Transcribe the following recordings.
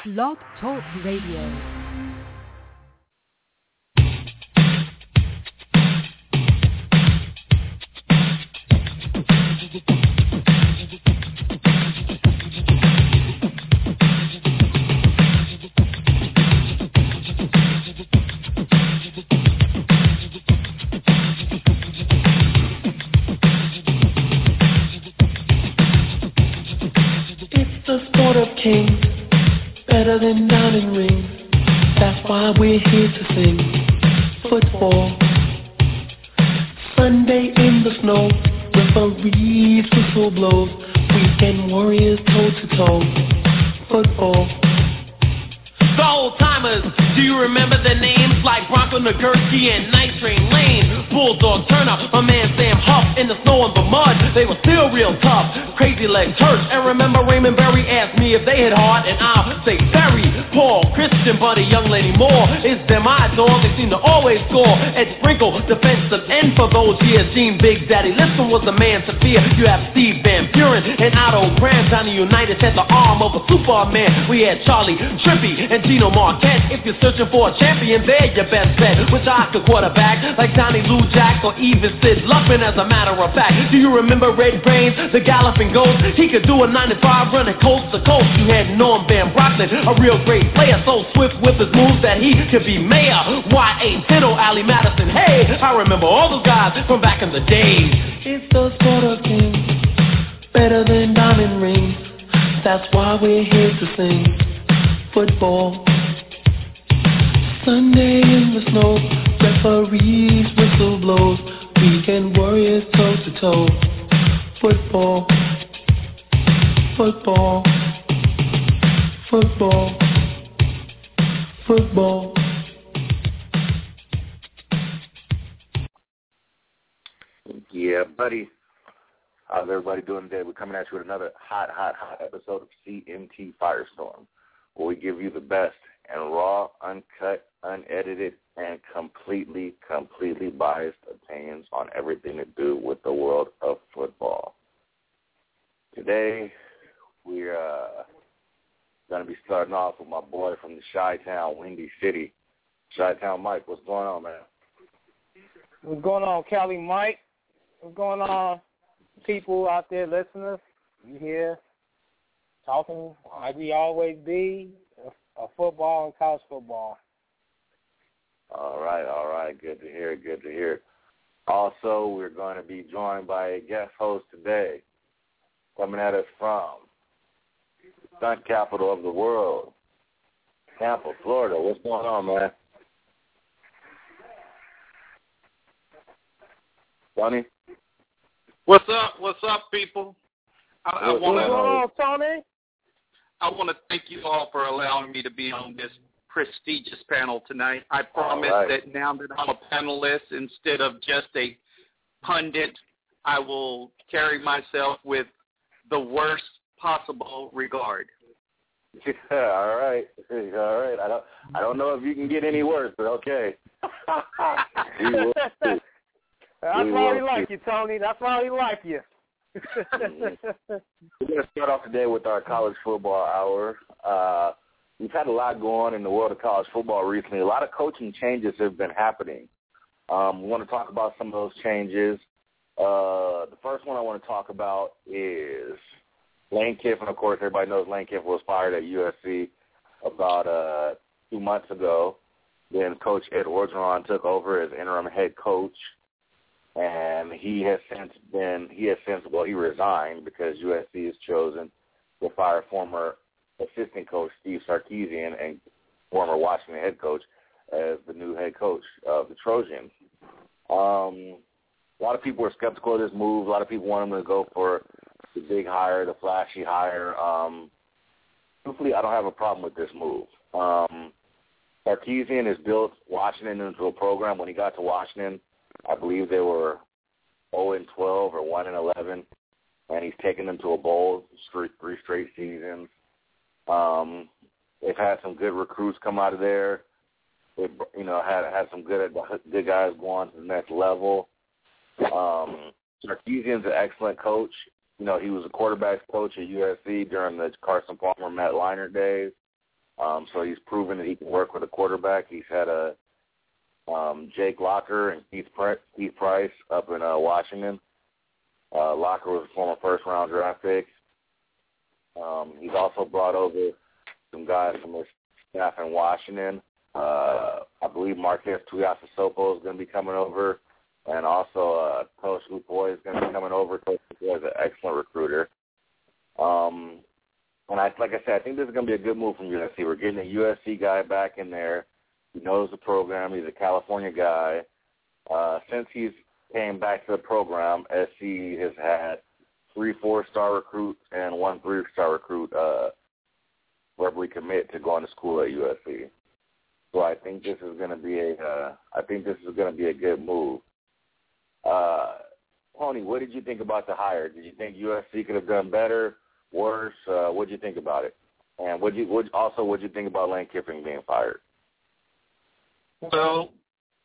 Blog Talk Radio. Better than diamond rings. That's why we're here to sing football. Sunday in the snow, referees whistle blows. Weekend warriors toe to toe. Football. The old timers, do you remember the names like Bronco Nagurski and Night Train Lane? Bulldog Turner, my man Sam Huff, in the snow and the mud, they were still real tough. Crazy Legs Hurts, and remember Raymond Berry asked me if they hit hard, and I'll say Berry. Paul, Christian, Buddy, Young Lenny Moore, it's them Idol, they seem to always score. Ed Sprinkle, defensive end for those years. Gene Big Daddy Liston was the man to fear. You have Steve Van Buren and Otto Grant. Johnny Unitas had the arm of a Superman. We had Charlie Trippy and Gino Marquette. If you're searching for a champion, they're your best bet. With Oscar quarterback like Johnny Lou Jack or even Sid Luckman, as a matter of fact. Do you remember Red Brains, the galloping ghost? He could do a 95 running coast to coast. You had Norm Van Brocklin, a real great player, so swift with his moves that he could be mayor. Y.A. Tittle, Allie Madison, hey, I remember all those guys from back in the days. It's the sport of kings, better than diamond rings. That's why we're here to sing football. Sunday in the snow, referees whistle blows. Weekend warriors toe to toe. Football, football, football, football. Yeah, buddy. How's everybody doing today? We're coming at you with another hot episode of CMT Firestorm, where we give you the best and raw, uncut, unedited, and completely biased opinions on everything to do with the world of football. Today, we're going to be starting off with my boy from the Chi-Town, Windy City. Chi-Town Mike, what's going on, man? What's going on, Cali Mike? What's going on, people out there, listeners? You here talking like we always be, football and college football. All right. Good to hear. Also, we're going to be joined by a guest host today, coming at us from the stunt capital of the world, Tampa, Florida. What's going on, man? Tony? What's up, people? I want to thank you all for allowing me to be on this prestigious panel tonight. I promise that now that I'm a panelist instead of just a pundit, I will carry myself with the worst possible regard. Yeah, all right. I don't know if you can get any worse, but okay. That's why we like you, Tony. That's why we like you. We're going to start off today with our college football hour. We've had a lot going on in the world of college football recently. A lot of coaching changes have been happening. We want to talk about some of those changes. The first one I want to talk about is Lane Kiffin. Of course, everybody knows Lane Kiffin was fired at USC about 2 months ago. Then Coach Ed Orgeron took over as interim head coach. And he resigned because USC has chosen to fire former assistant coach Steve Sarkisian and former Washington head coach as the new head coach of the Trojans. A lot of people were skeptical of this move. A lot of people want him to go for the big hire, the flashy hire. Truthfully, I don't have a problem with this move. Sarkisian has built Washington into a program. When he got to Washington, I believe they were 0-12 or 1-11, and he's taken them to a bowl 3 straight seasons. They've had some good recruits come out of there. They've, had some good guys go on to the next level. Sarkisian's an excellent coach. He was a quarterback's coach at USC during the Carson Palmer, Matt Leinart days. So he's proven that he can work with a quarterback. He's had Jake Locker and Keith Price up in Washington. Locker was a former first-round draft pick. He's also brought over some guys from his staff in Washington. I believe Marquez Tuiasosopo is going to be coming over, and also Coach Lupoy is going to be coming over. Coach Lupoy is an excellent recruiter. And like I said, I think this is going to be a good move from USC. We're getting a USC guy back in there. He knows the program. He's a California guy. Since he's came back to the program, SC has had 3 4-star recruits and 1 3-star recruit verbally commit to going to school at USC. So I think this is going to be a good move. Tony, what did you think about the hire? Did you think USC could have done better, worse? What did you think about it? And what did you think about Lane Kiffin being fired? Well,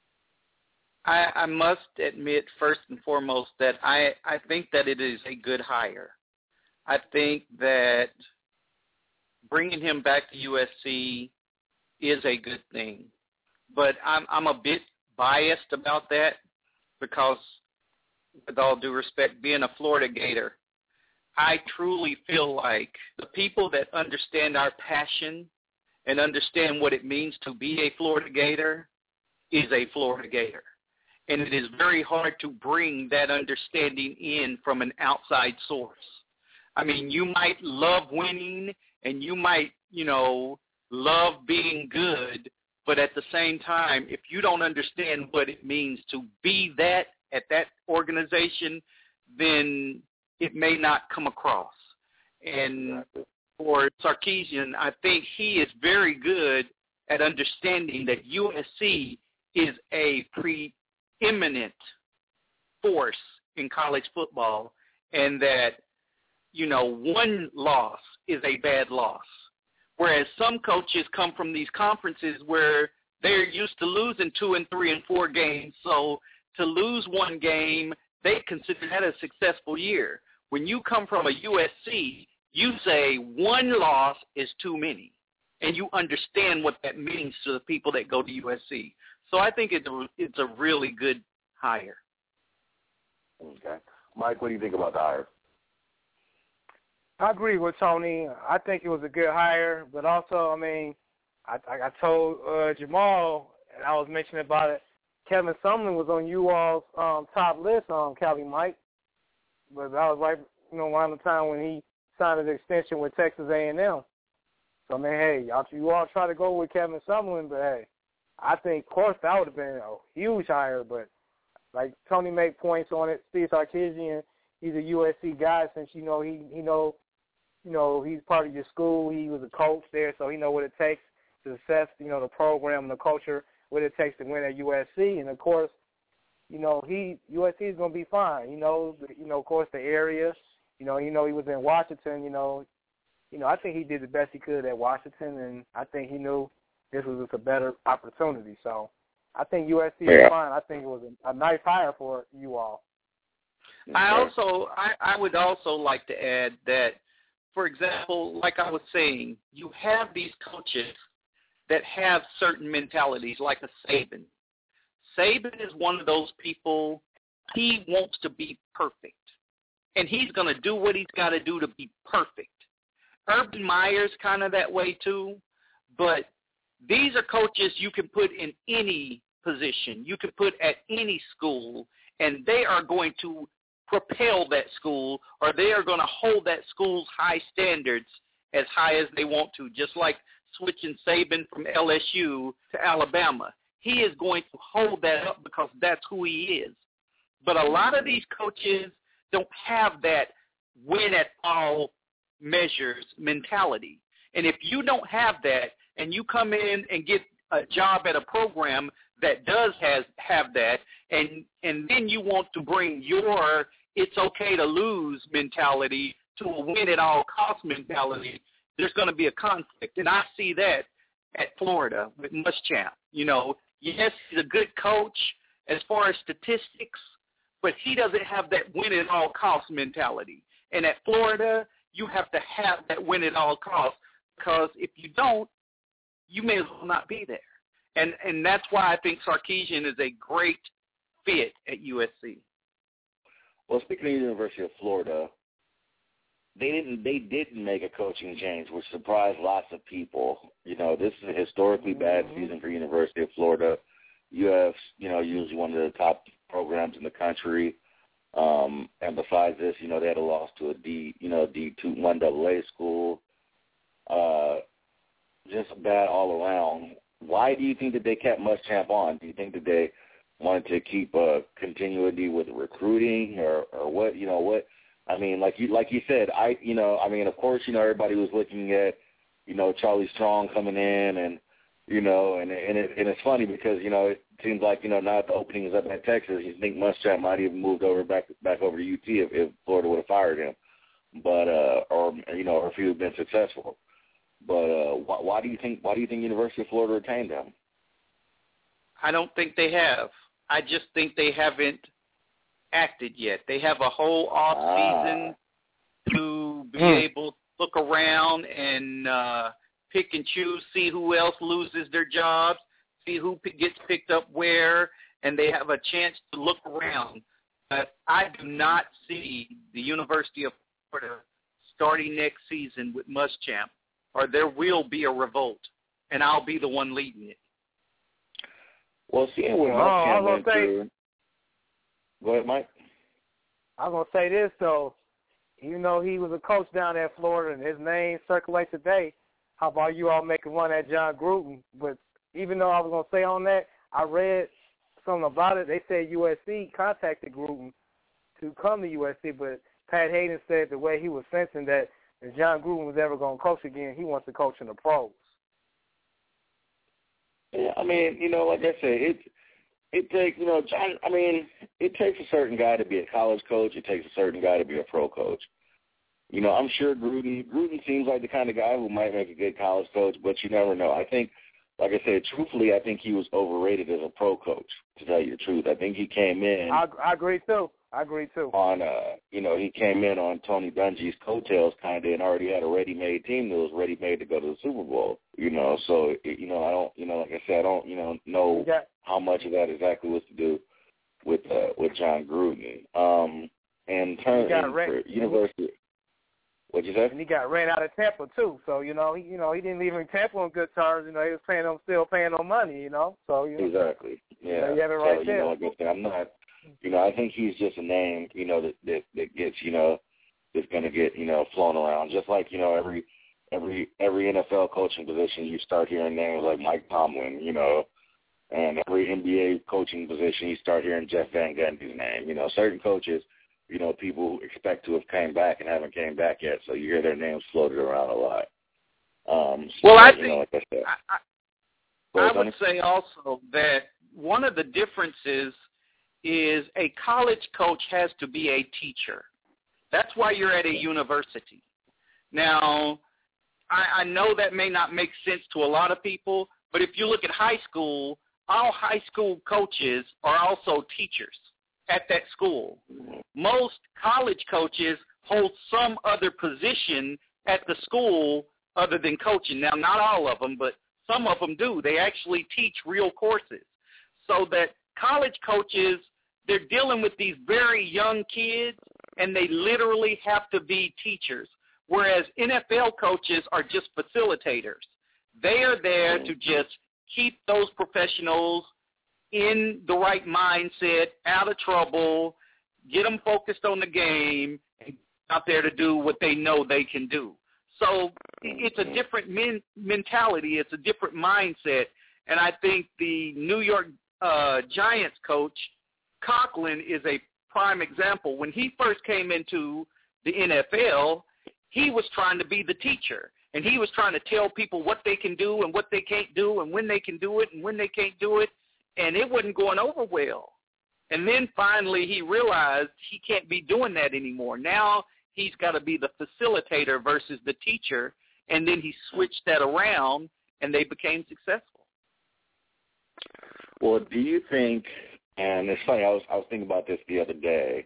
I must admit first and foremost that I think that it is a good hire. I think that bringing him back to USC is a good thing. But I'm a bit biased about that because, with all due respect, being a Florida Gator, I truly feel like the people that understand our passion and understand what it means to be a Florida Gator is a Florida Gator. And it is very hard to bring that understanding in from an outside source. I mean, you might love winning and you might, love being good, but at the same time, if you don't understand what it means to be that at that organization, then it may not come across. And for Sarkisian, I think he is very good at understanding that USC is a preeminent force in college football and that, one loss is a bad loss. Whereas some coaches come from these conferences where they're used to losing 2 and 3 and 4 games. So to lose 1 game, they consider that a successful year. When you come from a USC, you say 1 loss is too many, and you understand what that means to the people that go to USC. So I think it's a really good hire. Okay. Mike, what do you think about the hire? I agree with Tony. I think it was a good hire, but also, I told Jamal, and I was mentioning about it, Kevin Sumlin was on you all's top list on Cali Mike, but that was right, around the time when he signed his extension with Texas A&M. So, hey, you all try to go with Kevin Sumlin, but, hey, I think, of course, that would have been a huge hire, but like Tony made points on it, Steve Sarkisian, he's a USC guy since, he he's part of your school. He was a coach there, so he knows what it takes to assess, the program and the culture, what it takes to win at USC. And, of course, USC is going to be fine. He knows, of course, the area. He was in Washington. I think he did the best he could at Washington, and I think he knew this was just a better opportunity. So I think USC is fine. I think it was a nice hire for you all. I would also like to add that, for example, like I was saying, you have these coaches that have certain mentalities, like a Saban. Saban is one of those people, he wants to be perfect, and he's going to do what he's got to do to be perfect. Urban Meyer's kind of that way too, but these are coaches you can put in any position. You can put at any school, and they are going to propel that school, or they are going to hold that school's high standards as high as they want to, just like switching Saban from LSU to Alabama. He is going to hold that up because that's who he is. But a lot of these coaches don't have that win-at-all measures mentality. And if you don't have that and you come in and get a job at a program that does have that, and then you want to bring your it's okay to lose mentality to a win-at-all-cost mentality, there's going to be a conflict. And I see that at Florida with Muschamp. Yes, he's a good coach as far as statistics, but he doesn't have that win-at-all-cost mentality. And at Florida, you have to have that win-at-all-cost, because if you don't, you may as well not be there. And that's why I think Sarkisian is a great fit at USC. Well, speaking of the University of Florida, they didn't make a coaching change, which surprised lots of people. You know, this is a historically bad season for University of Florida. You have, you know, usually one of the top programs in the country. And besides this, you know, they had a loss to a D2 1AA school. Just bad all around. Why do you think that they kept Muschamp on? Do you think that they wanted to keep a continuity with recruiting, or what? You know what? I mean, like you said, of course, you know, everybody was looking at, you know, Charlie Strong coming in, and you know, and it's funny because, you know, it seems like, you know, now that the opening is up at Texas, you think Muschamp might even moved over back over to UT if Florida would have fired him, but or if he would have been successful. But why do you think University of Florida retained him? I don't think they have. I just think they haven't acted yet. They have a whole off season to be able to look around and pick and choose, see who else loses their jobs, see who gets picked up where, and they have a chance to look around. But I do not see the University of Florida starting next season with Muschamp, or there will be a revolt, and I'll be the one leading it. Well, seeing what Muschamp went through. Go ahead, Mike. I was going to say this, though. Even though he was a coach down there in Florida and his name circulates today, how about you all make a run at John Gruden? But even though I was going to say on that, I read something about it. They said USC contacted Gruden to come to USC, but Pat Hayden said the way he was sensing that if John Gruden was ever going to coach again, he wants to coach in the pros. Yeah, I mean, you know, like I said, it takes, you know, John, I mean, it takes a certain guy to be a college coach. It takes a certain guy to be a pro coach. You know, I'm sure Gruden seems like the kind of guy who might make a good college coach, but you never know. I think, like I said, truthfully, I think he was overrated as a pro coach, to tell you the truth. I think he came in. I agree, too. On, he came in on Tony Dungy's coattails kind of and already had a ready-made team that was ready-made to go to the Super Bowl, you know. So, I don't, like I said, I don't, know how much of that exactly was to do with John Gruden. And for University. What'd you say? And he got ran out of Tampa too. So he didn't leave in Tampa on good terms. You know, he was still paying them money. You know, so exactly. Yeah. You have it right there. Like I said, I'm not. You know, I think he's just a name. You know, that gets, you know, that's going to get, you know, flown around. Just like, you know, every NFL coaching position, you start hearing names like Mike Tomlin. You know, and every NBA coaching position, you start hearing Jeff Van Gundy's name. You know, certain coaches, you know, people expect to have came back and haven't came back yet, so you hear their names floated around a lot. I think, like I said. I would say also that one of the differences is a college coach has to be a teacher. That's why you're at a university. Now, I know that may not make sense to a lot of people, but if you look at high school, all high school coaches are also teachers at that school. Most college coaches hold some other position at the school other than coaching. Now, not all of them, but some of them do. They actually teach real courses. So that college coaches, they're dealing with these very young kids, and they literally have to be teachers, whereas NFL coaches are just facilitators. They are there to just keep those professionals in the right mindset, out of trouble, get them focused on the game, and out there to do what they know they can do. So it's a different mentality. It's a different mindset. And I think the New York Giants coach, Conklin, is a prime example. When he first came into the NFL, he was trying to be the teacher. And he was trying to tell people what they can do and what they can't do and when they can do it and when they can't do it. And it wasn't going over well. And then finally he realized he can't be doing that anymore. Now he's got to be the facilitator versus the teacher. And then he switched that around, and they became successful. Well, do you think, and it's funny, I was thinking about this the other day,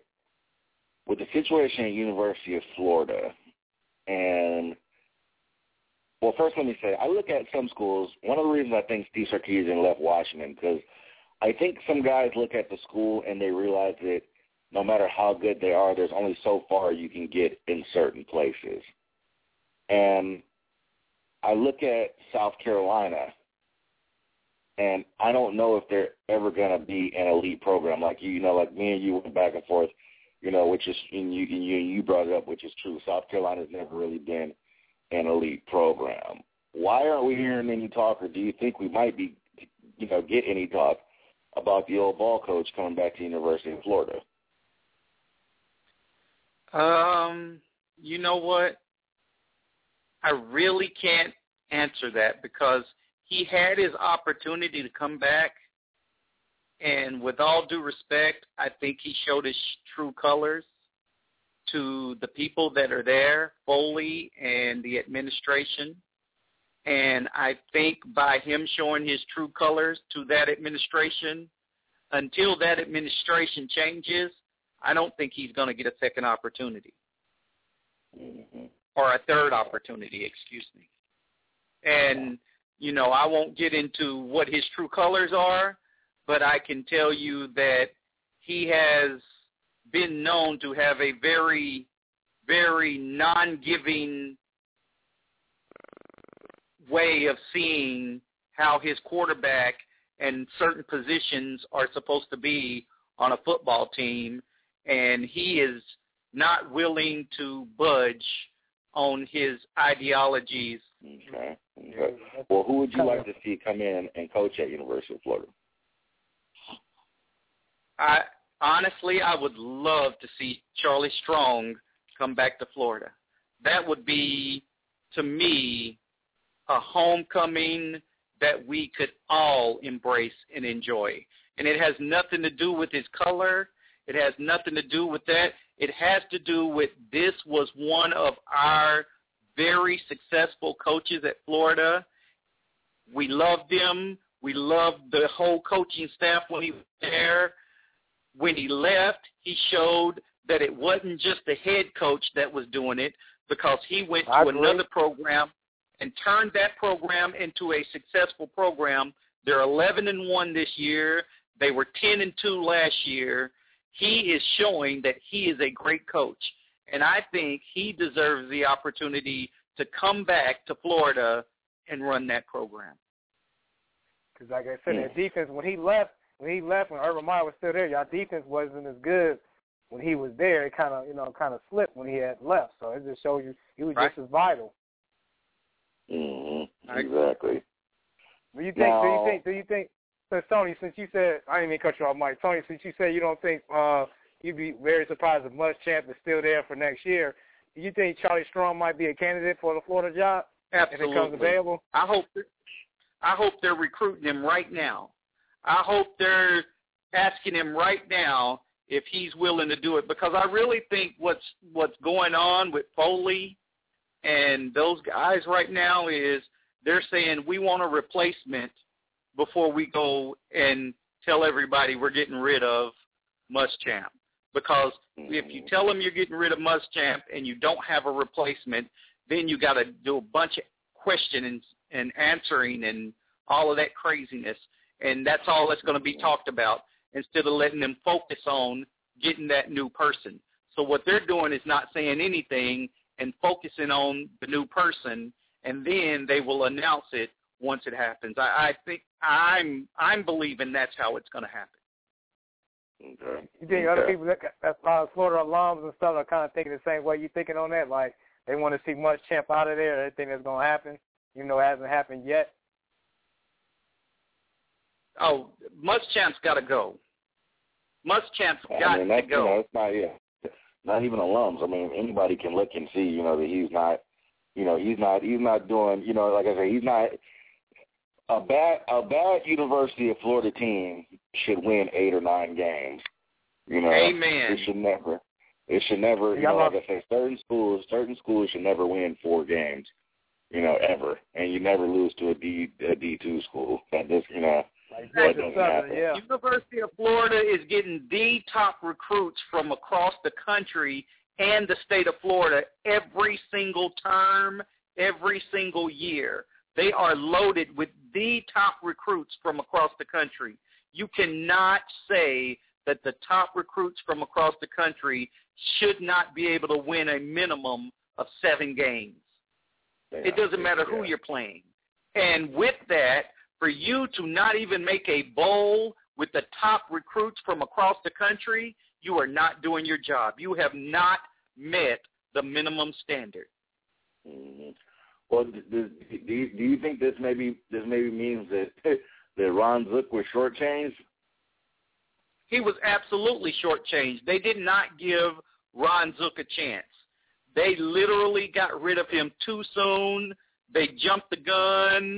with the situation at University of Florida, and Well, first let me say, I look at some schools. One of the reasons I think Steve Sarkisian left Washington, because I think some guys look at the school and they realize that no matter how good they are, there's only so far you can get in certain places. And I look at South Carolina, and I don't know if they're ever going to be an elite program. Like like me and you went back and forth, which is, and you brought it up, which is true. South Carolina's never really been an elite program. Why aren't we hearing any talk, or do you think we might be, get any talk about the old ball coach coming back to the University of Florida? You know what? I really can't answer that because he had his opportunity to come back, and with all due respect, I think he showed his true colors to the people that are there, Foley and the administration. And I think by him showing his true colors to that administration, until that administration changes, I don't think he's going to get a second opportunity. Or a third opportunity, excuse me. And, I won't get into what his true colors are, but I can tell you that he has been known to have a very, very non-giving way of seeing how his quarterback and certain positions are supposed to be on a football team, and he is not willing to budge on his ideologies. Okay. Well, who would you like to see come in and coach at University of Florida? Honestly, I would love to see Charlie Strong come back to Florida. That would be, to me, a homecoming that we could all embrace and enjoy. And it has nothing to do with his color. It has nothing to do with that. It has to do with this was one of our very successful coaches at Florida. We loved him. We loved the whole coaching staff when he was there. When he left, he showed that it wasn't just the head coach that was doing it, because he went to another program and turned that program into a successful program. They're 11-1 this year. They were 10-2 last year. He is showing that he is a great coach, and I think he deserves the opportunity to come back to Florida and run that program. Because, like I said, their defense, when he left, when Urban Meyer was still there, y'all defense wasn't as good when he was there. It kind of slipped when he had left. So it just shows you he was just as vital. Mm-hmm. Exactly. Do you think? So Tony, since you said, I didn't mean to cut you off, Mike. Tony, since you said you don't think you'd be very surprised if Muschamp is still there for next year, do you think Charlie Strong might be a candidate for the Florida job? Absolutely. If it comes available? I hope they're recruiting him right now. I hope they're asking him right now if he's willing to do it, because I really think what's going on with Foley and those guys right now is they're saying we want a replacement before we go and tell everybody we're getting rid of Muschamp. Because if you tell them you're getting rid of Muschamp and you don't have a replacement, then you got to do a bunch of questioning and answering and all of that craziness. And that's all that's going to be talked about instead of letting them focus on getting that new person. So what they're doing is not saying anything and focusing on the new person, and then they will announce it once it happens. I think I'm believing that's how it's going to happen. Okay. You think other people that's Florida alums and stuff are kind of thinking the same way you thinking on that? Like they want to see Muschamp out of there. They think that's going to happen, even though it hasn't happened yet. Oh, Muschamp's got to go. Muschamp's got to go. It's not even alums. I mean, anybody can look and see, that he's not, he's not doing, like I say, he's not. A bad University of Florida team should win 8 or 9 games. Amen. It should never. Like I say, certain schools should never win 4 games. Ever, and you never lose to a D2 school. That just, that doesn't happen. Yeah. University of Florida is getting the top recruits from across the country and the state of Florida every single term, every single year. They are loaded with the top recruits from across the country. You cannot say that the top recruits from across the country should not be able to win a minimum of 7 games. It doesn't matter who you're playing. And with that, for you to not even make a bowl with the top recruits from across the country, you are not doing your job. You have not met the minimum standard. Mm-hmm. Well, do you think this maybe means that Ron Zook was shortchanged? He was absolutely shortchanged. They did not give Ron Zook a chance. They literally got rid of him too soon. They jumped the gun.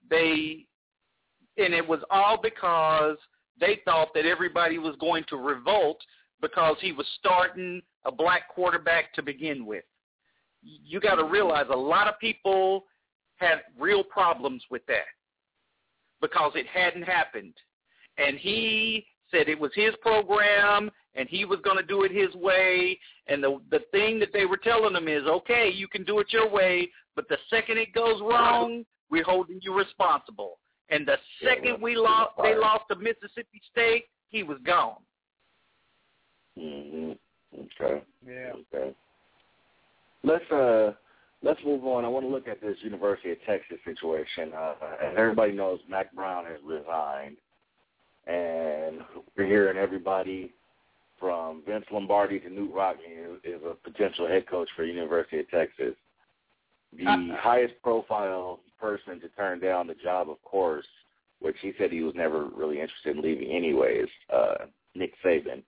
And it was all because they thought that everybody was going to revolt because he was starting a black quarterback to begin with. You got to realize a lot of people had real problems with that because it hadn't happened. And he said it was his program and he was going to do it his way. And the thing that they were telling him is, okay, you can do it your way, but the second it goes wrong, we're holding you responsible. And the second they lost to Mississippi State, he was gone. Mm-hmm. Okay. Yeah. Okay. Let's move on. I want to look at this University of Texas situation. As everybody knows, Mack Brown has resigned, and we're hearing everybody from Vince Lombardi to Knute Rockne is a potential head coach for University of Texas. The highest profile person to turn down the job, of course, which he said he was never really interested in leaving anyways, Nick Saban.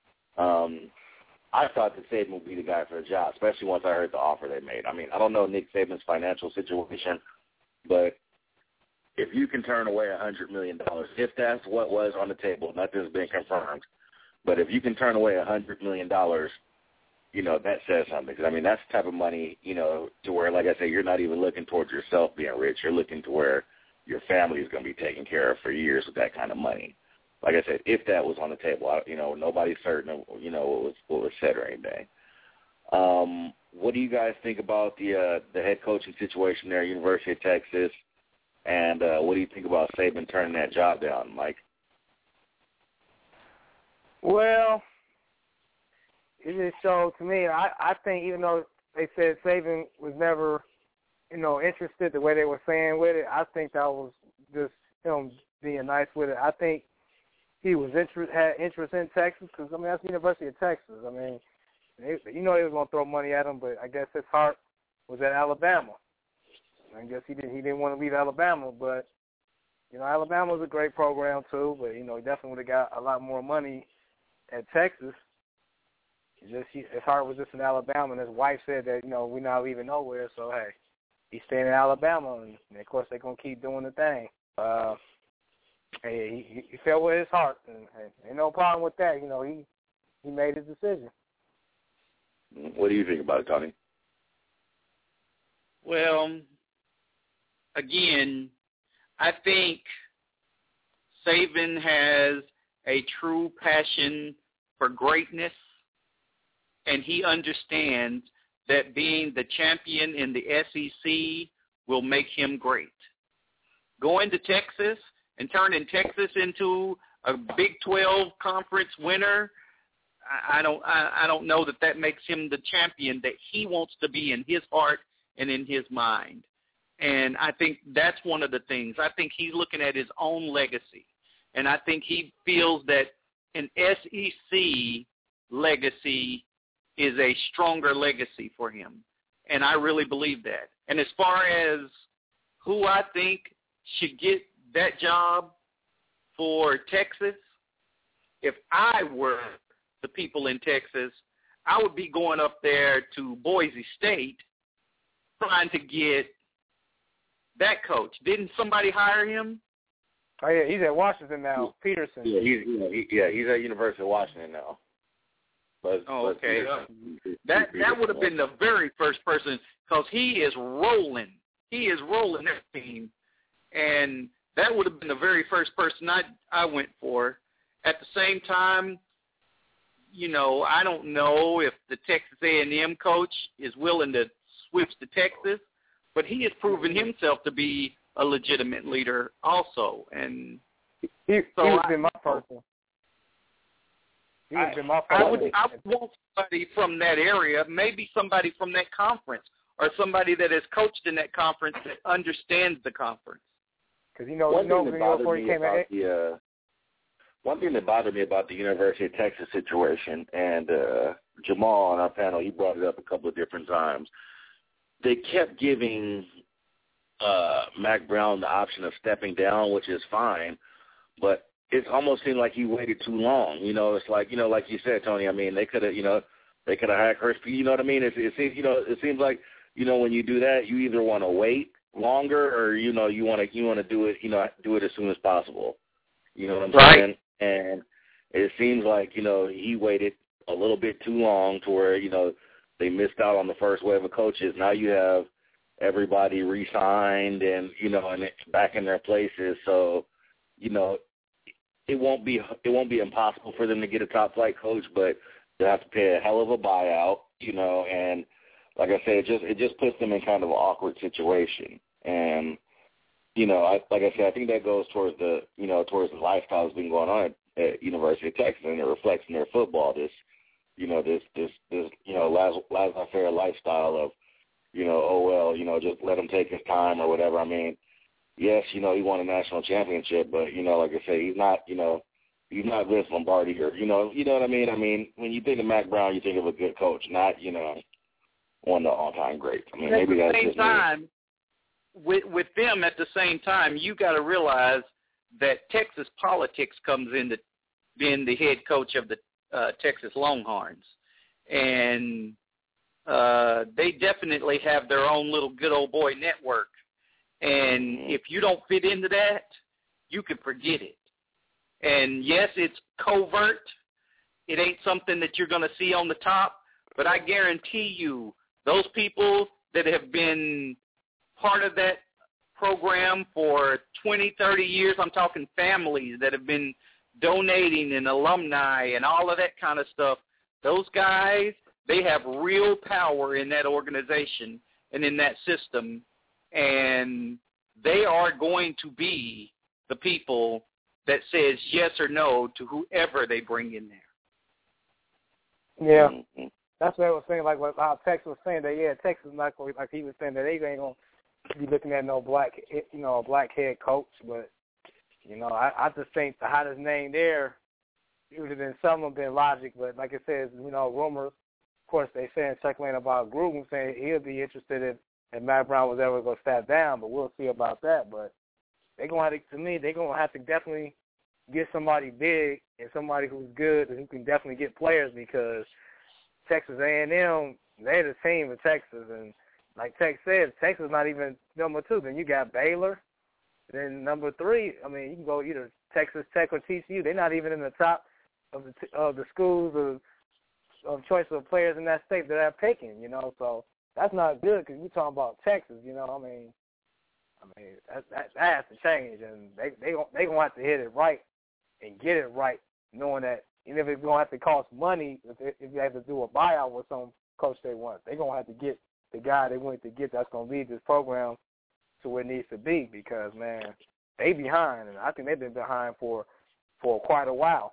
I thought that Saban would be the guy for the job, especially once I heard the offer they made. I mean, I don't know Nick Saban's financial situation, but if you can turn away $100 million, if that's what was on the table, nothing's been confirmed, but if you can turn away $100 million, you know, that says something. Because, I mean, that's the type of money, you know, to where, like I said, you're not even looking towards yourself being rich. You're looking to where your family is going to be taken care of for years with that kind of money. Like I said, if that was on the table, you know, nobody's certain of, you know, what was said or anything. What do you guys think about the head coaching situation there at University of Texas? And what do you think about Saban turning that job down, Mike? Well, it just showed to me, I think even though they said Saban was never, you know, interested the way they were saying with it, I think that was just him being nice with it. I think he was had interest in Texas because, I mean, that's the University of Texas. I mean, you know they was going to throw money at him, but I guess his heart was at Alabama. I guess he didn't want to leave Alabama, but, you know, Alabama was a great program too, but, you know, he definitely would have got a lot more money at Texas. His heart was just in Alabama, and his wife said that, you know, we're not leaving nowhere, so, hey, he's staying in Alabama, and of course they're going to keep doing the thing. Hey, he fell with his heart, and ain't no problem with that. You know, he made his decision. What do you think about it, Tony? Well, again, I think Saban has a true passion for greatness, and he understands that being the champion in the SEC will make him great. Going to Texas and turning Texas into a Big 12 conference winner, I don't know that makes him the champion that he wants to be in his heart and in his mind. And I think that's one of the things. I think he's looking at his own legacy. And I think he feels that an SEC legacy is a stronger legacy for him. And I really believe that. And as far as who I think should get that job for Texas, if I were the people in Texas, I would be going up there to Boise State trying to get that coach. Didn't somebody hire him? Oh, yeah, he's at Washington now, Peterson. Yeah, he's at University of Washington now. Okay. That would have been the very first person because he is rolling. He is rolling that team. And that would have been the very first person I went for. At the same time, you know, I don't know if the Texas A&M coach is willing to switch to Texas, but he has proven himself to be a legitimate leader also. And he would have been my person. He would have been my person. I want somebody from that area, maybe somebody from that conference, or somebody that has coached in that conference that understands the conference. Because one thing that bothered me about the University of Texas situation, and Jamal on our panel, he brought it up a couple of different times. They kept giving Mack Brown the option of stepping down, which is fine, but it almost seemed like he waited too long. It's like, like you said, Tony, I mean, they could have had Chris, you know what I mean? It seems like, when you do that, you either want to wait longer or, you want to do it, do it as soon as possible. You know what I'm saying? And it seems like, he waited a little bit too long to where, they missed out on the first wave of coaches. Now you have everybody re-signed and, and back in their places. So, it won't be impossible for them to get a top-flight coach, but they'll have to pay a hell of a buyout, and like I said, it just puts them in kind of an awkward situation. And, like I said, I think that goes towards the lifestyle that's been going on at University of Texas, and it reflects in their football, this laissez-faire lifestyle of, just let him take his time or whatever. I mean, yes, he won a national championship, but, like I say, he's not Vince Lombardi or, you know what I mean? I mean, when you think of Mack Brown, you think of a good coach, not, one of the all-time greats. I mean, maybe that's just me. With them at the same time, you got to realize that Texas politics comes into being the head coach of the Texas Longhorns. And they definitely have their own little good old boy network. And if you don't fit into that, you can forget it. And, yes, it's covert. It ain't something that you're going to see on the top. But I guarantee you those people that have been part of that program for 20, 30 years, I'm talking families that have been donating and alumni and all of that kind of stuff, those guys, they have real power in that organization and in that system. And they are going to be the people that says yes or no to whoever they bring in there. Yeah, that's what I was saying. Like how Texas was saying that. Texas not going, like he was saying that they ain't going to be looking at no black, a black head coach. But I just think the hottest name there, it would have been some of been Logic. But like it says, rumors. Of course, they saying Chuck Lane about Gruden saying he'll be interested if Mack Brown was ever going to step down, but we'll see about that. But they're going to have to definitely get somebody big and somebody who's good and who can definitely get players, because Texas A&M, they're the team of Texas. And like Tex said, Texas is not even number 2. Then you got Baylor. Then number 3, I mean, you can go either Texas Tech or TCU. They're not even in the top of the schools of choice of players in that state that they're picking, So that's not good because we're talking about Texas, I mean, that has to change, and they gonna have to hit it right and get it right, knowing that even if it's gonna have to cost money, if you have to do a buyout with some coach they want, they're gonna have to get the guy they want to get that's gonna lead this program to where it needs to be, because man, they behind, and I think they've been behind for quite a while.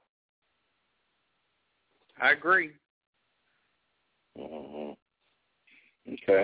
I agree. Mm-hmm. Okay.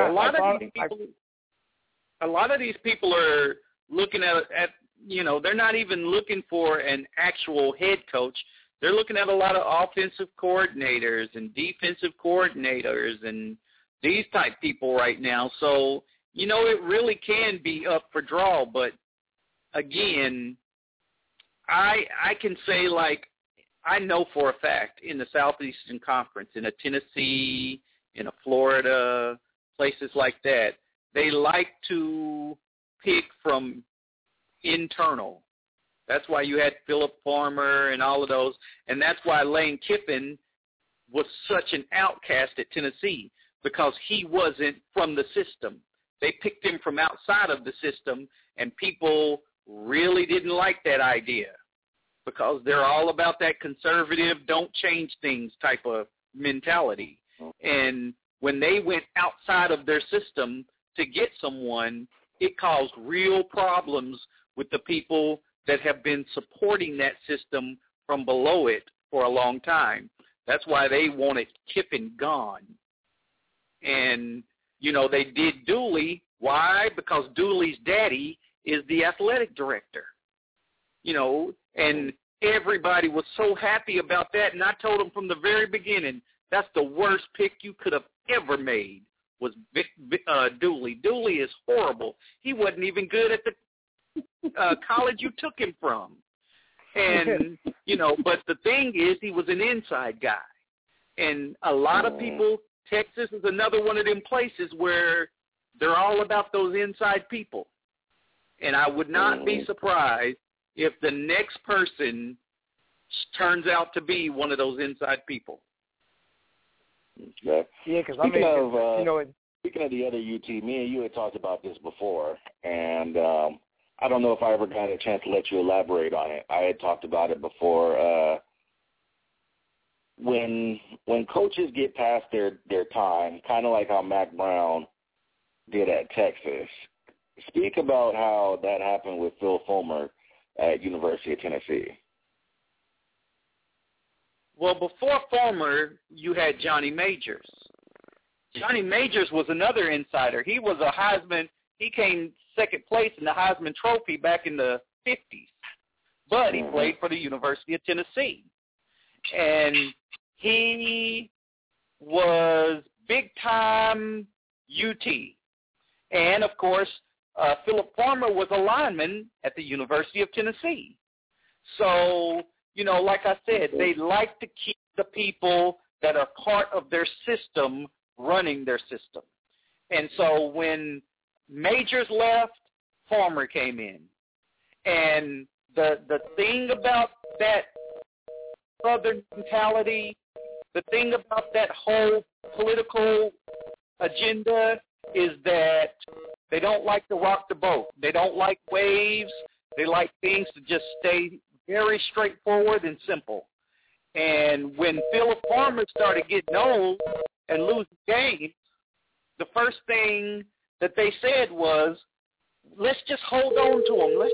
A lot of these people are looking at they're not even looking for an actual head coach. They're looking at a lot of offensive coordinators and defensive coordinators and these type people right now. So, it really can be up for draw. But, again, I can say, I know for a fact in the Southeastern Conference, in a Tennessee, in a Florida, places like that, they like to pick from internal. That's why you had Philip Farmer and all of those, and that's why Lane Kiffin was such an outcast at Tennessee, because he wasn't from the system. They picked him from outside of the system, and people really didn't like that idea because they're all about that conservative, don't change things type of mentality. And when they went outside of their system to get someone, it caused real problems with the people that have been supporting that system from below it for a long time. That's why they wanted Kiffin gone. And, you know, they did Dooley. Why? Because Dooley's daddy is the athletic director. You know, and everybody was so happy about that. And I told them from the very beginning, that's the worst pick you could have ever made was Dooley. Dooley is horrible. He wasn't even good at the college you took him from. And, you know, but the thing is he was an inside guy. And a lot of people, Texas is another one of them places where they're all about those inside people. And I would not be surprised if the next person turns out to be one of those inside people. Yeah, because I mean, you know, speaking of the other UT, me and you had talked about this before, and I don't know if I ever got a chance to let you elaborate on it. I had talked about it before. When coaches get past their time, kind of like how Mack Brown did at Texas, speak about how that happened with Phil Fulmer at University of Tennessee. Well, before Fulmer, you had Johnny Majors. Johnny Majors was another insider. He was a Heisman. He came second place in the Heisman Trophy back in the 50s. But he played for the University of Tennessee. And he was big-time UT. And, of course, Philip Farmer was a lineman at the University of Tennessee. So, you know, like I said, they like to keep the people that are part of their system running their system. And so when Majors left, Farmer came in. And the thing about that Southern mentality, the thing about that whole political agenda is that they don't like to rock the boat. They don't like waves. They like things to just stay very straightforward and simple. And when Philip Farmer started getting old and losing games, the first thing that they said was, let's just hold on to him.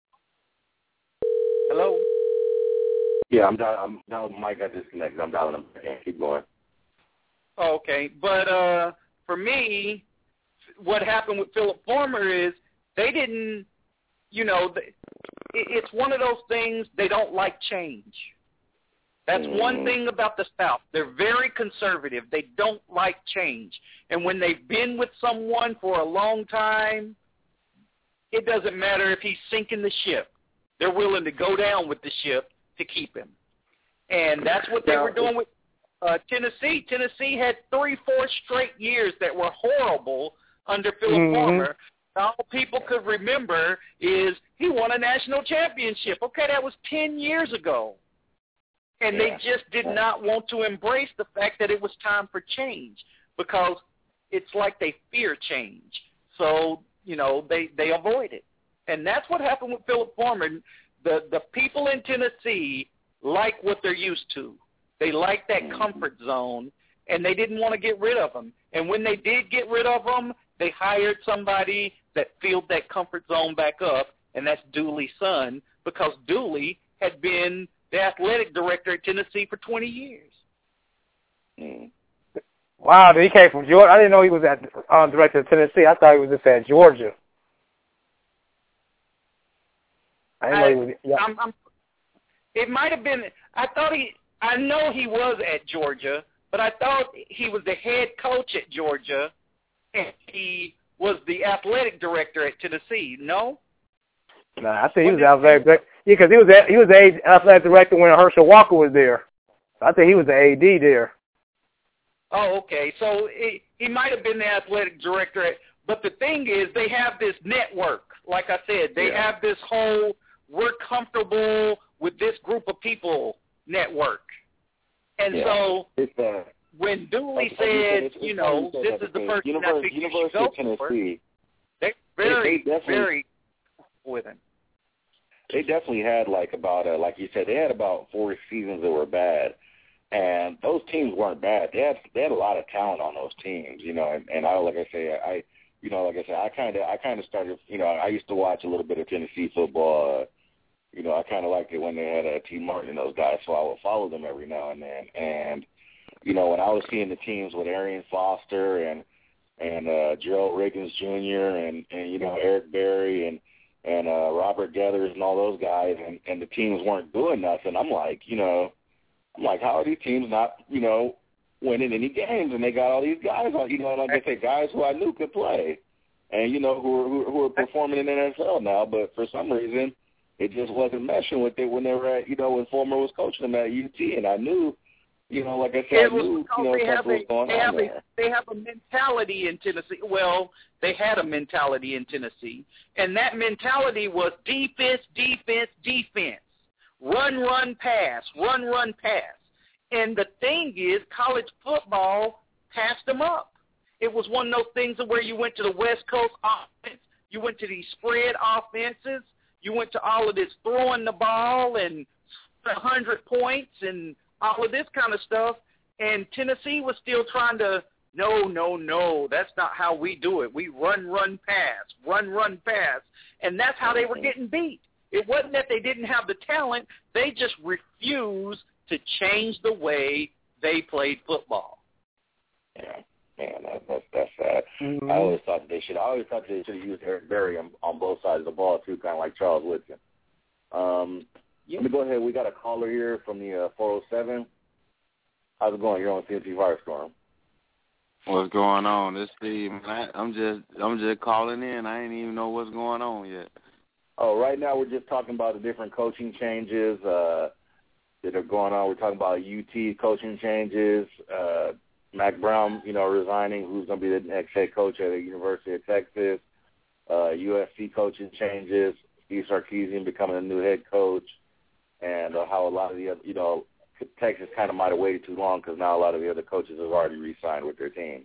Hello? Yeah, I'm down. Mike got disconnected. I'm dialing him back. Keep going. Okay, but for me, what happened with Philip Farmer is they didn't, you know, it's one of those things, they don't like change. That's one thing about the South. They're very conservative. They don't like change. And when they've been with someone for a long time, it doesn't matter if he's sinking the ship. They're willing to go down with the ship to keep him. And that's what they were doing with Tennessee. Tennessee had 3-4 straight years that were horrible under Philip Farmer. All people could remember is he won a national championship. Okay, that was 10 years ago. And they just did not want to embrace the fact that it was time for change because it's like they fear change. So, you know, they avoid it. And that's what happened with Philip Farmer. The people in Tennessee like what they're used to. They like that comfort zone, and they didn't want to get rid of them. And when they did get rid of them, they hired somebody that filled that comfort zone back up, and that's Dooley's son, because Dooley had been the athletic director at Tennessee for 20 years. Wow, he came from Georgia. I didn't know he was director of Tennessee. I thought he was just at Georgia. I didn't know he was. Yeah. It might have been. I know he was at Georgia, but I thought he was the head coach at Georgia, and he was the athletic director at Tennessee. No. No, I think he was athletic director. Yeah, because he was the athletic director when Herschel Walker was there. So I think he was the AD there. Oh, okay. So he might have been the athletic director. But the thing is, they have this network. Like I said, they have this whole we're comfortable with this group of people network. And so when Dooley said, you know, this is the person I think you should go for, they're very with him. They definitely had like you said, they had about 4 seasons that were bad, and those teams weren't bad. They had a lot of talent on those teams, you know. And I, like I say, you know, like I said, I kind of started, you know, I used to watch a little bit of Tennessee football. You know, I kind of liked it when they had T. Martin and those guys, so I would follow them every now and then. And, you know, when I was seeing the teams with Arian Foster and Gerald Riggins Jr. and you know, Eric Berry and Robert Geathers and all those guys, and the teams weren't doing nothing, I'm like, how are these teams not, you know, winning any games? And they got all these guys, you know, like I say, guys who I knew could play, and, you know, who are performing in the NFL now, but for some reason it just wasn't meshing with it when they were at, you know, when Fulmer was coaching them at UT, and I knew, you know, like I said, I knew, you know, something was going on there. They have a mentality in Tennessee. Well, they had a mentality in Tennessee, and that mentality was defense, defense, defense. Run, pass, run, pass. And the thing is, college football passed them up. It was one of those things where you went to the West Coast offense, you went to these spread offenses, you went to all of this throwing the ball and 100 points and all of this kind of stuff, and Tennessee was still trying to, no, that's not how we do it. We run, pass, and that's how they were getting beat. It wasn't that they didn't have the talent. They just refused to change the way they played football. Yeah, man, that's sad. Mm-hmm. I always thought they should have used Eric Berry on both sides of the ball too, kind of like Charles Woodson. Let me go ahead. We got a caller here from the 407. How's it going? You're on CMT Firestorm. What's going on? This Steve. I'm just calling in. I ain't even know what's going on yet. Oh, right now we're just talking about the different coaching changes that are going on. We're talking about UT coaching changes. Mac Brown, you know, resigning. Who's going to be the next head coach at the University of Texas? USC coaching changes. Steve Sarkisian becoming a new head coach. And how a lot of the other, you know, Texas kind of might have waited too long because now a lot of the other coaches have already re-signed with their teams.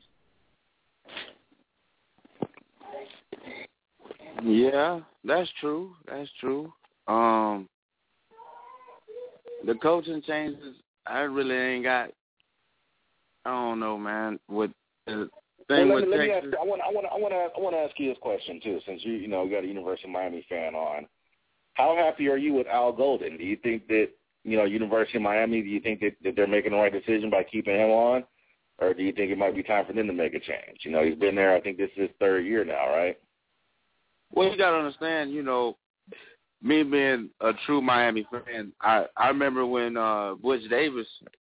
Yeah, that's true. The coaching changes, I really ain't got. I don't know, man. With the thing with Texas, I want to ask you this question too, since you know you got a University of Miami fan on. How happy are you with Al Golden? Do you think that, you know, University of Miami, do you think that they're making the right decision by keeping him on? Or do you think it might be time for them to make a change? You know, he's been there, I think this is his third year now, right? Well, you got to understand, you know, me being a true Miami fan, I remember when Butch Davis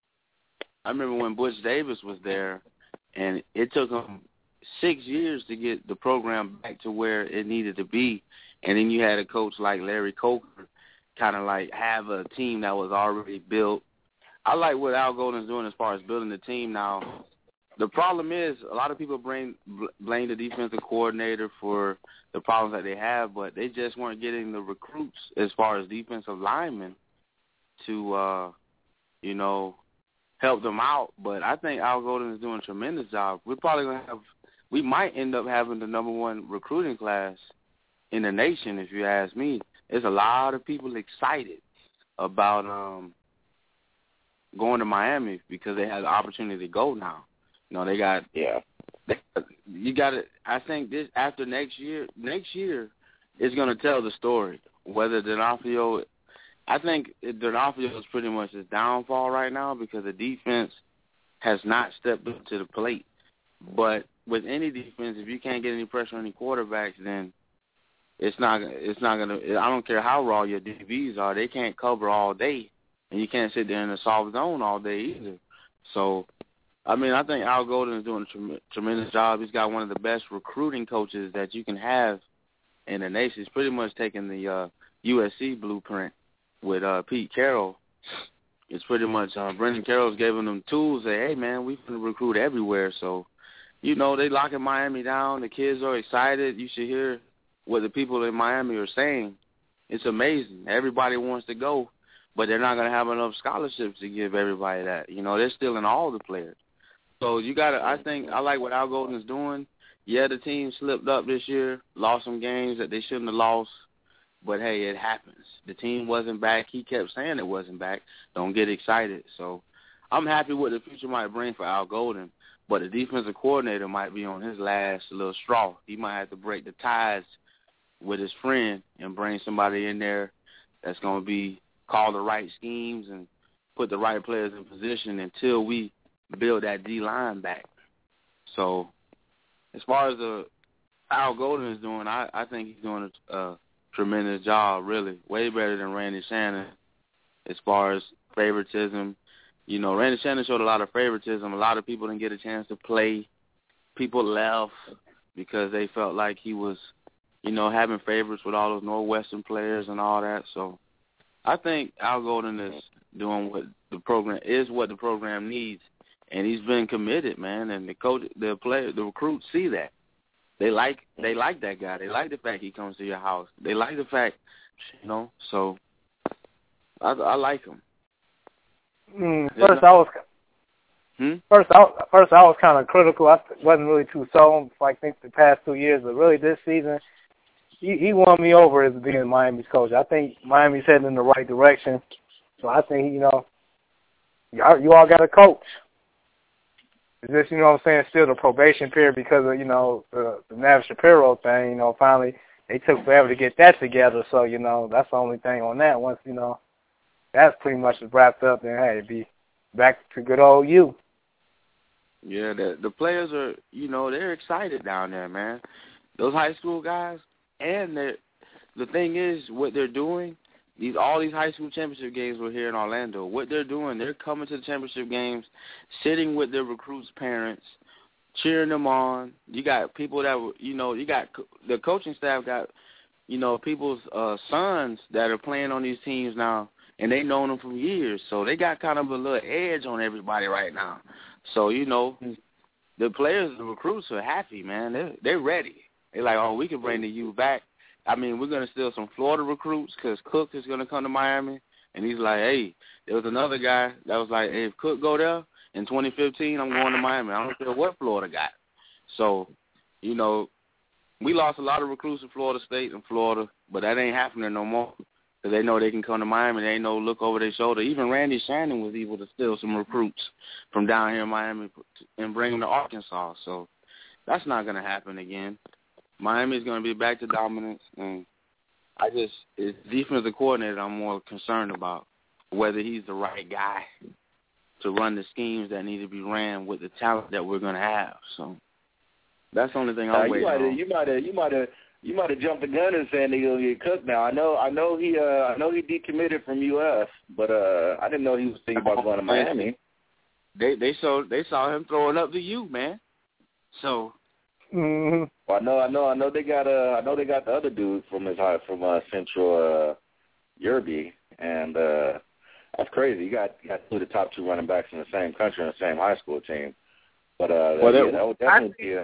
was there, and it took him 6 years to get the program back to where it needed to be. And then you had a coach like Larry Coker kind of like have a team that was already built. I like what Al Golden's doing as far as building the team now. The problem is a lot of people blame the defensive coordinator for the problems that they have, but they just weren't getting the recruits as far as defensive linemen to, you know, help them out. But I think Al Golden is doing a tremendous job. We might end up having the number one recruiting class in the nation, if you ask me. There's a lot of people excited about going to Miami because they have the opportunity to go now. You know, they got you got to. I think this after next year is going to tell the story. Whether D'Onofrio, I think D'Onofrio is pretty much his downfall right now because the defense has not stepped up to the plate. But with any defense, if you can't get any pressure on any quarterbacks, then it's not gonna. I don't care how raw your DBs are; they can't cover all day, and you can't sit there in a soft zone all day either. So, I mean, I think Al Golden is doing a tremendous job. He's got one of the best recruiting coaches that you can have in the nation. He's pretty much taking the USC blueprint with Pete Carroll. It's pretty much Brendan Carroll's giving them tools. Say, hey man, we can recruit everywhere. So, you know, they locking Miami down. The kids are excited. You should hear what the people in Miami are saying. It's amazing. Everybody wants to go, but they're not going to have enough scholarships to give everybody that. You know, they're stealing all the players. So you got to, I think, I like what Al Golden is doing. Yeah, the team slipped up this year, lost some games that they shouldn't have lost, but hey, it happens. The team wasn't back. He kept saying it wasn't back. Don't get excited. So I'm happy what the future might bring for Al Golden. but the defensive coordinator might be on his last little straw. He might have to break the ties with his friend and bring somebody in there that's going to be call the right schemes and put the right players in position until we build that D-line back. So as far as Al Golden is doing, I think he's doing a tremendous job, really, way better than Randy Shannon as far as favoritism. You know, Randy Shannon showed a lot of favoritism. A lot of people didn't get a chance to play. People left because they felt like he was, you know, having favorites with all those Northwestern players and all that. So I think Al Golden is doing what the program needs, and he's been committed, man. And the coach, the recruits see that. They like that guy. They like the fact he comes to your house. They like the fact, you know. So I like him. First, I was kind of critical. I wasn't really too sold. I think the past 2 years, but really this season, he won me over as being Miami's coach. I think Miami's heading in the right direction. So I think, you know, you all got a coach. It's just, you know what I'm saying, still the probation period because of, you know, the Nav Shapiro thing. You know, finally they took forever to get that together. So, you know, that's the only thing on that. Once, you know, that's pretty much wrapped up, then, hey, it'd be back to good old you. Yeah, the players are, you know, they're excited down there, man. Those high school guys, and the thing is, what they're doing, all these high school championship games were here in Orlando. What they're doing, they're coming to the championship games, sitting with their recruits' parents, cheering them on. You got people that, you know, you got the coaching staff got, you know, people's sons that are playing on these teams now, and they known them for years. So they got kind of a little edge on everybody right now. So, you know, the players, the recruits are happy, man. They're ready. They're like, oh, we can bring the U back. I mean, we're going to steal some Florida recruits because Cook is going to come to Miami. And he's like, hey, there was another guy that was like, hey, if Cook go there in 2015, I'm going to Miami. I don't care what Florida got. So, you know, we lost a lot of recruits in Florida State and Florida, but that ain't happening no more because they know they can come to Miami. They ain't no look over their shoulder. Even Randy Shannon was able to steal some recruits from down here in Miami and bring them to Arkansas. So that's not going to happen again. Miami is going to be back to dominance, and it's defensive coordinator I'm more concerned about, whether he's the right guy to run the schemes that need to be ran with the talent that we're going to have. So that's the only thing I'm waiting on. You might have jumped the gun and saying they're going to get Cook now. I know he decommitted from UF, but I didn't know he was thinking about going to Miami. They saw him throwing up to you, man. So. Mm-hmm. Well, I know they got the other dude from Central Yerby, and that's crazy. You got two of the top 2 running backs in the same country in the same high school team. But that would definitely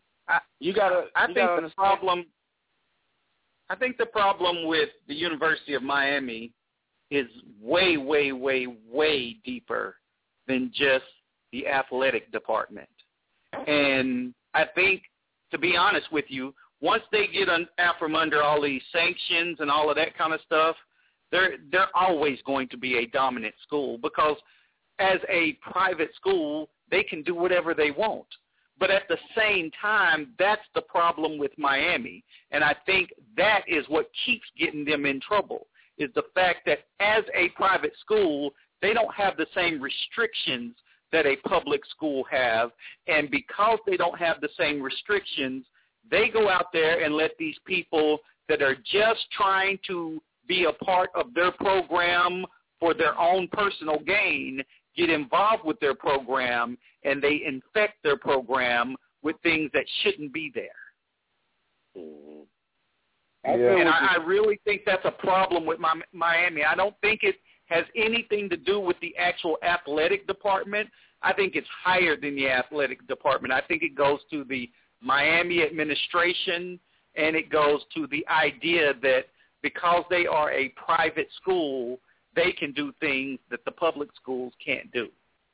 I think the problem with the University of Miami is way, way, way, way deeper than just the athletic department. And I think, to be honest with you, once they get out from under all these sanctions and all of that kind of stuff, they're always going to be a dominant school because as a private school, they can do whatever they want. But at the same time, that's the problem with Miami. And I think that is what keeps getting them in trouble, is the fact that as a private school, they don't have the same restrictions that a public school have. And because they don't have the same restrictions, they go out there and let these people that are just trying to be a part of their program for their own personal gain get involved with their program, and they infect their program with things that shouldn't be there. Mm-hmm. And I really think that's a problem with Miami. I don't think it has anything to do with the actual athletic department. I think it's higher than the athletic department. I think it goes to the Miami administration, and it goes to the idea that because they are a private school, they can do things that the public schools can't do.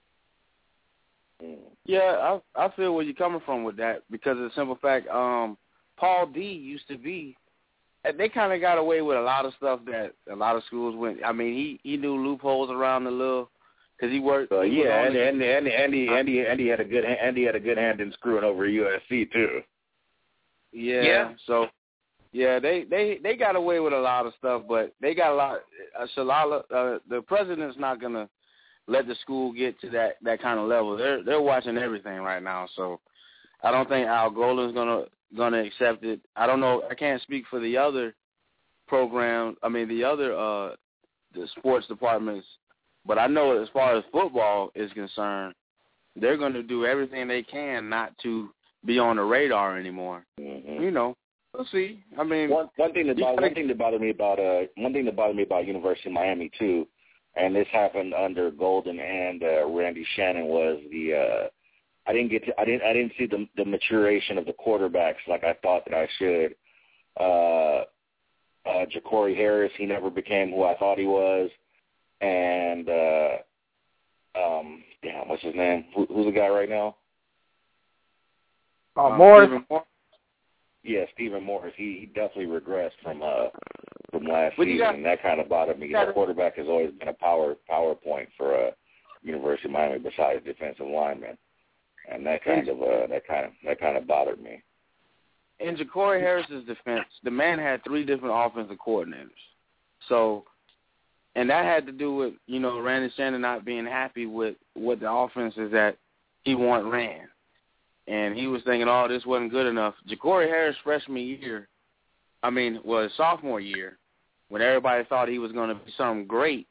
Yeah, I feel where you're coming from with that because of the simple fact Paul D used to be, they kind of got away with a lot of stuff that a lot of schools went. I mean, he knew loopholes around the little, because he worked. Andy had a good hand in screwing over USC too. Yeah. So, yeah, they got away with a lot of stuff, but they got a lot. Shalala, the president's not gonna let the school get to that kind of level. They're watching everything right now, so I don't think Al Golden's gonna accept it. I don't know. I can't speak for the other program. I mean, the sports departments, but I know as far as football is concerned, they're going to do everything they can not to be on the radar anymore. Mm-hmm. You know, we'll see. I mean, one thing that bothered me about University of Miami too, and this happened under Golden and Randy Shannon, was I didn't see the maturation of the quarterbacks like I thought that I should. Ja'Cory Harris, he never became who I thought he was, and what's his name? Who's the guy right now? Morris. Yeah, Stephen Morris. He definitely regressed from last season, and that kind of bothered me. The quarterback has always been a power point for University of Miami besides defensive linemen, and that kind of bothered me. In Ja'Cory Harris's defense, the man had 3 different offensive coordinators. So, and that had to do with, Randy Shannon not being happy with what the offenses that he ran. And he was thinking, this wasn't good enough. Ja'Cory Harris sophomore year, when everybody thought he was going to be something great,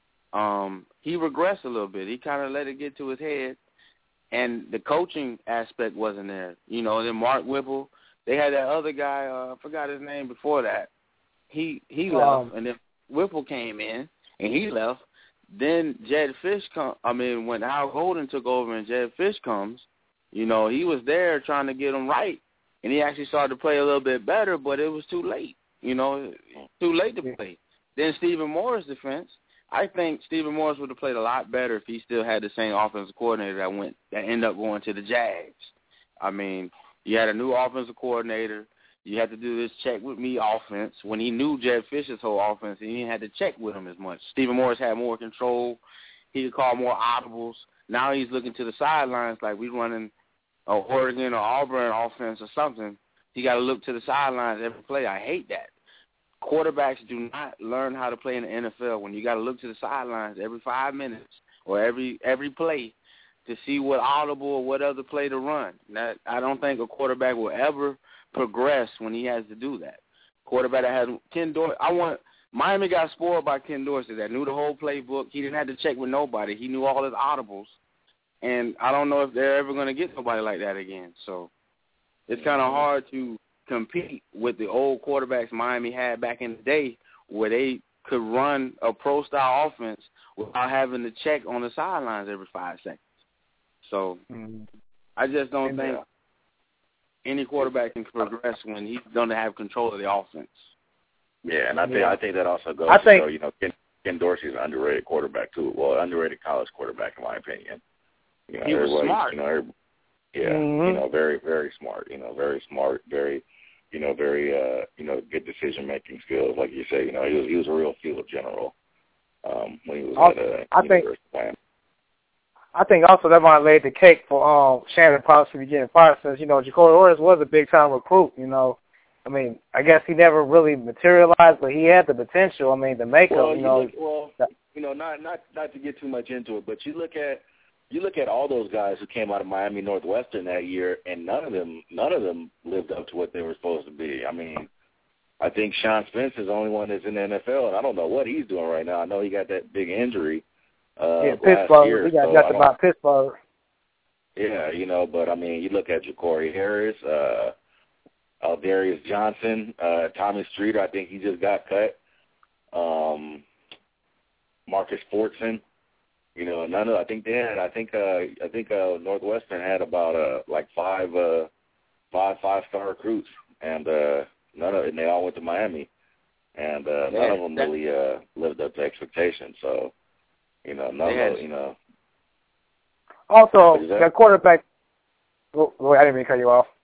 he regressed a little bit. He kind of let it get to his head, and the coaching aspect wasn't there. Then Mark Whipple, they had that other guy, I forgot his name before that. He left, and then Whipple came in, and he left. Then Jed Fish when Al Golden took over and Jed Fish comes, he was there trying to get him right. And he actually started to play a little bit better, but it was too late. Too late to play. Then Stephen Morris' defense, I think Stephen Morris would have played a lot better if he still had the same offensive coordinator that ended up going to the Jags. I mean, you had a new offensive coordinator. You had to do this check with me offense. When he knew Jed Fish's whole offense, he didn't have to check with him as much. Stephen Morris had more control. He could call more audibles. Now he's looking to the sidelines like we running a Oregon or Auburn offense or something. He got to look to the sidelines every play. I hate that. Quarterbacks do not learn how to play in the NFL when you got to look to the sidelines every 5 minutes or every play to see what audible or what other play to run. Now, I don't think a quarterback will ever progress when he has to do that. Quarterback that has Ken Dorsey. Miami got spoiled by Ken Dorsey that knew the whole playbook. He didn't have to check with nobody. He knew all his audibles. And I don't know if they're ever going to get nobody like that again. So it's kind of hard to compete with the old quarterbacks Miami had back in the day where they could run a pro-style offense without having to check on the sidelines every 5 seconds. So I just don't think any quarterback can progress when he's going to have control of the offense. Yeah, and I think that also goes to show, Ken Dorsey's an underrated quarterback too. Well, underrated college quarterback in my opinion. He was smart. Very, very smart. Very smart. Very, very good decision making skills. Like you say, he was a real field general when he was at University of Miami. I think also that might have laid the cake for Shannon possibly getting fired since, Ja'Cory Harris was a big-time recruit, I mean, I guess he never really materialized, but he had the potential, to make him, not to get too much into it, but you look at all those guys who came out of Miami Northwestern that year, and none of them lived up to what they were supposed to be. I mean, I think Sean Spence is the only one that's in the NFL, and I don't know what he's doing right now. I know he got that big injury. Pittsburgh. Last year, we got about Pittsburgh. Yeah, but I mean, you look at Ja'Cory Harris, Darius Johnson, Tommy Streeter. I think he just got cut. Marcus Fortson. None of. I think Northwestern had about like five five-star recruits, and and they all went to Miami, and none of them really lived up to expectations. So. Also, that quarterback. I didn't mean to cut you off.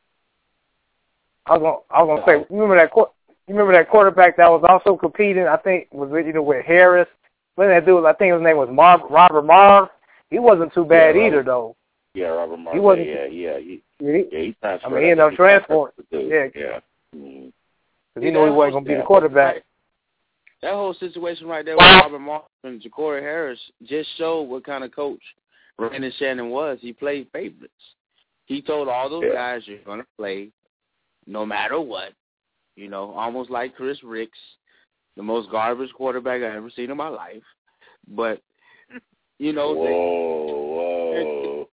I was gonna say, remember that quarterback that was also competing? I think was with Harris What that dude? I think his name was Robert Marv. He wasn't too bad either, though. Yeah, Robert Marv. He wasn't. He transferred. I mean, he ended up transferring. Yeah. Because he knew he wasn't going to be the quarterback. That whole situation right there with Robert Marv and Ja'Cory Harris just showed what kind of coach Brandon Shannon was. He played favorites. He told all those guys, you're going to play no matter what. You know, almost like Chris Ricks, the most garbage quarterback I've ever seen in my life. But, you know. Whoa.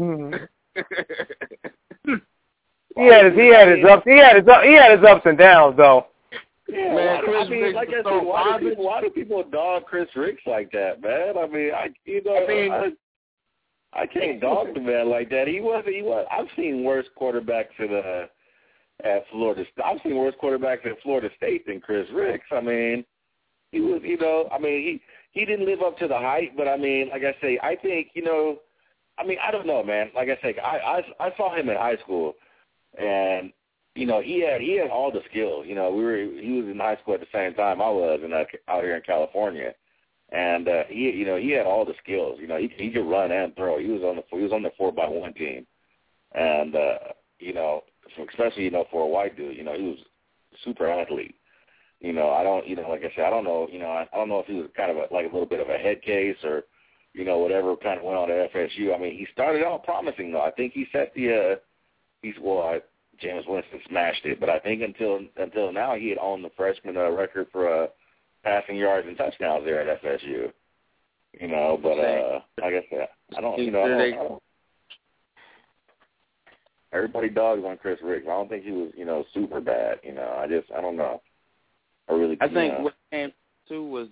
He had his ups and downs, though. Yeah, man, Chris Ricks, like I said, why do people dog Chris Ricks like that, man? I mean, I can't dog the man like that. He was. I've seen worse quarterbacks at Florida. I've seen worse quarterbacks at Florida State than Chris Ricks. I mean, he was. He didn't live up to the hype. But I mean, like I say, I think I don't know, man. Like I say, I saw him in high school, and he had all the skills. He was in high school at the same time I was, out here in California. And he had all the skills. He could run and throw. He was on the 4x1 team, and especially for a white dude, he was a super athlete. Like I said, I don't know. I don't know if he was kind of a little bit of a head case or whatever kind of went on at FSU. I mean, he started out promising though. I think he set Jameis Winston smashed it, but I think until now he had owned the freshman record for passing yards and touchdowns there at FSU, but like I said, I don't. Everybody dogs on Chris Ricks. I don't think he was, super bad. I don't know. I think what came to was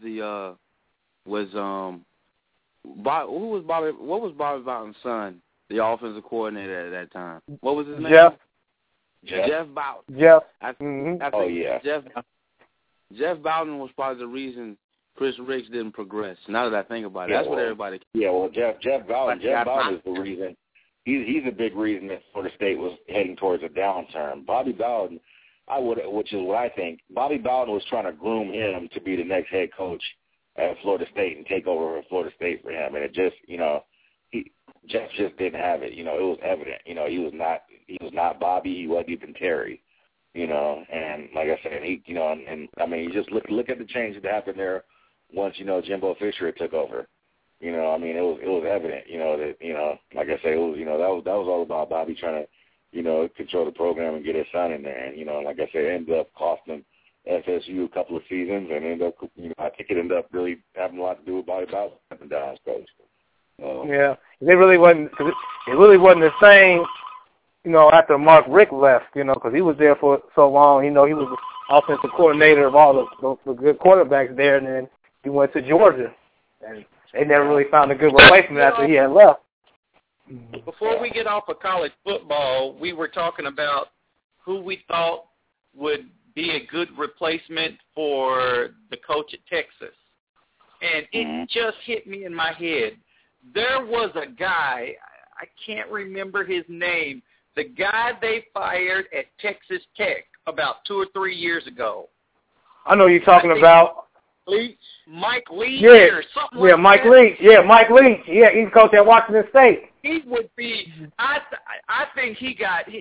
what was Bobby Bowden's son, the offensive coordinator at that time? What was his name? Jeff Bowden. Jeff. I think Jeff Bowden was probably the reason Chris Ricks didn't progress. Now that I think about it, that's what everybody. Yeah, well, Jeff Bowden is the reason. He's a big reason that Florida State was heading towards a downturn. Bobby Bowden, which is what I think. Bobby Bowden was trying to groom him to be the next head coach at Florida State and take over Florida State for him, and it just, Jeff just didn't have it. It was evident. He was not Bobby. He wasn't even Terry. And like I said, you just look at the change that happened there once, Jimbo Fisher had took over. It was evident, that, like I said, it was, that was all about Bobby trying to, control the program and get his son in there. And, like I said, it ended up costing FSU a couple of seasons, and I think it ended up really having a lot to do with Bobby Bowden's up and downs, coach. Yeah, it really wasn't the same. After Mark Richt left, because he was there for so long, he was the offensive coordinator of all the good quarterbacks there, and then he went to Georgia, and they never really found a good replacement after he had left. Before we get off of college football, we were talking about who we thought would be a good replacement for the coach at Texas, and it just hit me in my head. There was a guy, I can't remember his name, the guy they fired at Texas Tech about 2 or 3 years ago. I know you're talking about Leach, Mike Leach, or something like that. Mike Leach. Yeah, Mike Leach. Yeah, he's coach at Washington State. He would be. I think he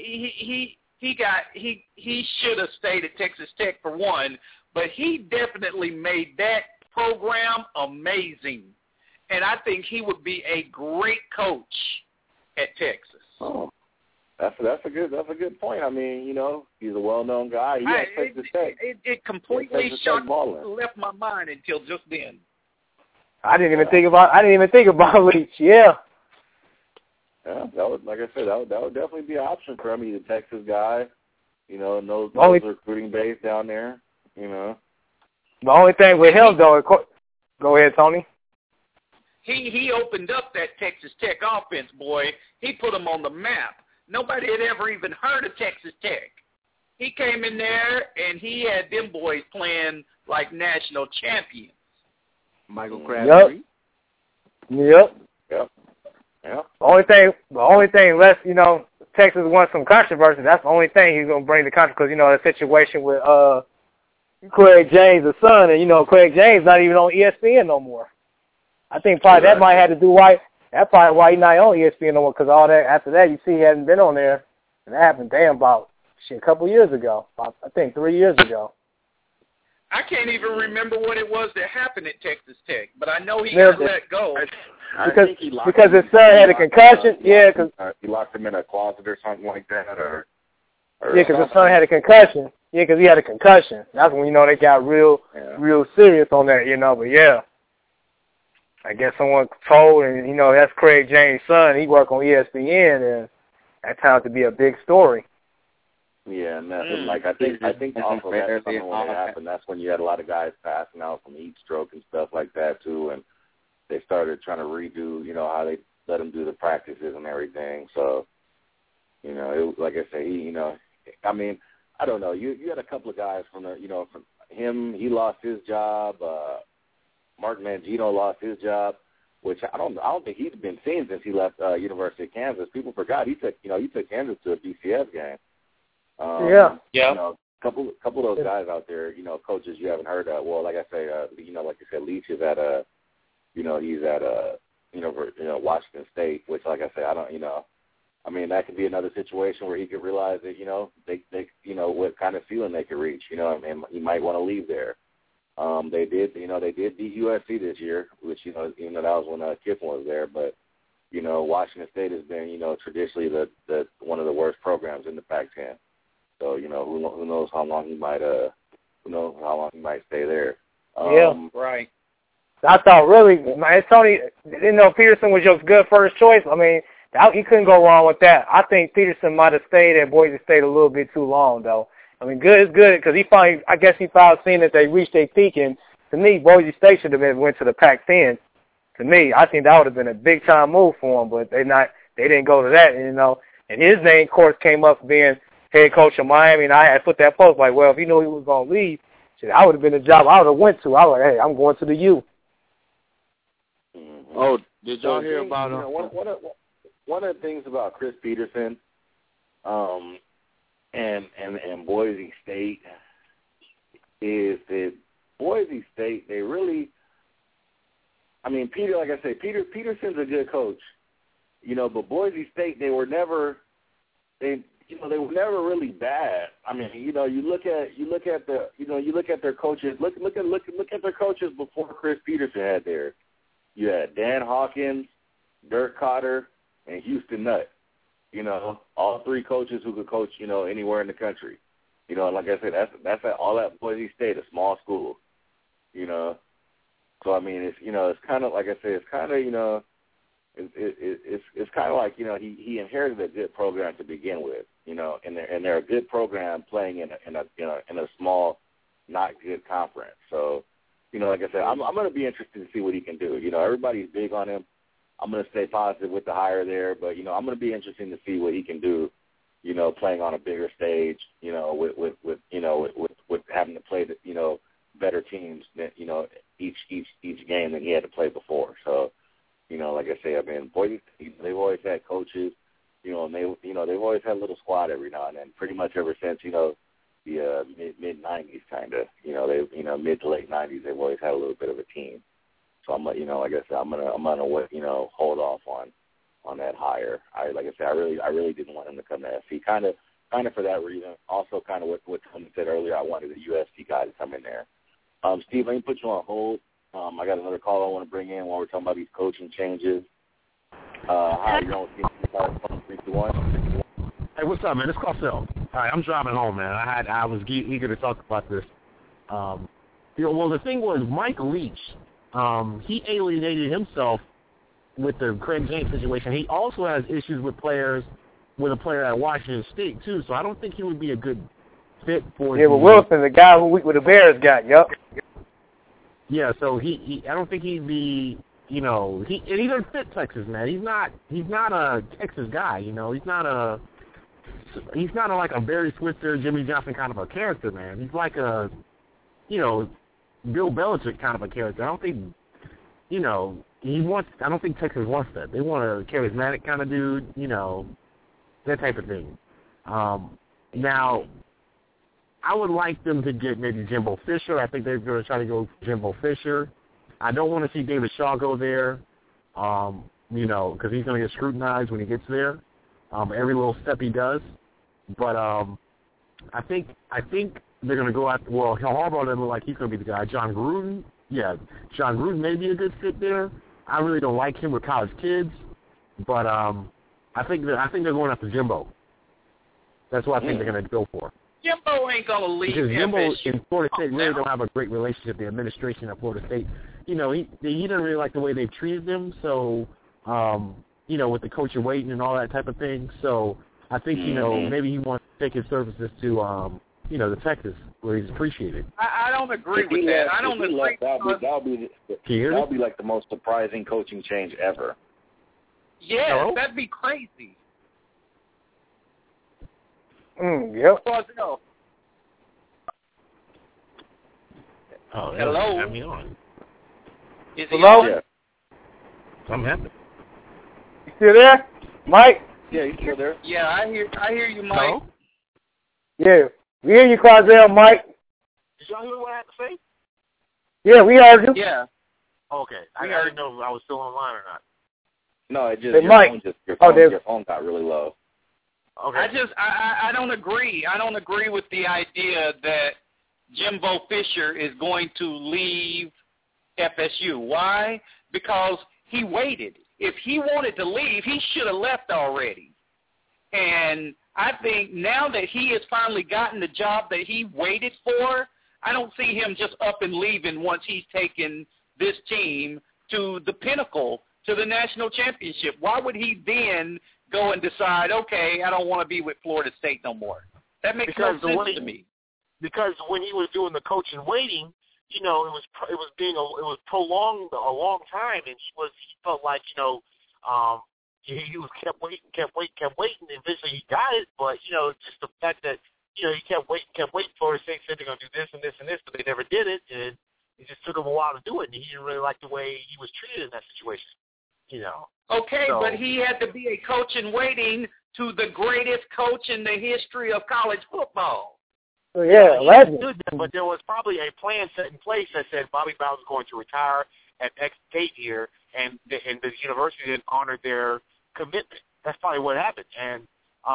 should have stayed at Texas Tech for one, but he definitely made that program amazing, and I think he would be a great coach at Texas. Oh. That's a good point. I mean, he's a well-known guy. It completely left my mind until just then. I didn't even think about Leach. Yeah. Yeah, that would, like I said, that would definitely be an option for him. He's a Texas guy, knows the recruiting base down there. The only thing with him, though, go ahead, Tony. He opened up that Texas Tech offense, boy. He put them on the map. Nobody had ever even heard of Texas Tech. He came in there, and he had them boys playing like national champions. Michael Crabtree. Yep. The only thing, unless, Texas wants some controversy, that's the only thing he's going to bring the controversy, because, the situation with Craig James, the son, and, Craig James not even on ESPN no more. I think probably that might have to do why. That's probably why he's not on ESPN no more, because all that after that you see he hasn't been on there, and that happened about a couple years ago. I think 3 years ago. I can't even remember what it was that happened at Texas Tech, but I know he got let go. Because his son had a concussion. Because he locked him in a closet or something like that, or because his son had a concussion. Yeah, because he had a concussion. That's when they got real serious on that. But yeah, I guess someone told, and that's Craig James' son. He worked on ESPN, and that turned out to be a big story. Yeah, and that, I think also that when it happened, that's when you had a lot of guys passing out from heat stroke and stuff like that too, and they started trying to redo, how they let him do the practices and everything. So, it, like I say, I mean, I don't know. You had a couple of guys from from him. He lost his job. Mark Mangino lost his job, which I don't think he's been seen since he left University of Kansas. People forgot he took Kansas to a BCS game. A couple of those guys out there, coaches you haven't heard of. Well, like I say, like you said, Leach is at he's at Washington State, which, like I say, I don't, I mean, that could be another situation where he could realize that, they what kind of ceiling they could reach, and he might want to leave there. They did beat USC this year, which, that was when Kiffin was there, but, Washington State has been, traditionally the one of the worst programs in the Pac-10. So, who knows how long he might stay there. Right. I thought really, Tony, didn't know Peterson was your good first choice. I mean, you couldn't go wrong with that. I think Peterson might have stayed at Boise State a little bit too long, though. I mean, good is good because he finally seen that they reached their peak, and to me, Boise State should have went to the Pac-10. To me, I think that would have been a big time move for him, but they didn't go to that, And his name, of course, came up being head coach of Miami, and I had put that post like, well, if he knew he was going to leave, I would have been the job I would have went to. I was like, hey, I'm going to the U. Mm-hmm. Oh, did y'all hear about one of the things about Chris Peterson, and Boise State is that Boise State, they really, I mean, Peterson's a good coach, but Boise State, they were never really bad. I mean, you look at their coaches. Look at their coaches before Chris Peterson had there. You had Dan Hawkins, Dirk Cotter, and Houston Nutt. All three coaches who could coach, anywhere in the country. And like I said, that's all at Boise State, a small school. So I mean, it's kind of like I said, it's kind of it's kind of like he inherited a good program to begin with, and they're a good program playing in a small, not good conference. So, like I said, I'm going to be interested to see what he can do. Everybody's big on him. I'm going to stay positive with the hire there, but I'm going to be interested to see what he can do. Playing on a bigger stage, with having to play better teams than each game than he had to play before. So. Like I say, I mean, Boise, they've always had coaches, and they've always had a little squad every now and then. Pretty much ever since the mid '90s, kind of. Mid to late '90s, they've always had a little bit of a team. So I'm, like I said, I'm gonna hold off on that hire. I really didn't want him to come to SC. Kind of for that reason. Also, kind of what Tony said earlier, I wanted a USC guy to come in there. Steve, let me put you on hold. I got another call I want to bring in while we're talking about these coaching changes. Hi, you're on with 321. Hey, what's up, man? It's Carcel. All right, I'm driving home, man. I was eager to talk about this. Well, the thing was, Mike Leach, he alienated himself with the Craig James situation. He also has issues with a player at Washington State, too, so I don't think he would be a good fit for but Wilson, the guy who the Bears got, yep. Yeah, so I don't think he'd be, he doesn't fit Texas, man. He's not a Texas guy, he's not like a Barry Switzer, Jimmy Johnson kind of a character, man. He's like a, Bill Belichick kind of a character. I don't think, I don't think Texas wants that. They want a charismatic kind of dude, that type of thing. Now, I would like them to get maybe Jimbo Fisher. I think they're going to try to go Jimbo Fisher. I don't want to see David Shaw go there, because he's going to get scrutinized when he gets there, every little step he does. But I think they're going to go after, Harbaugh doesn't look like he's going to be the guy. John Gruden may be a good fit there. I really don't like him with college kids, but I think they're going after Jimbo. That's what I think they're going to go for. Jimbo ain't going to leave because Jimbo FSU. in Florida State really don't have a great relationship. The administration at Florida State, he doesn't really like the way they've treated them. So, with the coach and waiting and all that type of thing. So I think maybe he wants to take his services to the Texas where he's appreciated. I don't agree with that. I don't agree. That'll be like the most surprising coaching change ever. Yeah, that'd be crazy. Yep. Oh, hello. Have me on. Is he hello? on? Yeah. Something happened. You still there, Mike? Yeah, you still there? Yeah, I hear you, Mike. Hello? Yeah. We hear you, Clazel, Mike. Did y'all hear what I had to say? Yeah, we heard you. Yeah. Okay. I didn't know if I was still online or not. No, it just, Hey, Mike. your phone got really low. Okay. I don't agree. I don't agree with the idea that Jimbo Fisher is going to leave FSU. Why? Because he waited. If he wanted to leave, he should have left already. And I think now that he has finally gotten the job that he waited for, I don't see him just up and leaving once he's taken this team to the pinnacle, to the national championship. Why would he then go and decide, okay, I don't want to be with Florida State no more? That makes no sense to me. Because when he was doing the coach and waiting, it was prolonged a long time, and he felt like he was kept waiting, and eventually he got it. But just the fact that he kept waiting. Florida State said they're going to do this and this and this, but they never did it, and it just took him a while to do it. And he didn't really like the way he was treated in that situation. Okay, so, but he had to be a coach in waiting to the greatest coach in the history of college football. Yeah, legend. But there was probably a plan set in place that said Bobby Bowers was going to retire at X date here, and the university didn't honor their commitment. That's probably what happened. And,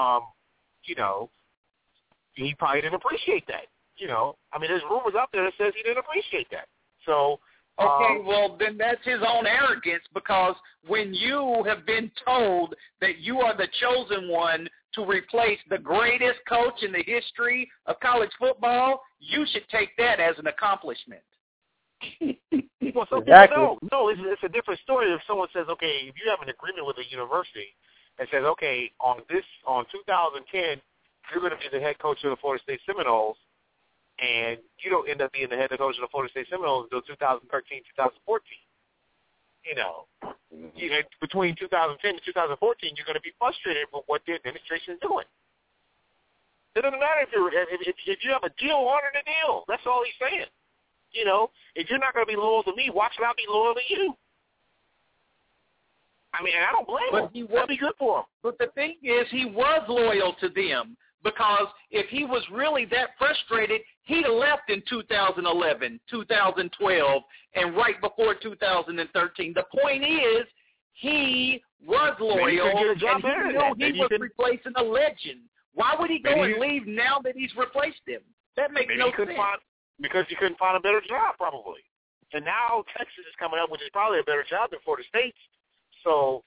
he probably didn't appreciate that. There's rumors out there that says he didn't appreciate that. So, okay, well, then that's his own arrogance, because when you have been told that you are the chosen one to replace the greatest coach in the history of college football, you should take that as an accomplishment. Well, some people no, it's a different story if someone says, okay, if you have an agreement with a university and says, okay, on 2010, you're going to be the head coach of the Florida State Seminoles, and you don't end up being the head coach of the Florida State Seminoles until 2013, 2014. Between 2010 and 2014, you're going to be frustrated with what the administration is doing. It doesn't matter if you have a deal, honor the deal. That's all he's saying. If you're not going to be loyal to me, why should I be loyal to you? I don't blame him. That'd be good for him. But the thing is, he was loyal to them, because if he was really that frustrated, he'd have left in 2011, 2012, and right before 2013. The point is, he was loyal, and he knew he was replacing a legend. Why would he go and leave now that he's replaced him? That makes no sense. Because he couldn't find a better job, probably. And now Texas is coming up, which is probably a better job than Florida State. So,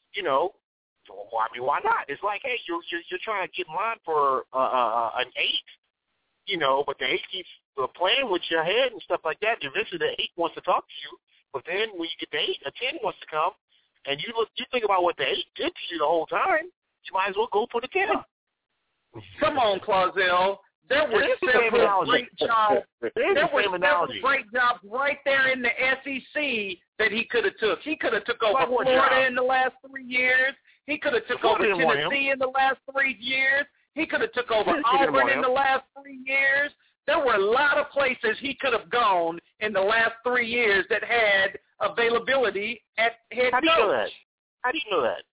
why not? It's like, hey, you're trying to get in line for an 8, but the 8 keeps playing with your head and stuff like that. Eventually, the 8 wants to talk to you, but then when you get the 8, a 10 wants to come, and you think about what the 8 did to you the whole time. You might as well go for the 10. Come on, Clazel. There were several great jobs. There were several great jobs right there in the SEC that he could have took. He could have took over Florida in the last 3 years. He could have took over Tennessee in the last 3 years. He could have took over Auburn in the last 3 years. There were a lot of places he could have gone in the last 3 years that had availability at head coach. How do you know that?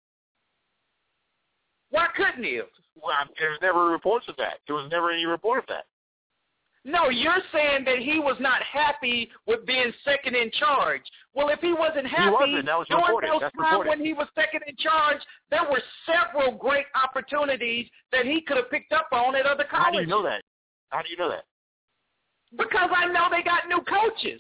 Why couldn't he have? Well, there's never reports of that. There was never any report of that. No, you're saying that he was not happy with being second in charge. Well, if he wasn't happy, he wasn't. That was reported. during those That's times reported. when he was second in charge, there were several great opportunities that he could have picked up on at other colleges. How do you know that? How do you know that? Because I know they got new coaches.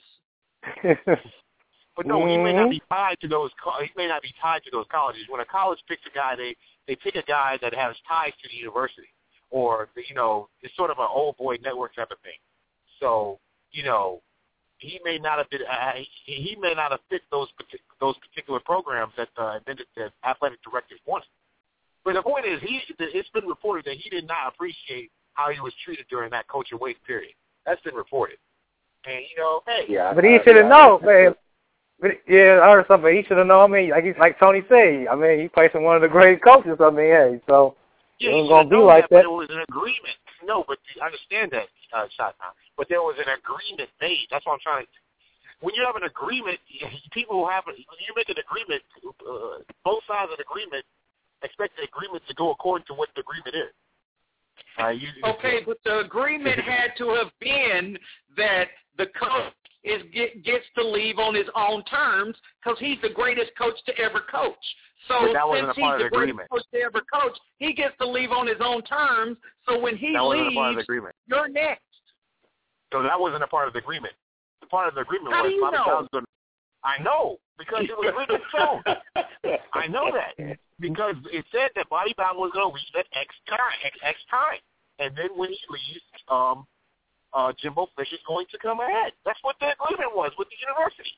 But no, he may not be tied to those. He may not be tied to those colleges. When a college picks a guy, they pick a guy that has ties to the university, or it's sort of an old boy network type of thing. So he may not have been. He may not have fit those particular programs that the athletic directors wanted. But the point is, it's been reported that he did not appreciate how he was treated during that coach and wait period. That's been reported. And hey. Yeah, but he should have known, man. But, yeah, I heard something. He should have known. I mean, like Tony said. I mean, he facing one of the great coaches. I mean, hey, so it wasn't gonna be like that. But it was an agreement. No, but I understand that, shot now. But there was an agreement made. That's what I'm trying to. When you have an agreement, people have. When you make an agreement, both sides of the agreement expect the agreement to go according to what the agreement is. Okay, but the agreement had to have been that the coach gets to leave on his own terms because he's the greatest coach to ever coach. So since he's the greatest coach to ever coach, he gets to leave on his own terms. So when he leaves, you're next. So that wasn't a part of the agreement. The part of the agreement How was do you Bobby know? Bowden's going to. I know because it was written in stone. I know that because it said that Bobby Bowden was going to leave at X time, and then when he leaves, Jimbo Fisher's going to come ahead. That's what the agreement was with the university.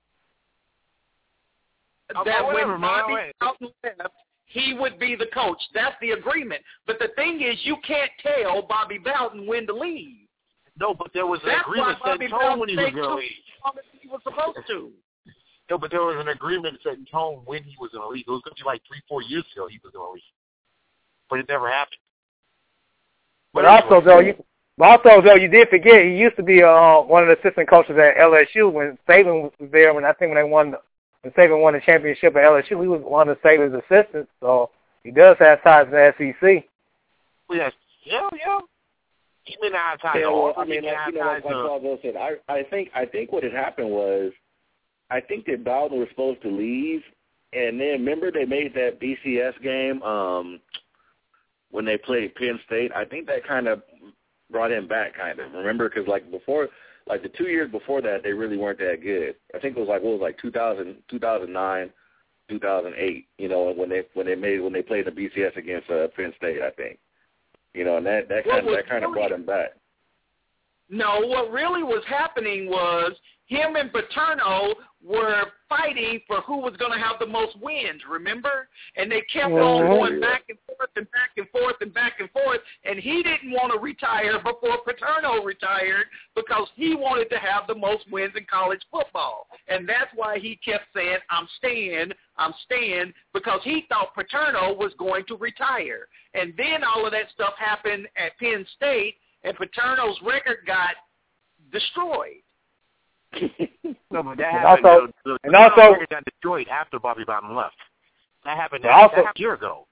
That when Bobby Bowden left, he would be the coach. That's the agreement. But the thing is, you can't tell Bobby Bowden when to leave. No, but there was an agreement set in tone when he was going to leave. He was supposed to. No, but there was an agreement set in tone when he was going to leave. It was going to be like 3-4 years ago he was going to leave. But it never happened. But also, though, you did forget he used to be one of the assistant coaches at LSU when Saban was there. When Saban won the championship at LSU, he was one of Saban's assistants. So he does have ties to the SEC. Well, yeah. He may not have ties. Yeah, well, I mean, like Paul said, I think what had happened was, I think that Bowden was supposed to leave, and then remember they made that BCS game when they played Penn State. I think that kind of brought him back, kind of. Remember, because the 2 years before that, they really weren't that good. I think it was 2009, 2008. When they played the BCS against Penn State, I think. And that kind of brought him back. No, what really was happening was him and Paterno were fighting for who was going to have the most wins, remember? And they kept on going back and forth and back and forth and back and forth, and he didn't want to retire before Paterno retired because he wanted to have the most wins in college football. And that's why he kept saying, I'm staying, because he thought Paterno was going to retire. And then all of that stuff happened at Penn State, and Paterno's record got destroyed. No, but that happened. The record got destroyed after Bobby Bowden left. That happened a year ago.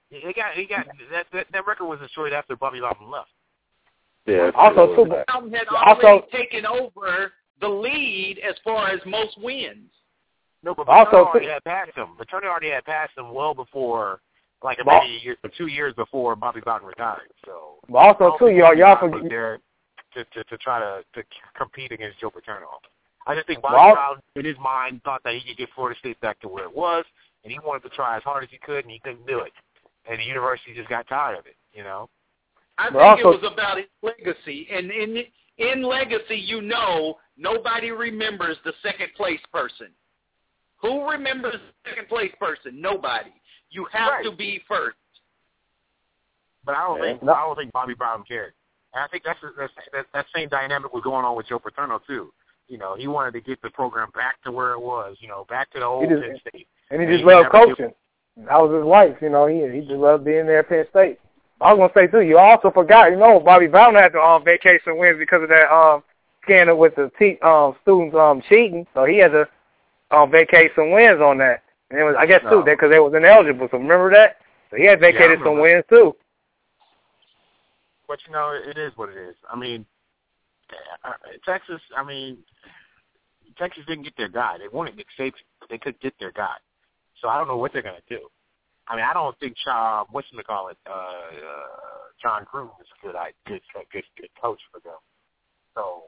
That record was destroyed after Bobby Bowden left. Yeah. Bowden had already taken over the lead as far as most wins. No, but Paterno already had passed him. Paterno already had passed him well before, maybe a year or 2 years before Bobby Bowden retired. So. But also too, y'all forget there to try to compete against Joe Paterno. I just think Bobby Bowden, in his mind, thought that he could get Florida State back to where it was, and he wanted to try as hard as he could, and he couldn't do it. And the university just got tired of it, I think it was about his legacy. And in legacy, nobody remembers the second place person. Who remembers the second place person? Nobody. You have to be first. But I don't think Bobby Bowden cared. And I think that same dynamic was going on with Joe Paterno too. He wanted to get the program back to where it was, back to the old Penn State. And he just loved coaching. That was his life, he just loved being there at Penn State. I was going to say, too, you also forgot, Bobby Bowden had to vacate some wins because of that scandal with the students cheating. So he had to vacate some wins on that. And it was, I guess, too, because they was ineligible. So remember that? So he had vacated some wins, too. But, it is what it is. I mean, Texas, I mean, Texas didn't get their guy. They wanted Nick Saban, but they couldn't get their guy. So I don't know what they're going to do. I mean, I don't think John Gruden is a good coach for them. So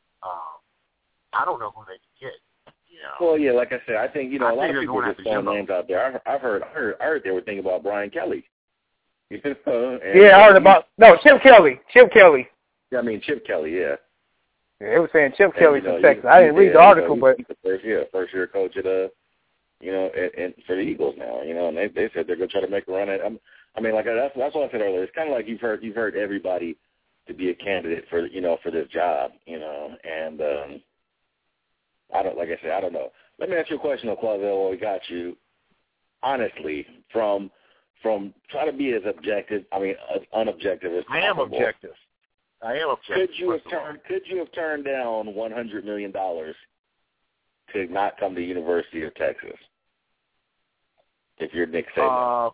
I don't know who they can get. You know. Well, yeah, like I said, I think a lot of people are just throwing names out there. I heard they were thinking about Brian Kelly. I heard about Chip Kelly. Yeah, I mean Chip Kelly. Yeah. Yeah, they were saying Chip Kelly from Texas. I didn't read the article, but he's the first year coach at and for the Eagles now. And they said they're going to try to make a run at. I mean, like that's what I said earlier. It's kind of like you've heard everybody to be a candidate for this job. And I don't know. Let me ask you a question, Claudio, while we got you. Honestly, from try to be as objective, as unobjective as possible. I am objective. Could you have turned down $100 million to not come to the University of Texas if you're Nick Saban?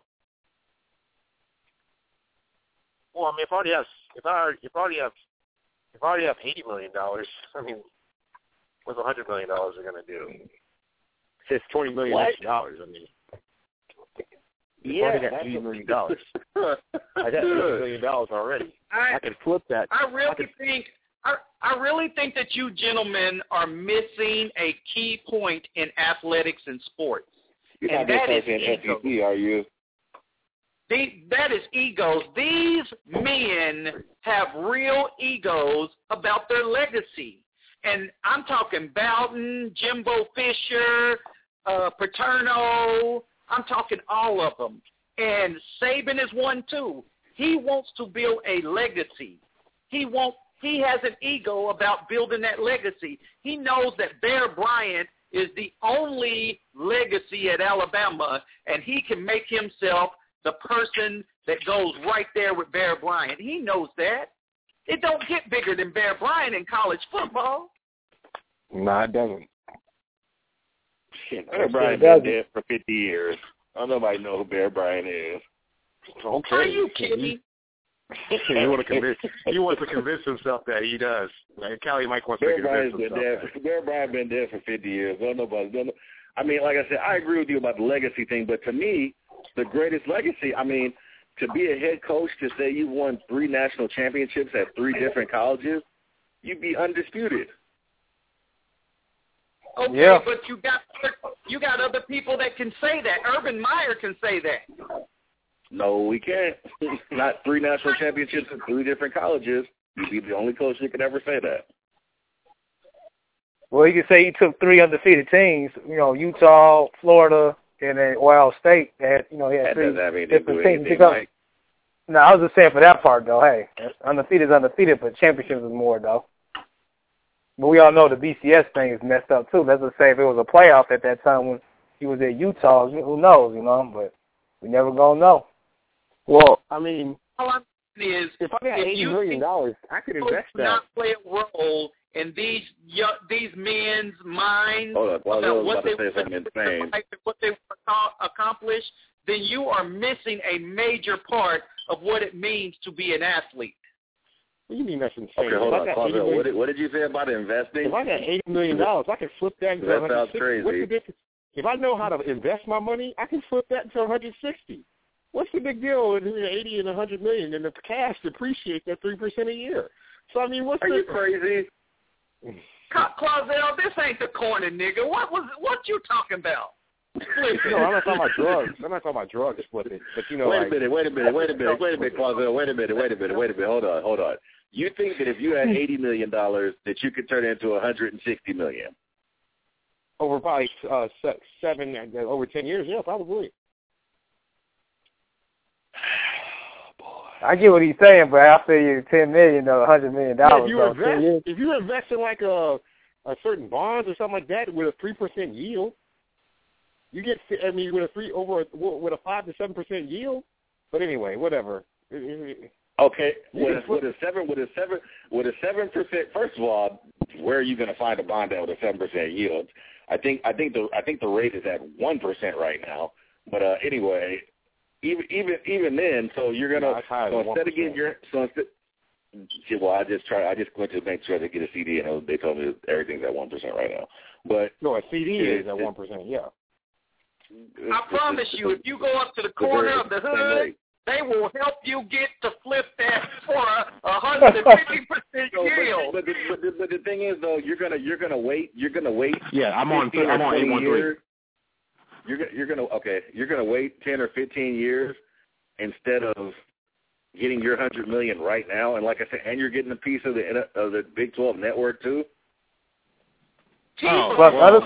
Well, I mean, if I already have $80 million, I mean, what's $100 million are going to do? It's $20 million extra dollars. I mean, yeah, I got $80 million. I got $80 million already. I can flip that. I really think that you gentlemen are missing a key point in athletics and sports. You're not discussing SEC, are you? That is egos. These men have real egos about their legacy. And I'm talking Bowden, Jimbo Fisher, Paterno. I'm talking all of them. And Saban is one too. He wants to build a legacy. He has an ego about building that legacy. He knows that Bear Bryant is the only legacy at Alabama, and he can make himself the person that goes right there with Bear Bryant. He knows that. It don't get bigger than Bear Bryant in college football. No, it doesn't. Bear Bryant been dead for 50 years. Nobody know who Bear Bryant is. Okay. Are you kidding? He wants to convince himself that he does. Like Callie Mike wants to convince himself. Bear Bryant been dead for 50 years. I mean, like I said, I agree with you about the legacy thing, but to me, the greatest legacy, to be a head coach, to say you won 3 national championships at 3 different colleges, you'd be undisputed. Okay, yeah. But you got other people that can say that. Urban Meyer can say that. No, we can't. Not 3 national championships at 3 different colleges. You'd be the only coach that could ever say that. Well, you could say he took 3 undefeated teams. Utah, Florida, and then Ohio State. He had 3 different teams. No, I was just saying for that part though. Hey, undefeated is undefeated, but championships is more though. But we all know the BCS thing is messed up too. Let's just say if it was a playoff at that time when he was at Utah, who knows, but we never gonna know. Well, I mean, all I'm saying is, if I got $80 million, I could invest that. Not play a role in these men's minds about what they want to accomplish, then you are missing a major part of what it means to be an athlete. What do you mean that's insane? Okay, hold on. What did you say about investing? If I got $80 million, I can flip that into $160. That sounds crazy. What's the difference? If I know how to invest my money, I can flip that into $160. What's the big deal with $80 and $100 million? And the cash depreciates at 3% a year. So I mean, Are you crazy? Clauzel, this ain't the corner, nigga. What you talking about? No, I'm not talking about drugs. I'm not talking about drugs flipping. But wait a minute, Clauzel. Wait a minute. Hold on. You think that if you had $80 million, that you could turn it into $160 million? Over probably over 10 years, yeah, probably. I get what he's saying, but I feel you $10 million or $100 million. Yeah, if you invest in like a certain bonds or something like that with a 3% yield, you get. I mean, with a 5 to 7% yield. But anyway, whatever. Okay, with a 7%. First of all, where are you going to find a bond with a 7% yield? I think the rate is at 1% right now. But anyway, even then, so you're gonna instead of getting Well, I just went to make sure to get a CD, and they told me everything's at 1% right now. But no, a CD is at 1%. Yeah. I promise you, if you go up to the corner of the hood, they will help you get to flip that for 150% yield. But the thing is, though, you're gonna wait. Yeah, I'm on 813. You're gonna wait 10 or 15 years instead of getting your $100 million right now. And like I said, and you're getting a piece of the Big 12 network too. Plus other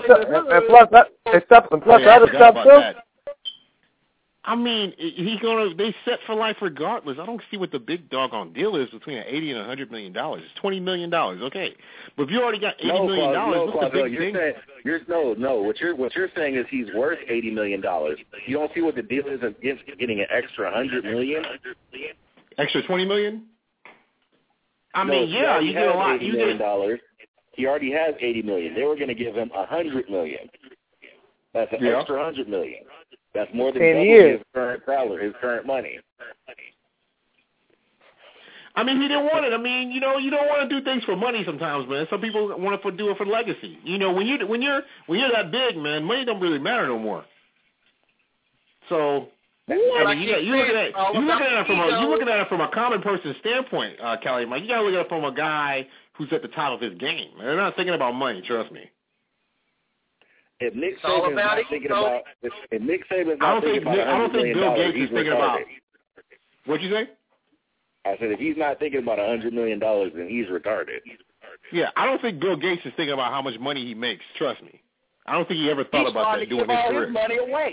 stuff too. I mean, they set for life regardless. I don't see what the big doggone deal is between $80 and $100 million. It's $20 million, okay. But if you already got $80 million, what's the big thing? What you're saying is he's worth $80 million. You don't see what the deal is against getting an extra $100 million? Extra $20 million? I mean, yeah, you get a lot. $80 million. He already has $80 million. They were going to give him $100 million. That's an extra $100 million. That's more than his current salary, his current money. I mean, he didn't want it. I mean, you don't want to do things for money sometimes, man. Some people want to do it for legacy. You know, when you're that big, man, money don't really matter no more. So, I mean, you're looking at it from a common person standpoint, Kelly. Mike, you got to look at it from a guy who's at the top of his game. They're not thinking about money. Trust me. If Nick Saban's not thinking about, if Nick Saban's not thinking about I don't think Bill Gates is thinking about. What'd you say? I said if he's not thinking about $100 million, then he's retarded. Yeah, I don't think Bill Gates is thinking about how much money he makes. Trust me. I don't think he ever thought about that doing his career. His money away.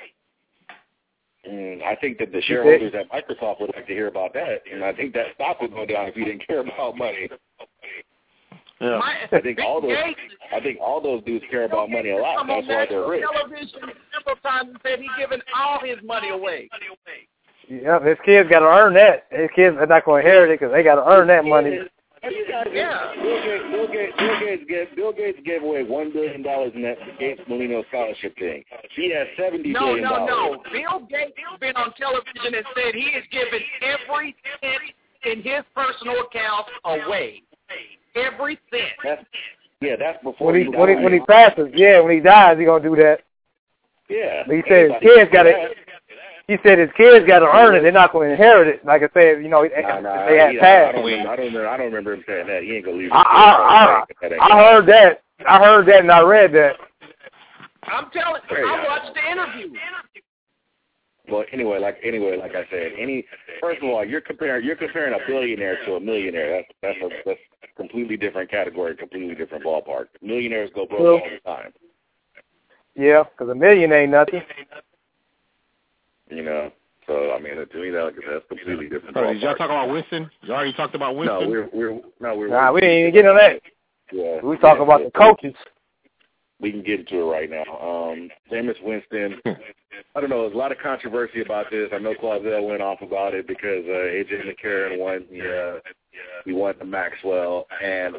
I think that the shareholders at Microsoft would like to hear about that, and I think that stock would go down if he didn't care about money. Yeah. I think all those dudes care about money a lot. That's why they're rich. Television several times and said he's giving all his money away. Yeah, his kids got to earn that. His kids are not going to inherit it because they got to earn that money. Yeah. Bill Gates gave away $1 billion in that Gates Molino scholarship thing. He has $70 billion. No. Bill Gates has been on television and said he is giving every cent in his personal account away. Every cent. That's before when he passes. Yeah, when he dies, he's gonna do that. Yeah. But he said his kids got to. He said his kids got to earn it. They're not going to inherit it. Like I said, they had passed. I don't remember him saying that. He ain't gonna leave. I heard that. I heard that and I read that. I'm telling you, I watched the interview. Well, anyway, like I said, first of all, you're comparing a billionaire to a millionaire. That's a completely different category, completely different ballpark. Millionaires go broke all the time. Yeah, because a million ain't nothing. You know, so I mean, to me, that's completely different. Did y'all talk about Winston? You already talked about Winston. We didn't even get on that. Yeah, we talk about the coaches. We can get into it right now. Jameis Winston. I don't know. There's a lot of controversy about this. I know Clausell went off about it because A.J. McCarron won the Maxwell, and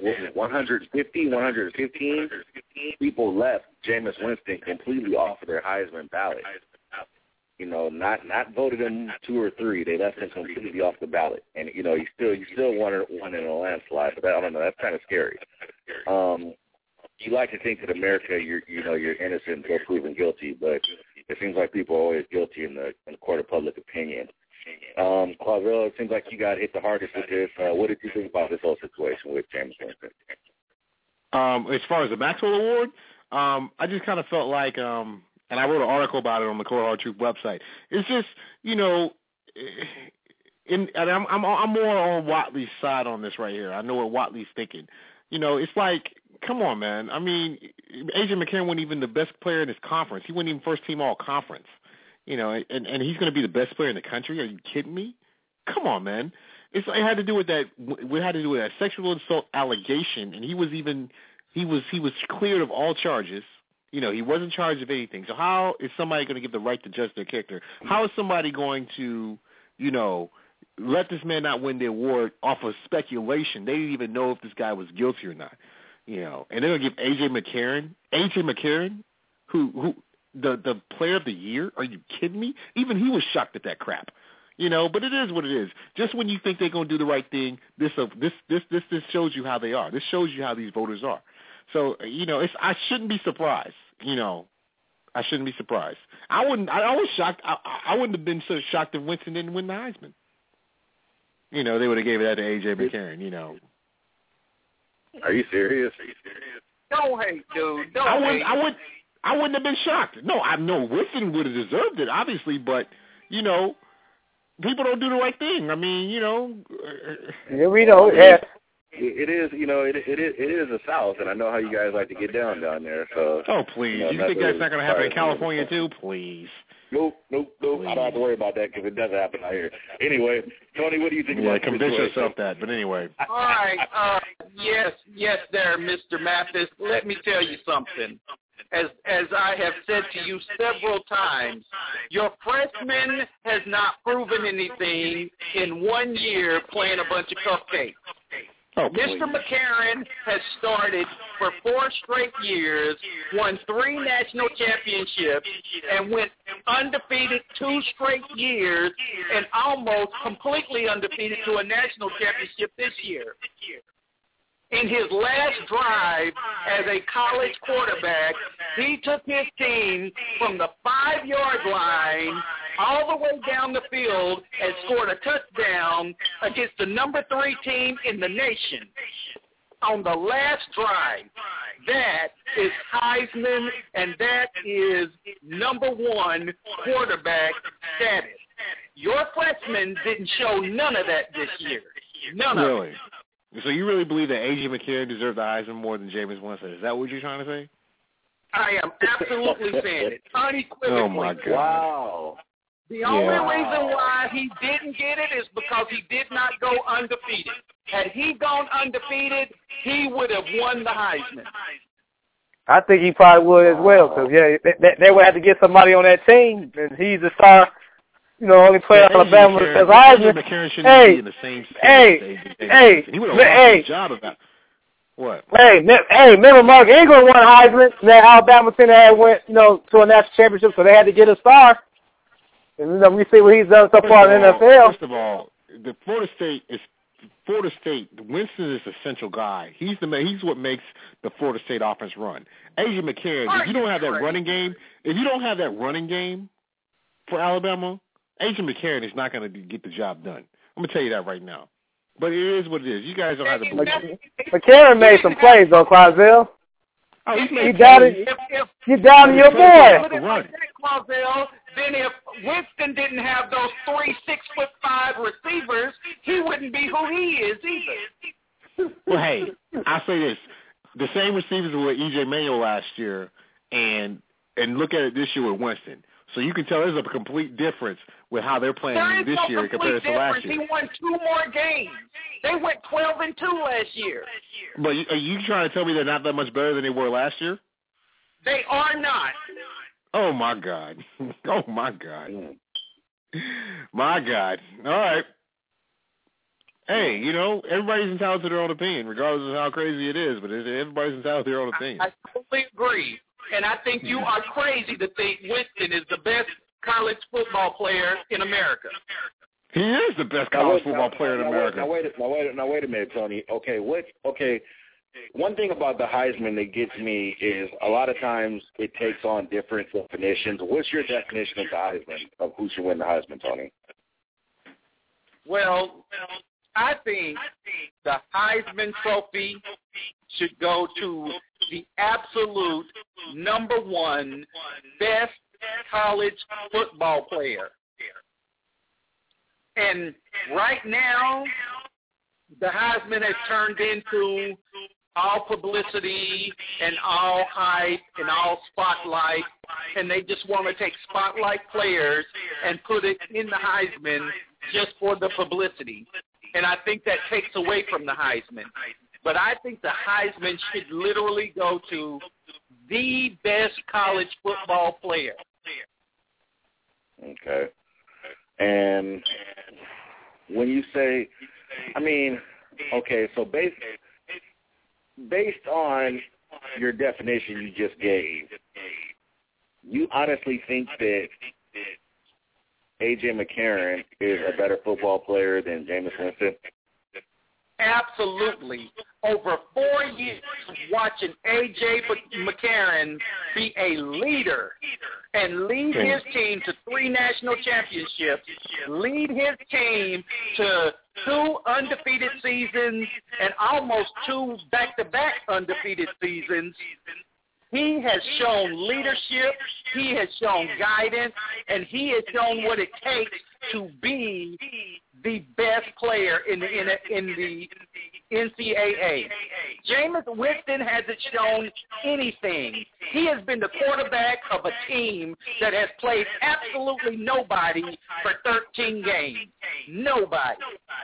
115 people left Jameis Winston completely off of their Heisman ballot. You know, not voted him 2 or 3. They left him completely off the ballot, and you still won in a landslide. But I don't know. That's kind of scary. You like to think that America, you're innocent until proven guilty, but it seems like people are always guilty in the court of public opinion. Clausell, it seems like you got hit the hardest with this. What did you think about this whole situation with Jameis Winston? As far as the Maxwell Award, I just kind of felt like, and I wrote an article about it on the Cold Hard Truth website. It's just, and I'm more on Watley's side on this right here. I know what Watley's thinking. It's like, come on, man. I mean, A.J. McCarron wasn't even the best player in his conference. He wasn't even first team all conference. And he's going to be the best player in the country. Are you kidding me? Come on, man. It had to do with that. We had to do with that sexual assault allegation, and he was cleared of all charges. He wasn't charged of anything. So how is somebody going to give the right to judge their character? How is somebody going to, let this man not win the award off of speculation? They didn't even know if this guy was guilty or not. And they're going to give A.J. McCarron, who the player of the year? Are you kidding me? Even he was shocked at that crap. But it is what it is. Just when you think they're going to do the right thing, this shows you how they are. This shows you how these voters are. So, I shouldn't be surprised. I shouldn't be surprised. I was shocked. I wouldn't have been so shocked if Winston didn't win the Heisman. They would have gave that to A.J. McCarron, Are you serious? Don't hate, dude. I wouldn't have been shocked. No, I know Winston would have deserved it, obviously, but, people don't do the right thing. I mean, Yeah, we know. Yeah. It is, it is the South, and I know how you guys like to get down there. So. Oh, please! You think that's not going to happen in California too? Please. Nope. Please. I don't have to worry about that because it doesn't happen out here. Anyway, Tony, what do you think about this? Convince yourself that. But anyway. All right. Yes, there, Mr. Mathis. Let me tell you something. As I have said to you several times, your freshman has not proven anything in 1 year playing a bunch of cupcakes. Oh, Mr. McCarron has started for 4 straight years, won 3 national championships, and went undefeated 2 straight years, and almost completely undefeated to a national championship this year. In his last drive as a college quarterback, he took his team from the 5-yard line all the way down the field and scored a touchdown against the number 3 team in the nation on the last drive. That is Heisman, and that is number 1 quarterback status. Your freshman didn't show none of that this year. None of it. So you really believe that A.J. McCarron deserved the Heisman more than Jameis Winston? Is that what you're trying to say? I am absolutely saying it, unequivocally. Oh, my God. Wow. The only reason why he didn't get it is because he did not go undefeated. Had he gone undefeated, he would have won the Heisman. I think he probably would as well, because, they would have to get somebody on that team, and he's a star. Only player Alabama says Heisman. Hey, he would have lost his job about what? Remember Mark Ingram won Heisman, and that Alabama team had went, to a national championship, so they had to get a star. And we see what he's done so far in the NFL. First of all, the Florida State. Winston is the central guy. He's what makes the Florida State offense run. A.J. McCarron, if you don't have that running game for Alabama, A.J. McCarron is not going to get the job done. I'm going to tell you that right now. But it is what it is. You guys don't have to. McCarron made some plays, though, Clausell. Oh, you doubted your boy. Then if Winston didn't have those 3 6'5" receivers, he wouldn't be who he is either. Well, hey, I'll say this. The same receivers were E.J. Manuel last year, and look at it this year with Winston. So you can tell there's a complete difference with how they're playing this year compared to last year. He won 2 more games. They went 12-2 last year. But are you trying to tell me they're not that much better than they were last year? They are not. Oh, my God. Oh, my God. My God. All right. Hey, everybody's entitled to their own opinion, regardless of how crazy it is, but everybody's entitled to their own opinion. I totally agree. And I think you are crazy to think Winston is the best college football player in America. He is the best college football player in America. Now wait a minute, Tony. Okay, one thing about the Heisman that gets me is a lot of times it takes on different definitions. What's your definition of the Heisman, of who should win the Heisman, Tony? Well, I think the Heisman Trophy should go to the absolute number 1 best college football player. And right now, the Heisman has turned into all publicity and all hype and all spotlight, and they just want to take spotlight players and put it in the Heisman just for the publicity. And I think that takes away from the Heisman. But I think the Heisman should literally go to the best college football player. Okay. And when you say, so based on your definition you just gave, you honestly think that A.J. McCarron is a better football player than Jameis Winston? Absolutely. Over 4 years watching A.J. McCarron be a leader and lead his team to 3 national championships, lead his team to 2 undefeated seasons and almost 2 back-to-back undefeated seasons. He has shown leadership, he has shown guidance, and he has shown what it takes to be the best player in the NCAA. Jameis Winston hasn't shown anything. He has been the quarterback of a team that has played absolutely nobody for 13 games. Nobody.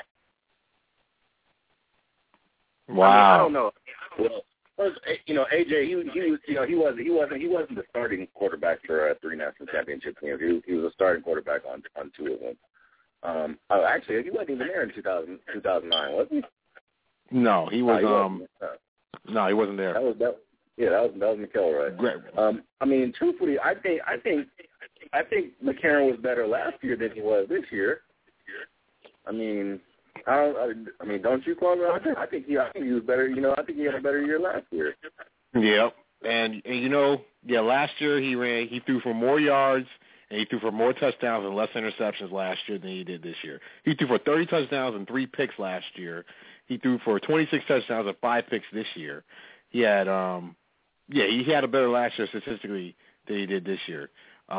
Wow. I don't know. Well, AJ, he wasn't the starting quarterback for 3 national championship teams. He was a starting quarterback on 2 of them. Actually, he wasn't even there in 2009, was he? No, he was. No, he wasn't there. That was McElroy. Great. I mean, truthfully, I think McCarron was better last year than he was this year. I mean, don't you, Carl? I think he was better. I think he had a better year last year. Yep. And last year he threw for more yards and he threw for more touchdowns and less interceptions last year than he did this year. He threw for 30 touchdowns and 3 picks last year. He threw for 26 touchdowns and 5 picks this year. He had he had a better last year statistically than he did this year.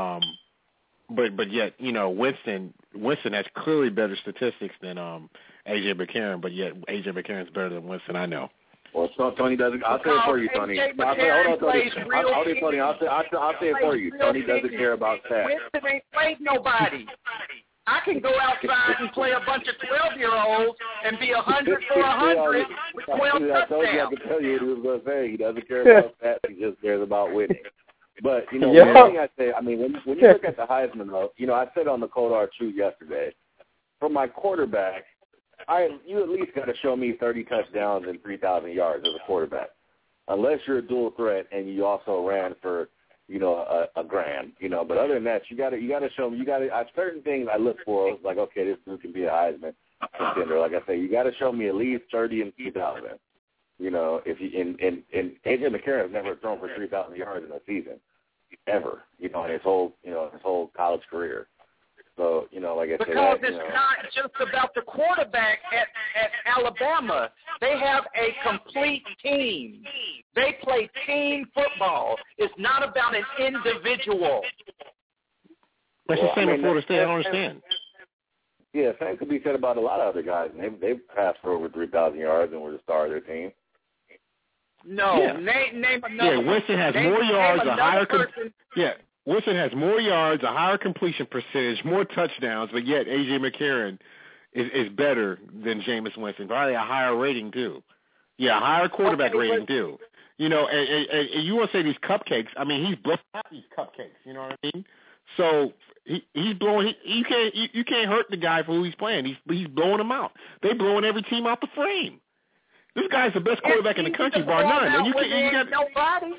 But yet, Winston has clearly better statistics than A.J. McCarron, but yet A.J. McCarron's better than Winston, I know. Well, Tony doesn't. I'll say it for you, Tony. Hold on, Tony. I'll say it for you. Tony doesn't care about stats. Winston ain't played nobody. I can go outside and play a bunch of 12-year-olds and be 100 for 100 with 12 touchdowns. I told you I could tell you what he was going to say. He doesn't care about stats. He just cares about winning. But, one thing I say, when you look at the Heisman, though, I said on the Cold Hard Truth yesterday, for my quarterback, you at least got to show me 30 touchdowns and 3,000 yards as a quarterback, unless you're a dual threat and you also ran for, a grand, But other than that, you got to show me. Certain things I look for, like, okay, this dude can be a Heisman contender. Like I say, you got to show me at least 30 and 3,000. If you and A.J. McCarron has never thrown for 3,000 yards in a season, ever. In his whole college career. So, like I said, because it's not just about the quarterback at Alabama. They have a complete team. They play team football. It's not about an individual. That's the same at Florida State. I don't understand. Yeah, same could be said about a lot of other guys. They've passed for over 3,000 yards and were the star of their team. No, name another. Yeah, Winston has more yards, a higher. Winston has more yards, a higher completion percentage, more touchdowns, but yet A.J. McCarron is better than Jameis Winston. Probably a higher rating too. Yeah, a higher quarterback rating too. And you want to say these cupcakes? I mean, he's blowing out these cupcakes. You know what I mean? So he's blowing. You can't hurt the guy for who he's playing. He's blowing them out. They blowing every team out the frame. This guy's the best quarterback in the country, bar none. And you got nobody.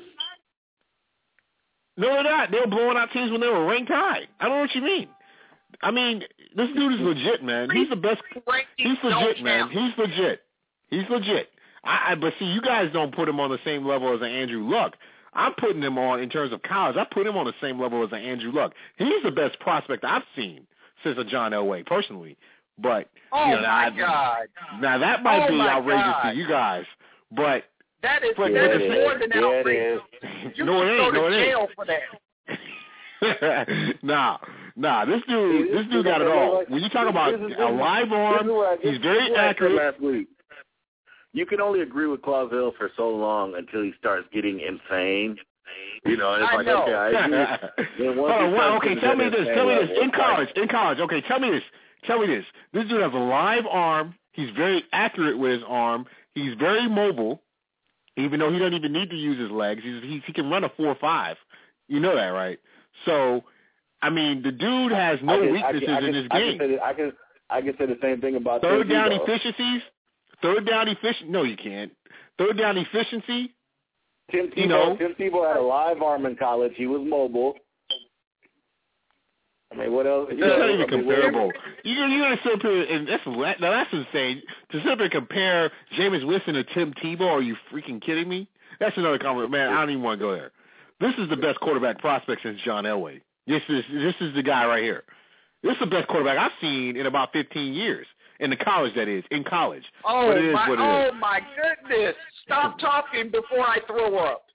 No, they're not. They were blowing out teams when they were ranked high. I don't know what you mean. I mean, this dude is legit, man. He's the best. He's legit, man. He's legit. But see, you guys don't put him on the same level as an Andrew Luck. I'm putting him on, in terms of college, I put him on the same level as an Andrew Luck. He's the best prospect I've seen since a John Elway, personally. But God. Now that might be outrageous to you guys, but that is more than outrageous. You can go to jail for that. Nah. This dude got it all. When you talk about a live arm, he's very accurate. Last week. You can only agree with Claus Hill for so long until he starts getting insane. It's like, know. Okay, I agree. Okay, tell me this. In college. Okay, tell me this. This dude has a live arm. He's very accurate with his arm. He's very mobile, even though he doesn't even need to use his legs. He can run a 4.5. You know that, right? So, I mean, the dude has no weaknesses in his game. I can say the same thing about third down efficiencies. No, you can't. Third down efficiency. Tim Tebow had a live arm in college. He was mobile. I mean, what else? It's not even comparable. You gotta sit up here, and that's insane. To sit up and compare Jameis Winston to Tim Tebow, are you freaking kidding me? That's another comment. Man, I don't even want to go there. This is the best quarterback prospect since John Elway. This is the guy right here. This is the best quarterback I've seen in about 15 years. In the college, that is. In college. Oh, my goodness. Stop talking before I throw up.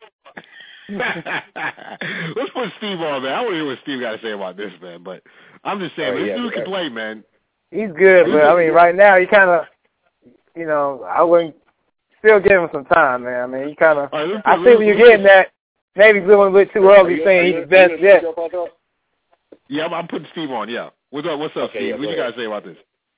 Let's put Steve on, man. I want to hear what Steve got to say about this, man. But I'm just saying, this dude can play, man. He's good, but I mean, right now, he kind of, I wouldn't still give him some time, man. I mean, he kind of, I see what you're getting at. Maybe a little bit too early saying he's the best yet. Yeah, I'm putting Steve on, yeah. What's up, Steve? What you got to say about this?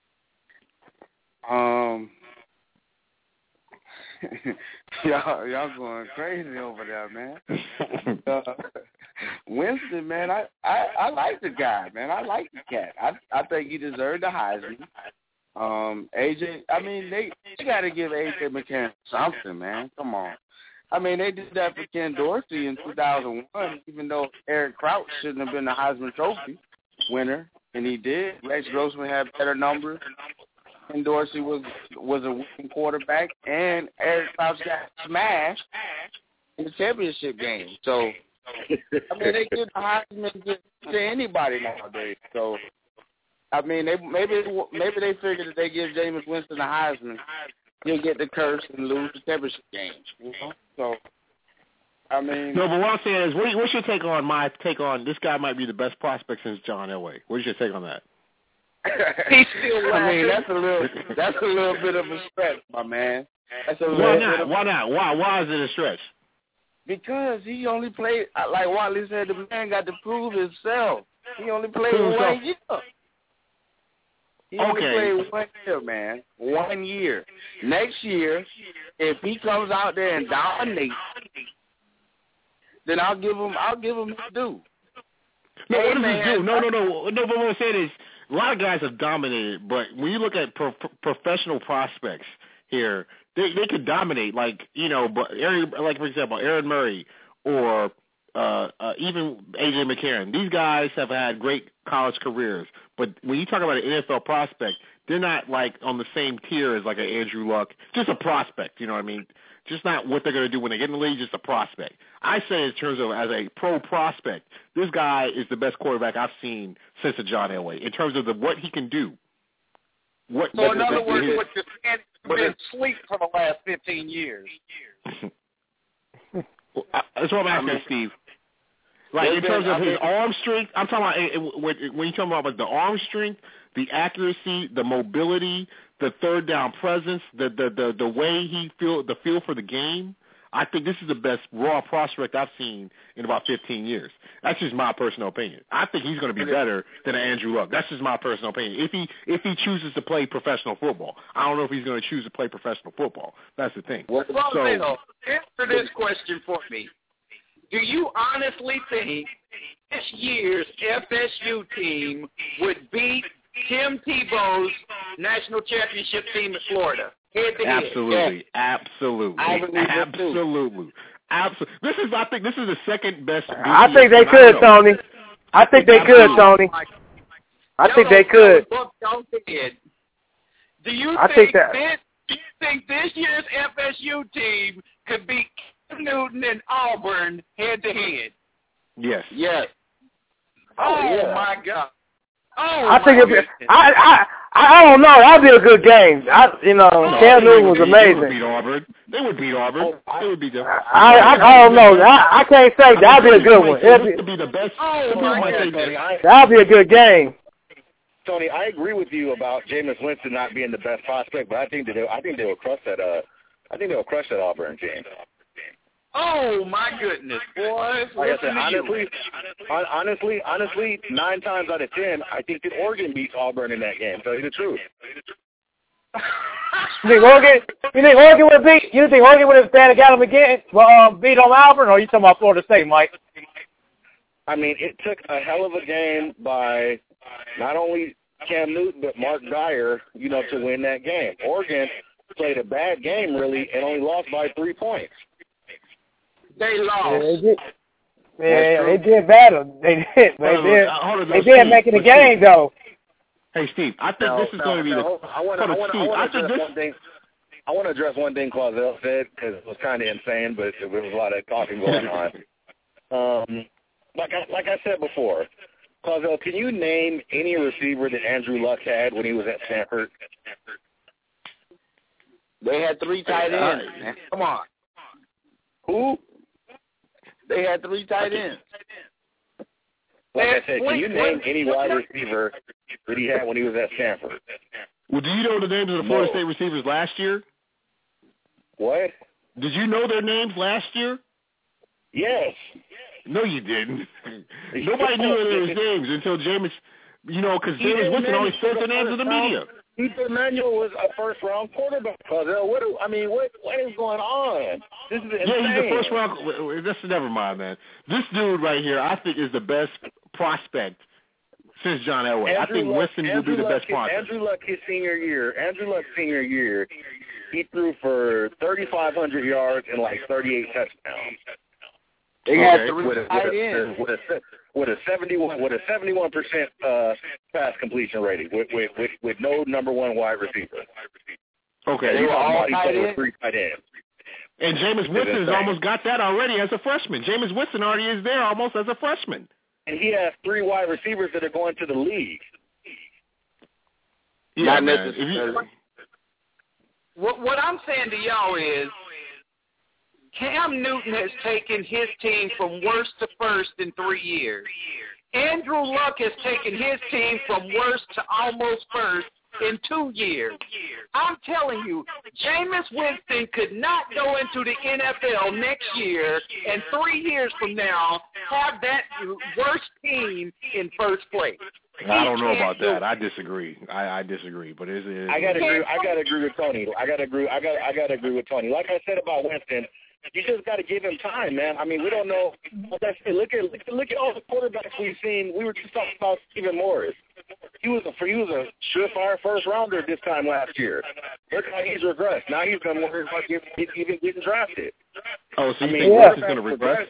Y'all going crazy over there, man. Winston, man, I like the guy, man. I like the cat. I think he deserved the Heisman. AJ, I mean, they got to give AJ McCarron something, man. Come on. I mean, they did that for Ken Dorsey in 2001, even though Eric Crouch shouldn't have been the Heisman Trophy winner, and he did. Rex Grossman had better numbers. Ken Dorsey was a winning quarterback, and Eric Crouch got smashed in the championship game. So, I mean, they give the Heisman to anybody nowadays. So, I mean, maybe they figured that they give Jameis Winston the Heisman, he'll get the curse and lose the championship game. So, I mean. No, but what I'm saying is, what's your take on my take on this guy might be the best prospect since John Elway? What's your take on that? He's still laughing. I mean, that's a little bit of a stretch, my man. Why not? Why is it a stretch? Because he only played, like Watley said, the man got to prove himself. He only played 1 year. He only played 1 year, man. 1 year. Next year, if he comes out there and dominates, then I'll give him his due. No, what does he do? No. But what I'm saying is, a lot of guys have dominated, but when you look at professional prospects here, they could dominate. Like for example, Aaron Murray or even AJ McCarron. These guys have had great college careers, but when you talk about an NFL prospect, they're not like on the same tier as like an Andrew Luck. Just a prospect, you know what I mean? Just not what they're going to do when they get in the league, just a prospect. I say in terms of as a pro prospect, this guy is the best quarterback I've seen since the John Elway in terms of what he can do. So in other words, what you're saying is been asleep for the last 15 years. That's what I'm asking, Steve. Like in terms of his arm strength, I'm talking about when you're talking about the arm strength, the accuracy, the mobility, the third down presence, the way he feel for the game. I think this is the best raw prospect I've seen in about 15 years. That's just my personal opinion. I think he's going to be better than Andrew Luck. That's just my personal opinion. If he chooses to play professional football, I don't know if he's going to choose to play professional football. That's the thing. Well, answer this question for me. Do you honestly think this year's FSU team would beat Tim Tebow's national championship team in Florida? Absolutely. I think this is the second best. I think they could, Tony. I think they could, Tony. I think they could. Do you think this year's FSU team could beat Cam Newton and Auburn head to head? Yes. Oh my God. I think I don't know. That'd be a good game. Cam Newton was amazing. They would beat Auburn. They would beat them. I don't know. I can't say that'd be a good one. It'd be the best. That'd be a good game. Tony, I agree with you about Jameis Winston not being the best prospect, but I think they will crush that. I think they'll crush that Auburn game. Oh my goodness, boys! Like I said, honestly, 9 times out of 10, I think that Oregon beats Auburn in that game. Tell you the truth. You think Oregon would beat? You think Oregon would have stand and got them again? Beat on Auburn, or are you talking about Florida State, Mike? I mean, it took a hell of a game by not only Cam Newton but Mark Dyer, to win that game. Oregon played a bad game really and only lost by 3 points. They lost. Yeah, they did better. They did. They did making the game though. Hey, Steve, I think this is going to be the. I want to address one thing Clausel said because it was kind of insane, but there was a lot of talking going on. Like I said before, Clausel, can you name any receiver that Andrew Luck had when he was at Stanford? They had 3 tight ends, man. Come on. Who? They had 3 tight ends. Like I said, can you name any wide receiver that he had when he was at Stanford? Well, do you know the names of the Florida State receivers last year? What? Did you know their names last year? Yes. No, you didn't. Nobody knew their names until Jameis, because Jameis Winston always said their names to the media. Ethan Emanuel was a first-round quarterback. What is going on? This is insane. Yeah, he's a first-round. Never mind, man. This dude right here, I think, is the best prospect since John Elway. I think Winston will be the best prospect. Andrew Luck's senior year, he threw for 3,500 yards and like 38 touchdowns. They had 3 tight ends. With a 71% pass completion rating, with no number one wide receiver. Okay, they were all tight ends. 3 tight ends. And Jameis Winston has almost got that already as a freshman. Jameis Winston already is there almost as a freshman. And he has 3 wide receivers that are going to the league. Yeah, not necessarily. What I'm saying to y'all is, Cam Newton has taken his team from worst to first in 3 years. Andrew Luck has taken his team from worst to almost first in 2 years. I'm telling you, Jameis Winston could not go into the NFL next year and 3 years from now have that worst team in first place. I don't know about that. I disagree. I disagree. But I gotta agree with Tony. I gotta agree with Tony. Like I said about Winston, you just got to give him time, man. I mean, we don't know. Like I said, look at all the quarterbacks we've seen. We were just talking about Stephen Morris. He was a surefire first rounder this time last year. Look how he's regressed. Now he's going to worry about even getting drafted. Oh, so you think Morris is going to regress?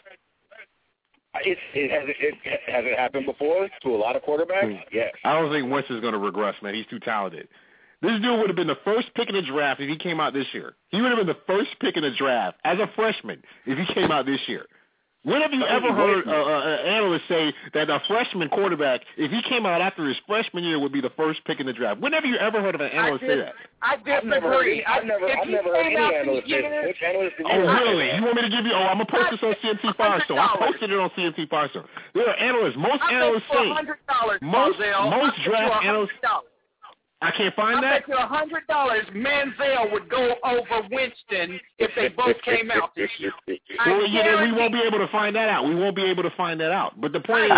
It hasn't happened before to a lot of quarterbacks. Yes. I don't think Wentz is going to regress, man. He's too talented. This dude would have been the first pick in the draft if he came out this year. He would have been the first pick in the draft as a freshman if he came out this year. When have you ever heard an analyst say that a freshman quarterback, if he came out after his freshman year, would be the first pick in the draft? When have you ever heard of an analyst say that? I disagree. I've never heard any analyst say that. Which analyst did you hear? Oh, really? You want me to give you? I'm going to post this on CMT Firestone. I posted it on CMT Firestone. There are analysts. Most analysts say. Most draft analysts. I can't find that. I bet you $100 Manziel would go over Winston if they both came out this year. Well, we won't be able to find that out. But the point is,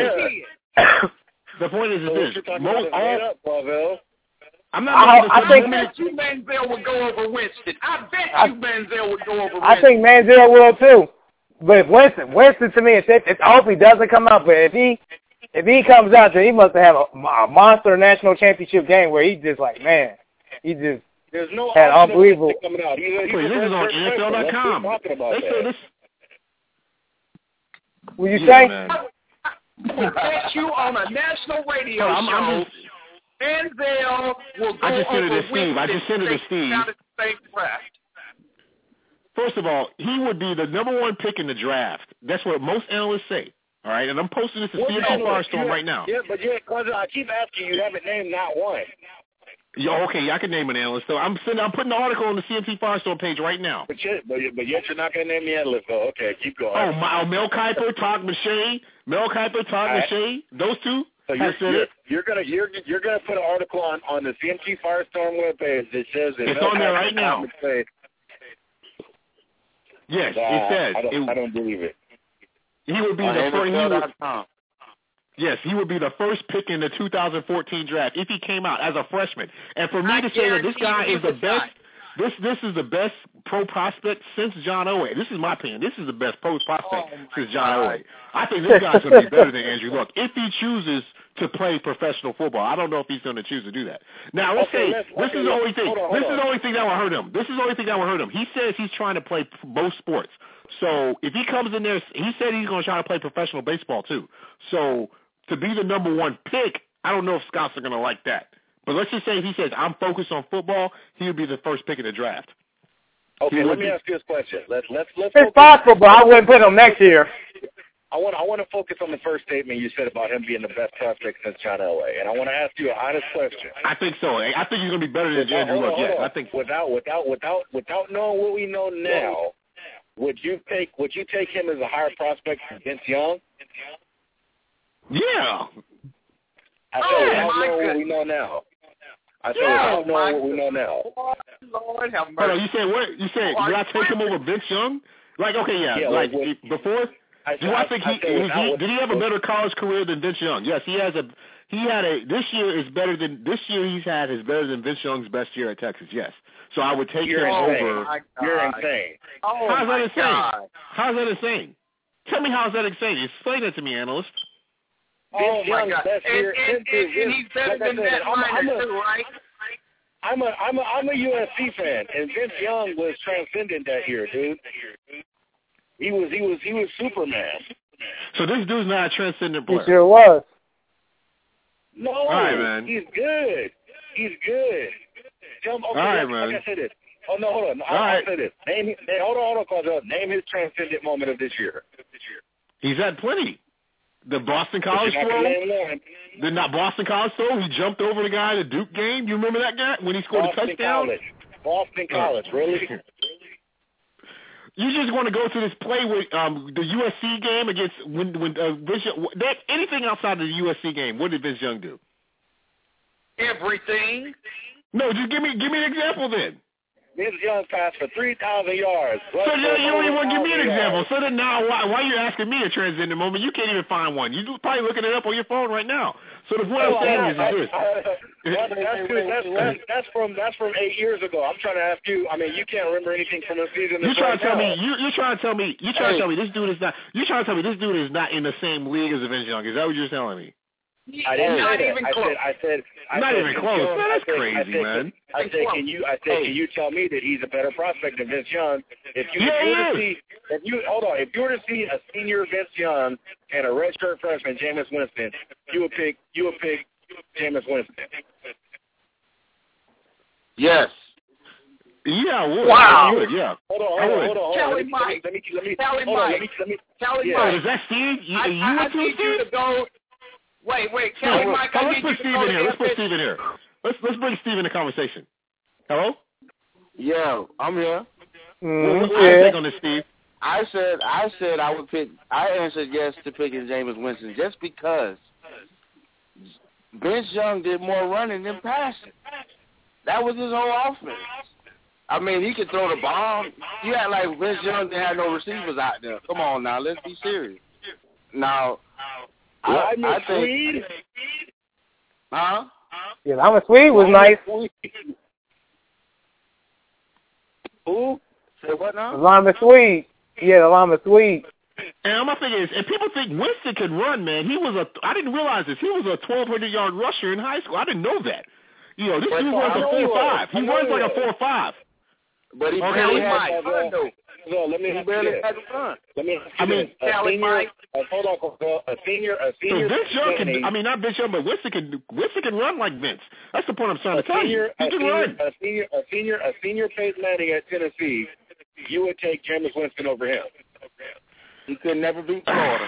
the point is this. I'm not. I bet you Manziel would go over Winston. I think Manziel will too. But Winston to me, I hope he doesn't come out. But if he comes out there, he must have a monster national championship game where he just There's no had unbelievable. Coming out. This is on NFL.com. They say this. Will you say? We bet you on a national radio show. Manziel will go over Winston. I just sent it to Steve. First of all, he would be the number 1 pick in the draft. That's what most analysts say. All right, and I'm posting this to CMT Firestorm right now. Yeah, but I keep asking you, haven't named not one. Yeah, okay, I can name an analyst. So I'm putting the article on the CMT Firestorm page right now. But yet you're not going to name the analyst, though. Okay, keep going. Oh, Mel Kiper, Todd McShay. Those two. So you're gonna put an article on the CMT Firestorm webpage that says that it's on there right now. Yes, it says. I don't believe it. He would be the first. He would be the first pick in the 2014 draft if he came out as a freshman. And for me to say that this guy is the best, This is the best pro prospect since John Elway. This is my opinion. This is the best pro prospect since John Elway. I think this guy's going to be better than Andrew Luck if he chooses to play professional football. I don't know if he's going to choose to do that. Now, let's say this is the only thing. This is the only thing that will hurt him. This is the only thing that will hurt him. He says he's trying to play both sports. So if he comes in there, he said he's going to try to play professional baseball too. So to be the number one pick, I don't know if scouts are going to like that. But let's just say if he says, I'm focused on football, he would be the first pick in the draft. Okay, let me ask you this question. Let's it's possible, but I wouldn't put him next year. I want to focus on the first statement you said about him being the best prospect since John Elway, and I want to ask you an honest question. I think so. I think he's going to be better than Andrew Luck. Yes, I think so. Without knowing what we know now, would you take him as a higher prospect than Vince Young? Yeah. I said without knowing what we know now. I said without knowing what we know now. Lord have mercy. Hold on, you said what? You said would I take him over Vince Young? Like, okay, yeah like before. Did he have a better college career than Vince Young? Yes, he has this year is better than Vince Young's best year at Texas. Yes. So I would take him over. You're insane. How's that insane? How's that insane? Tell me how's that insane? Explain it to me, analyst. Vince Young's best year. And he's better than that too, right? I'm a USC fan, and Vince Young was transcendent that year, dude. He was Superman. So this dude's not a transcendent player. He sure was. No, all right, man. He's good. Okay, all right, man. Like I said this. Oh no, hold on. I'll say this. Hold on, Carl. Name his transcendent moment of this year. He's had plenty. The Boston College throw. The Boston College throw. He jumped over the guy in the Duke game. You remember that guy when he scored a touchdown? Boston College, really? You just want to go to this play with the USC game against when Vince Young, anything outside of the USC game. What did Vince Young do? Everything. No, just give me an example then. Vince Young passed for 3,000 yards. So you don't even want to give me an example. So then now, why are you asking me a transcendent moment? You can't even find one. You're probably looking it up on your phone right now. So the point I'm saying is this. That's from 8 years ago. I'm trying to ask you. I mean, you can't remember anything from the season. You're trying to tell me. You're trying to tell me this dude is not. You're trying to tell me this dude is not in the same league as Vince Young. Is that what you're telling me? I didn't say that. I said not even close. Man, that's crazy, man. I said, can you tell me that he's a better prospect than Vince Young? If you were to see a senior Vince Young and a redshirt freshman Jameis Winston, you would pick Jameis Winston. Yes. Yeah, I would. Wow. I would, yeah. Hold on. Kelly Mike. Is that Steve? I need you to go. Wait, Kelly Mike. Let's put Steve in here. Let's bring Steve in the conversation. Hello? Yeah, I'm here. What's your take on this, Steve? I said I would pick. I answered yes to picking Jameis Winston just because Vince Young did more running than passing. That was his whole offense. I mean, he could throw the ball. You act like Vince Young didn't have no receivers out there. Come on now, let's be serious. Now, I think. Swede? Huh? Yeah, Lama Swede was nice. Who? Say what now? Lama Swede. Yeah, the Lama Swede. And my thing is, and people think Winston could run, man. I didn't realize this. He was a 1,200-yard rusher in high school. I didn't know that. You know, this dude runs a 4.5. He runs like a 4.5. But he barely had fun, though. So let me he barely had fun. Hold on, a senior. So Vince Young can, not Vince Young, but Winston can run like Vince. That's the point I'm trying to tell you. He can run. A senior Peyton Manning at Tennessee, you would take Jameis Winston over him. He could never beat Florida.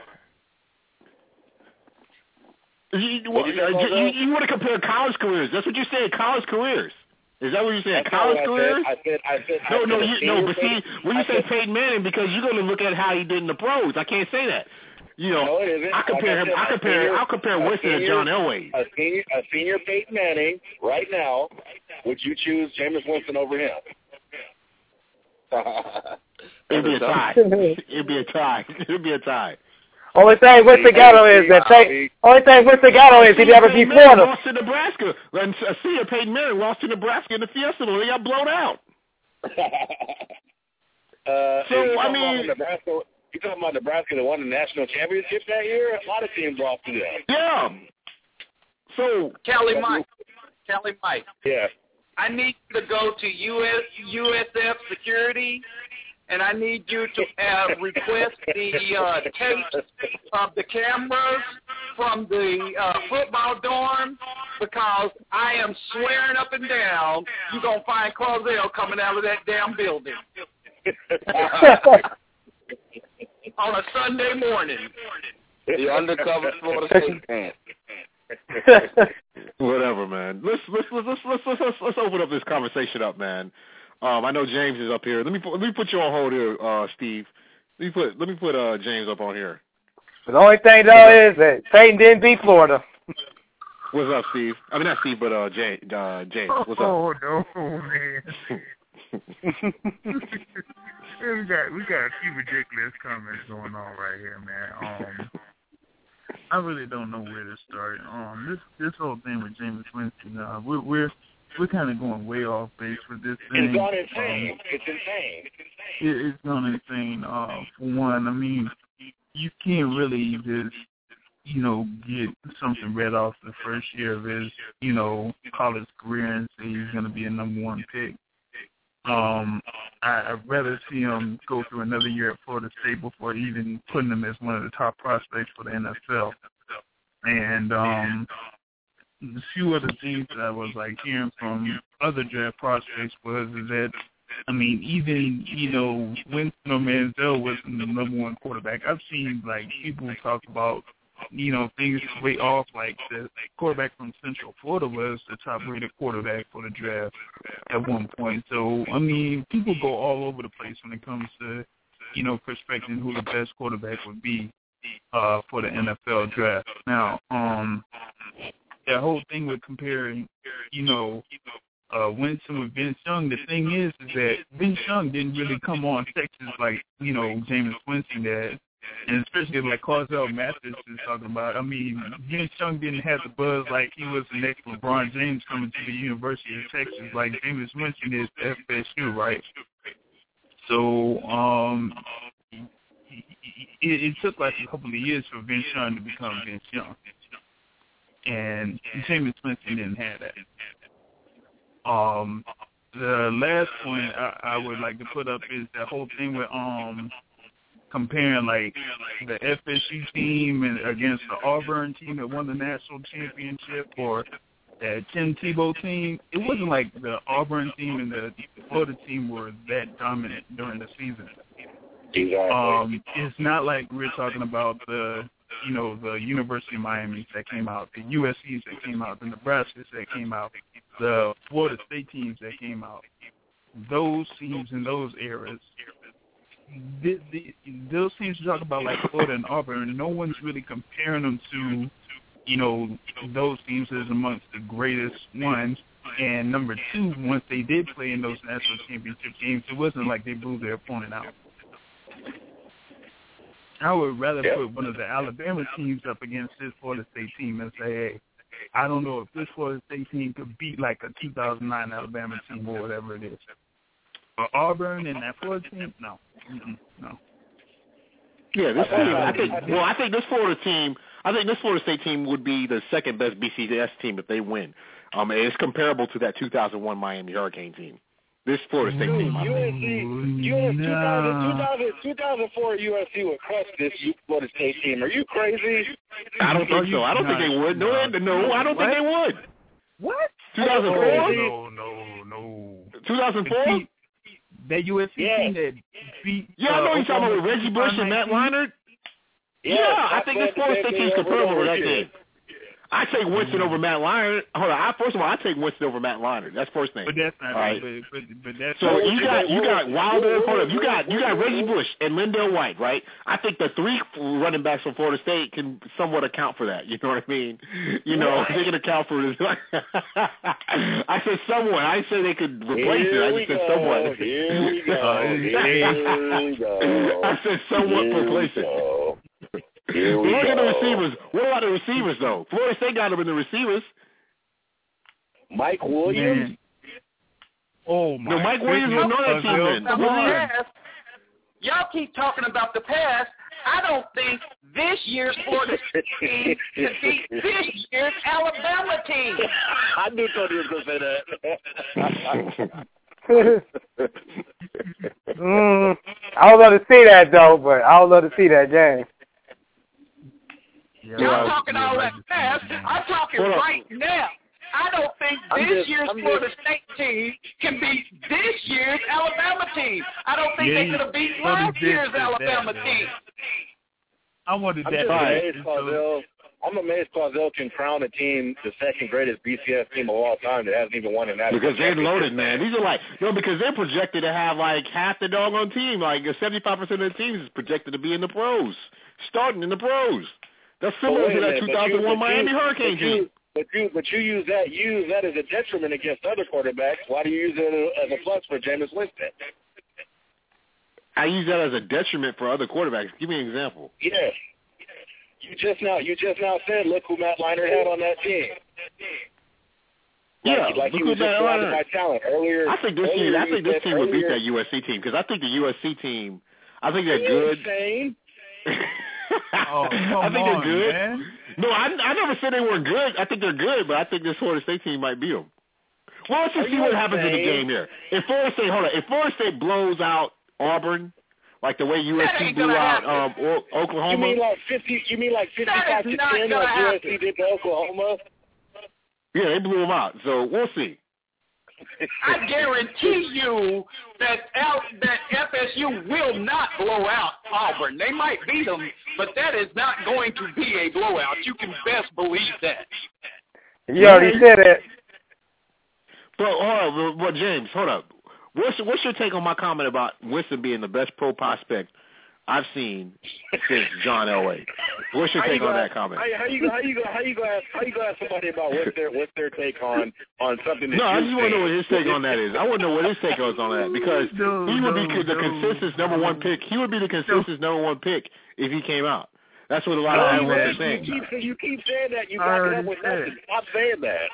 You want to compare college careers? That's what you said. College careers. Is that what you're saying? College careers? I said. But see, when you say Peyton Manning, because you're going to look at how he did in the pros. I can't say that. You know, no, it isn't. I'll compare Winston to John Elway. A senior Peyton Manning right now. Would you choose Jameis Winston over him? It'd be a tie. It'd be a tie. Only thing Winston got on is he never beat Florida. Lost to Nebraska. And senior Peyton Manning lost to Nebraska in the Fiesta Bowl. They got blown out. You talking about Nebraska that won the national championship that year? A lot of teams lost to them. Yeah. So Kelly Mike. Yeah. I need you to go to USF Security, and I need you to request the tapes of the cameras from the football dorm, because I am swearing up and down you're going to find Clausell coming out of that damn building on a Sunday morning. The undercover Florida State fan. Whatever, man. Let's open up this conversation up, man. I know James is up here. Let me put you on hold here, Steve. Let me put James up on here. The only thing though is that Peyton didn't beat Florida. What's up, Steve? I mean not Steve, but James. What's up? Oh no, man. we got a few ridiculous comments going on right here, man. I really don't know where to start. This whole thing with Jameis Winston, we're kind of going way off base with this thing. It's gone insane. It's insane. It's gone insane. For one, I mean, you can't really just, get something read off the first year of his, college career and say he's going to be a number one pick. I'd rather see him go through another year at Florida State before even putting him as one of the top prospects for the NFL. And a few other things that I was hearing from other draft prospects was that, I mean, even, Winston or Manziel wasn't the number one quarterback. I've seen people talk about, things way off, the quarterback from Central Florida was the top-rated quarterback for the draft at one point. So, I mean, people go all over the place when it comes to, prospecting who the best quarterback would be for the NFL draft. Now, that whole thing with comparing, Winston with Vince Young, the thing is that Vince Young didn't really come on Texas like, Jameis Winston did. And especially Clausell Mathis is talking about. I mean, Vince Young didn't have the buzz like he was the next LeBron James coming to the University of Texas like Jameis Winston is to FSU, right? So it took a couple of years for Vince Young to become Vince Young. And Jameis Winston didn't have that. The last point I would like to put up is that whole thing with comparing the FSU team against the Auburn team that won the national championship, or that Tim Tebow team. It wasn't like the Auburn team and the Florida team were that dominant during the season. Exactly. It's not like we're talking about the University of Miami that came out, the USC's that came out, the Nebraskas that came out, the Florida State teams that came out. Those teams in those eras, those teams you talk about Florida and Auburn, no one's really comparing them to, those teams as amongst the greatest ones. And number two, once they did play in those national championship games, it wasn't like they blew their opponent out. I would rather put one of the Alabama teams up against this Florida State team and say, hey, I don't know if this Florida State team could beat a 2009 Alabama team or whatever it is. But Auburn and that Florida team, no. No. Yeah, this team. I think this Florida State team would be the second best BCS team if they win. It's comparable to that 2001 Miami Hurricane team. This Florida State team. 2004 USC would crush this Florida State team. Are you crazy? I don't think so. I don't think they would. No, I don't think they would. What? 2004? No. 2004? That USC team that beat... Yeah, I know you're talking about with Reggie Bush and Matt Leinart. Yeah, I think this Florida State team is comparable to that team. I take Winston over Matt Leinart. Hold on. First of all, I take Winston over Matt Leinart. That's first thing. But that's not right. But that's so you got Wilder. Hold up. You got Reggie Bush and Lindell White, right? I think the three running backs from Florida State can somewhat account for that. You know what I mean? They can account for it. I said somewhat. I said they could replace it. I just said somewhat. Here we go. I said somewhat replace it. Look at the receivers. What about the receivers, though? Florida State got them in the receivers. Mike Williams? Man. Oh, my No, Mike Williams was on that team then. Y'all keep talking about the past. I don't think this year's Florida team can beat this year's Alabama team. I knew Tony was going to say that. I would love to see that, though, but I would love to see that game. Y'all talking all that past. I'm talking right now. I don't think this year's Florida State team can beat this year's Alabama team. I don't think they could have beat last year's Alabama team. I wanted that. I'm amazed Clausell can crown a team the second greatest BCS team of all time that hasn't even won a national because they're loaded, man. These are like, because they're projected to have like half the doggone team. Like 75% of the teams is projected to be in the pros, starting in the pros. That's similar to that 2001 Miami Hurricane team. But you use that as a detriment against other quarterbacks. Why do you use it as a plus for Jameis Winston? I use that as a detriment for other quarterbacks. Give me an example. Yeah. You just now said, look who Matt Leinart had on that team. Yeah, like he was just surrounded by talent earlier. I think this team would beat that USC team because I think the USC team, I think they're good. Insane. Oh, I think they're good. Man. No, I never said they were good. I think they're good, but I think this Florida State team might beat them. Well, let's just see what happens in the game here. If Florida State blows out Auburn, like the way USC blew out Oklahoma. You mean like 55 to 10 like USC did to Oklahoma? Yeah, they blew them out. So we'll see. I guarantee you that FSU will not blow out Auburn. They might beat them, but that is not going to be a blowout. You can best believe that. You already said it. But James, hold up. What's your take on my comment about Winston being the best pro prospect I've seen since John Elway? What's your take on that comment? How you gonna ask somebody about what's their take on something? That I just want to know what his take on that is. I want to know what his take is on that because he would be the consensus number one pick. He would be the consensus number one pick if he came out. That's what a lot of analysts are saying. You keep saying that. You back it up with nothing. Stop saying that.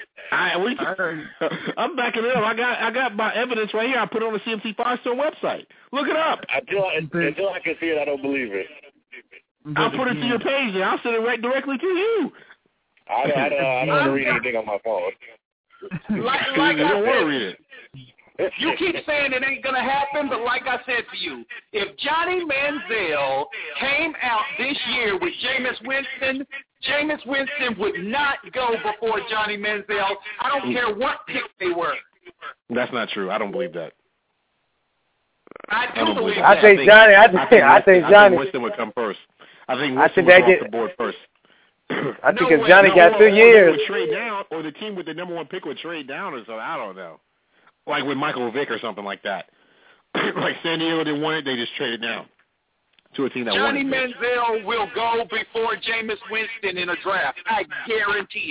I'm backing it up. I got my evidence right here. I put it on the CMT Firestone website. Look it up. Until I can see it, I don't believe it. I'll put it to your page and I'll send it right directly to you. I don't want to read anything on my phone. Like I don't want to read it. You keep saying it ain't going to happen, but like I said to you, if Johnny Manziel came out this year with Jameis Winston would not go before Johnny Manziel. I don't care what pick they were. That's not true. I don't believe that. I do believe that. I think Johnny Winston would come first. I think Winston would go off the board first. I think if Johnny got 2 years. Would trade down, or the team with the number one pick would trade down or something. I don't know. Like with Michael Vick or something like that. Like San Diego didn't want it, they just traded down to a team that Johnny wanted it. Manziel will go before Jameis Winston in a draft. I guarantee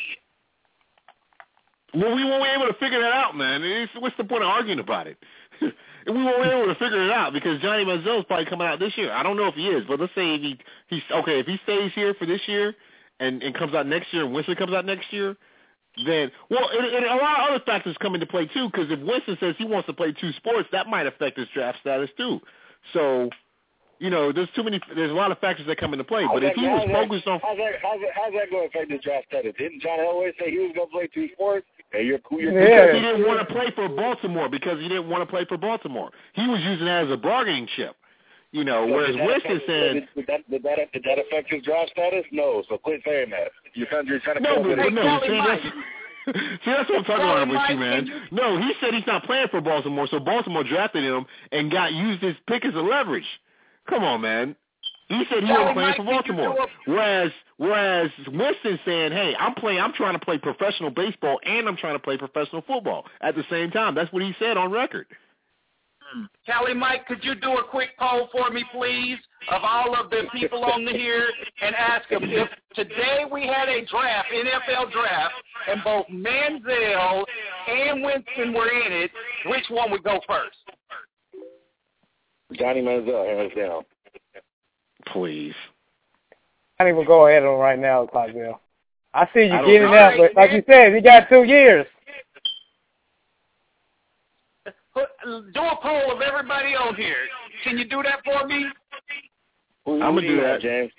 it. Well, we won't be able to figure that out, man. What's the point of arguing about it? We won't be able to figure it out because Johnny Manziel is probably coming out this year. I don't know if he is, but let's say if if he stays here for this year and comes out next year and Winston comes out next year, then, and a lot of other factors come into play, too, because if Winston says he wants to play 2 sports, that might affect his draft status, too. So, there's a lot of factors that come into play. But if he was focused on... How's that going to affect his draft status? Didn't John Elway say he was going to play 2 sports? Hey, you're cool. Because he didn't want to play for Baltimore, He was using that as a bargaining chip. Whereas Winston said... Did that affect his draft status? No, so quit saying that. You're trying to See, that's what I'm talking about with you, man. No, he said he's not playing for Baltimore, so Baltimore drafted him and used his pick as a leverage. Come on, man. He said he wasn't playing for Baltimore. Whereas Winston's saying, hey, I'm trying to play professional baseball and I'm trying to play professional football at the same time. That's what he said on record. Callie Mike, could you do a quick poll for me, please, of all of the people on here and ask them if today we had a draft, NFL draft, and both Manziel and Winston were in it, which one would go first? Johnny Manziel, hands down. Please. I ain't even go ahead on right now, Clydesdale. I see you getting that, but like you said, he got 2 years. Do a poll of everybody on here. Can you do that for me? I'm going to do that, James.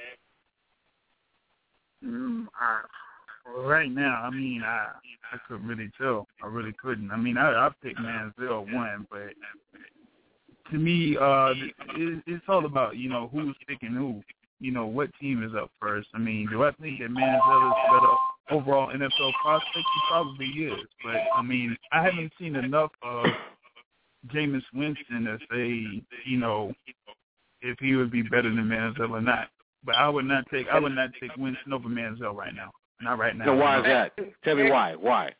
Right now, I mean, I couldn't really tell. I really couldn't. I mean, I picked Manziel 1, but to me, it's all about, who's picking who. What team is up first. I mean, do I think that Manziel is better overall NFL prospect? He probably is. But, I mean, I haven't seen enough of Jameis Winston to say, if he would be better than Manziel or not. But I would not take Winston over Manziel right now. Not right now. So why is that? Tell me why. Why?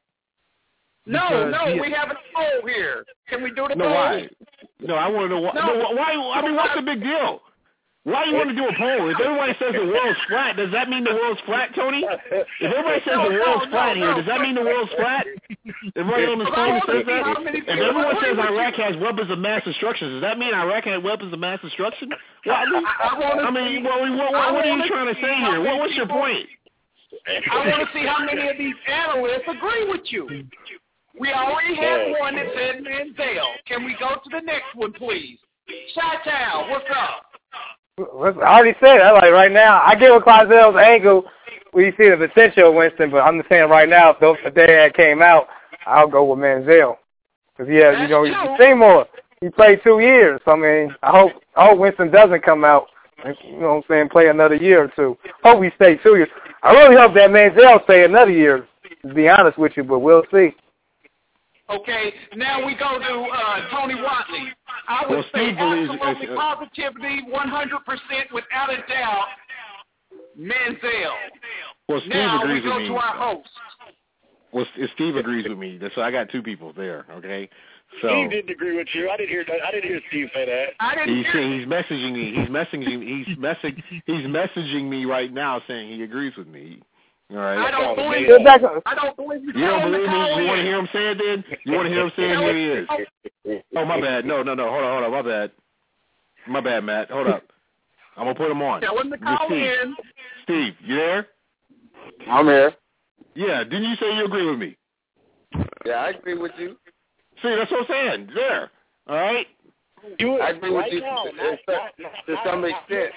No, we have a poll here. Can we do the poll? No, why? No, I want to know why. No, why? I mean, what's the big deal? Why do you want to do a poll? If everybody says the world's flat, does that mean the world's flat, Tony? If everybody says the world's flat here, does that mean the world's flat? Everybody on the phone says that? If everyone says Iraq has weapons of mass destruction, does that mean Iraq has weapons of mass destruction? Well, what are you trying to say here? What's your point? I want to see how many of these analysts agree with you. We already have one that said Manziel. Can we go to the next one, please? Chi-Town, what's up? I already said that. Like right now, I get what Clydesdale's angle. We see the potential of Winston, but I'm just saying right now, if they had came out, I'll go with Manziel because he's seen more. He played 2 years. So, I mean, I hope Winston doesn't come out. Play another year or 2. Hope he stay 2 years. I really hope that Manziel stay another year. To be honest with you, but we'll see. Okay, now we go to Tony Watley. I would say absolutely positivity, 100% without a doubt, Manziel. Well, Steve now agrees we go with me. to our host. Well, Steve agrees with me. So I got 2 people there. Okay. So Steve didn't agree with you. I didn't hear Steve say that. He's messaging me. He's messaging me right now saying he agrees with me. All right. I don't believe you. You don't believe me? You want to hear him say it then? You want to hear him say it? Here he is. Oh, my bad. No. Hold on. My bad. My bad, Matt. Hold up. I'm going to put him on. Tell him to call in. Steve, you there? I'm here. Yeah. Didn't you say you agree with me? Yeah, I agree with you. See, that's what I'm saying. There. All right? I agree with you to some extent.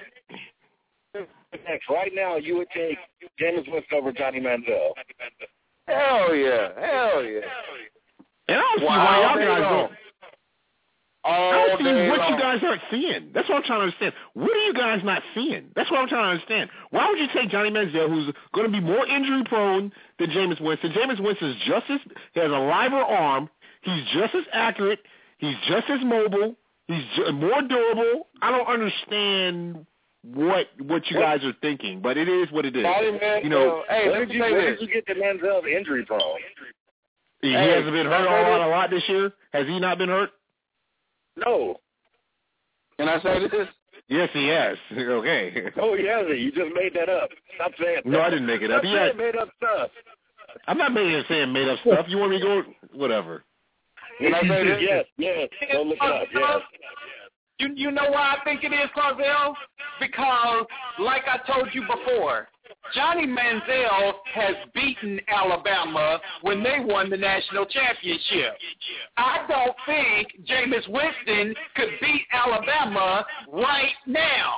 Next, right now, you would take Jameis Winston over Johnny Manziel. Hell yeah. And I don't see why y'all guys don't. I don't see what you guys aren't seeing. That's what I'm trying to understand. What are you guys not seeing? That's what I'm trying to understand. Why would you take Johnny Manziel, who's going to be more injury prone than Jameis Winston? Jameis Winston is he has a liver arm. He's just as accurate. He's just as mobile. He's more durable. I don't understand what you guys are thinking, but it is what it is. Hey, where did you get the Manziel injury prone? He hasn't been hurt a lot this year. Has he not been hurt? No. Can I say this? Yes, he has. Okay. Oh, he hasn't. You just made that up. Stop saying that. No, I didn't make it up. Stop saying made up stuff. I'm not saying made up stuff. You want me to go? Whatever. Can I say this? Yes. Go look it up. Yes. You know why I think it is, Carvel? Because, like I told you before, Johnny Manziel has beaten Alabama when they won the national championship. I don't think Jameis Winston could beat Alabama right now.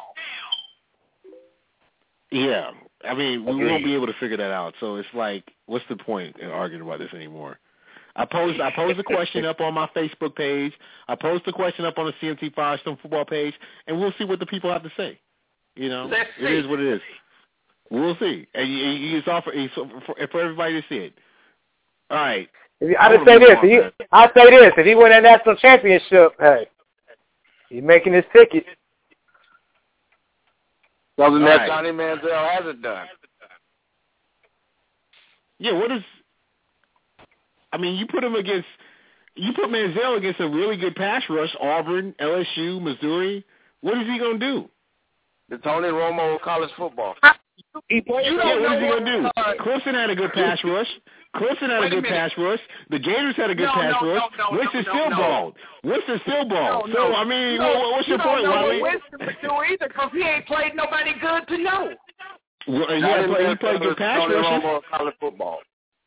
Yeah. I mean, we won't be able to figure that out. So it's like, what's the point in arguing about this anymore? I posed the question up on my Facebook page. I posed the question up on the CMT Firestone football page, and we'll see what the people have to say. It is what it is. We'll see. And it's all for everybody to see it. All right. I just say this. If he win that national championship, hey, he's making his ticket. Something that Johnny Manziel hasn't done. Yeah, you put Manziel against a really good pass rush, Auburn, LSU, Missouri. What is he going to do? The Tony Romo of college football. He played. Yeah, what is he going to do? Clemson had a good pass rush. The Gators had a good pass rush. Winston still balled. So, I mean, what's your point, Wiley? You don't know what Winston would do either because he ain't played nobody good to know. Well, he played good pass rushes. College football.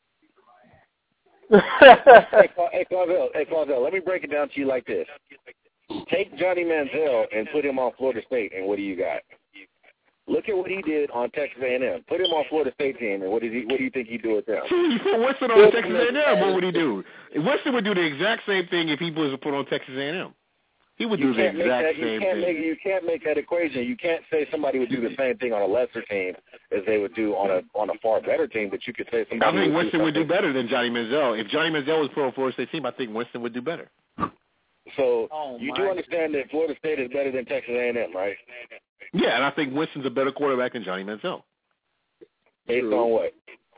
Hey, Claudel, let me break it down to you like this. Take Johnny Manziel and put him on Florida State, and what do you got? Look at what he did on Texas A&M. Put him on Florida State team, and what do you think he'd do with them? You put Winston on Texas A&M, what would he do? Winston would do the exact same thing if he was put on Texas A&M. He would do the exact same thing. You can't make that equation. You can't say somebody would do the same thing on a lesser team as they would do on a far better team, but you could say somebody. I think Winston would do better than Johnny Manziel. If Johnny Manziel was put on Florida State team, I think Winston would do better. So you do understand that Florida State is better than Texas A&M, right? Yeah, and I think Winston's a better quarterback than Johnny Manziel. Based on what?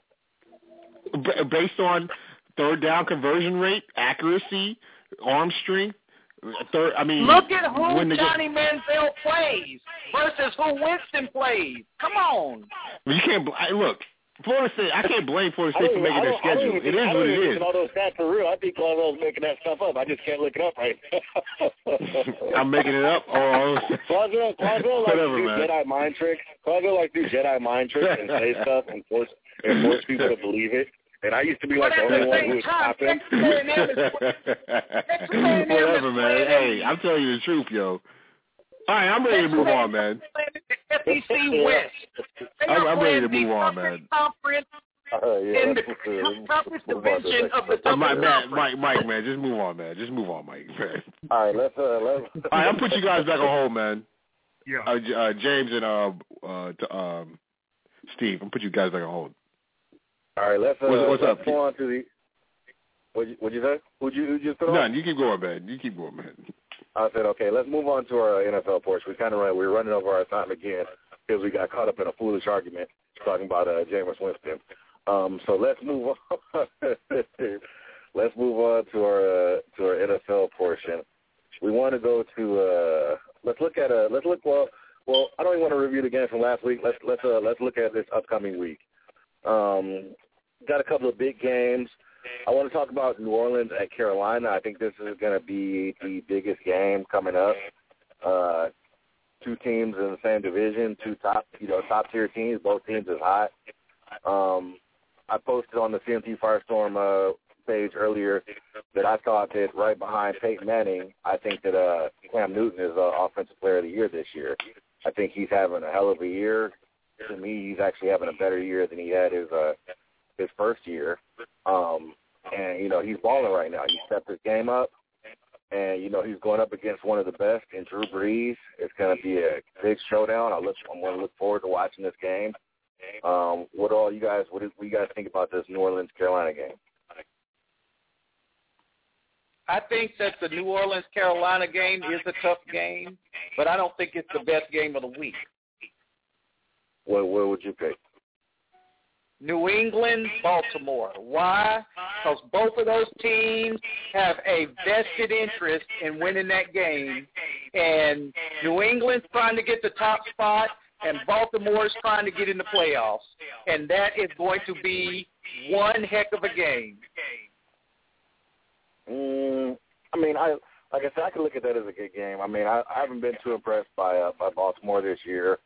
Based on third down conversion rate, accuracy, arm strength. Look at who Johnny Manziel plays versus who Winston plays. Come on. You can't look. Florida State. I can't blame Florida State for making their schedule. It is what it is. All those stats are real. I think Claudel's making that stuff up. I just can't look it up right now. I'm making it up. Claudel likes to do Jedi mind tricks. Claudel likes to do Jedi mind tricks and say stuff and force people to believe it. And I used to be like the only one who would stop him. Whatever, man. Hey, I'm telling you the truth, yo. All right, I'm ready to move on, man. SEC West. I'm ready to move on, man. In the toughest division of the toughest Mike, man, just move on, man. Just move on, Mike. Man. All right, let's. All right, I'll put you guys back on hold, man. Yeah. James and Steve, I'll put you guys back on hold. All right, let's. What's up? Go on to the. What'd you say? Who'd you just put on? None. You keep going, man. I said, okay, let's move on to our NFL portion. We're running over our time again because we got caught up in a foolish argument talking about Jameis Winston. So let's move on. Let's move on to our NFL portion. We want to go to let's look. Well, I don't even want to review the game from last week. Let's look at this upcoming week. Got a couple of big games. I want to talk about New Orleans at Carolina. I think this is going to be the biggest game coming up. Two teams in the same division, two top tier teams. Both teams is hot. I posted on the CMT Firestorm page earlier that I thought that right behind Peyton Manning, I think that Cam Newton is Offensive Player of the Year this year. I think he's having a hell of a year. To me, he's actually having a better year than he had his first year. And, he's balling right now. He stepped his game up, and, he's going up against one of the best in Drew Brees. It's going to be a big showdown. I'm going to look forward to watching this game. What do you guys think about this New Orleans-Carolina game? I think that the New Orleans-Carolina game is a tough game, but I don't think it's the best game of the week. What would you pick? New England, Baltimore. Why? Because both of those teams have a vested interest in winning that game, and New England's trying to get the top spot, and Baltimore's trying to get in the playoffs, and that is going to be one heck of a game. Like I said, I can look at that as a good game. I haven't been too impressed by Baltimore this year.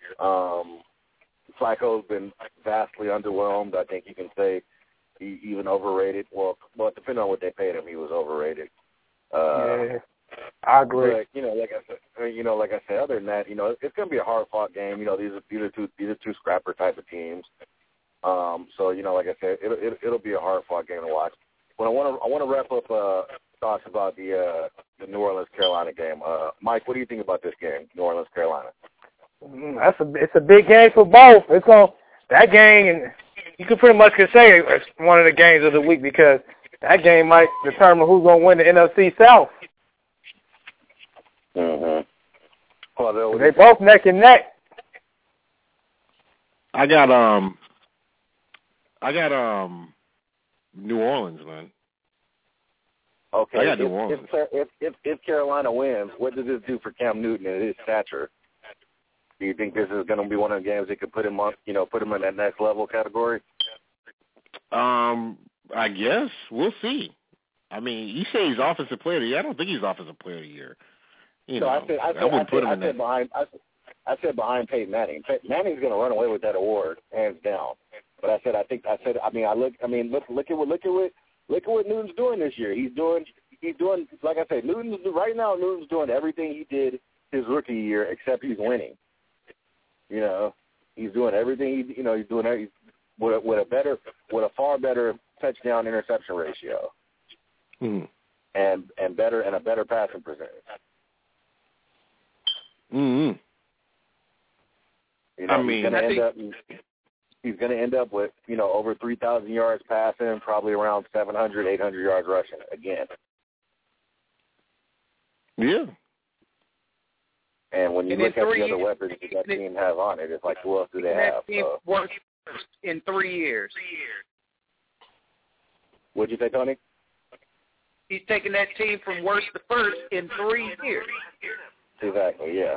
Flacco's been vastly underwhelmed. I think you can say he even overrated. Well, depending on what they paid him, he was overrated. Yeah, I agree. But, like I said, other than that, it's going to be a hard-fought game. These are two scrapper type of teams. So, like I said, it'll be a hard-fought game to watch. But I want to wrap up thoughts about the New Orleans-Carolina game. Mike, what do you think about this game, New Orleans-Carolina? It's a big game for both. That game, and you can pretty much say it's one of the games of the week because that game might determine who's going to win the NFC South. Mm-hmm. They both neck and neck. I got New Orleans, man. Okay. I got New Orleans. If Carolina wins, what does this do for Cam Newton and his stature? Do you think this is going to be one of the games that could put him up, put him in that next level category? I guess we'll see. I mean, you say he's offensive player of the year. I don't think he's offensive player of the year. I wouldn't put him in that. I said behind Peyton Manning. Manning's going to run away with that award hands down. But look at what Newton's doing this year. He's doing like I said, Newton's doing everything he did his rookie year except he's winning. He's doing everything. He's doing with a far better touchdown interception ratio, and a better passing percentage. Mm-hmm. He's going to end up with over 3,000 yards passing, probably around 700, 800 yards rushing again. Yeah. And when you look at the other weapons that team has on it, it's like, who else do they have? That team worked in 3 years. What'd you say, Tony? He's taking that team from worst to first in 3 years. Exactly, yeah.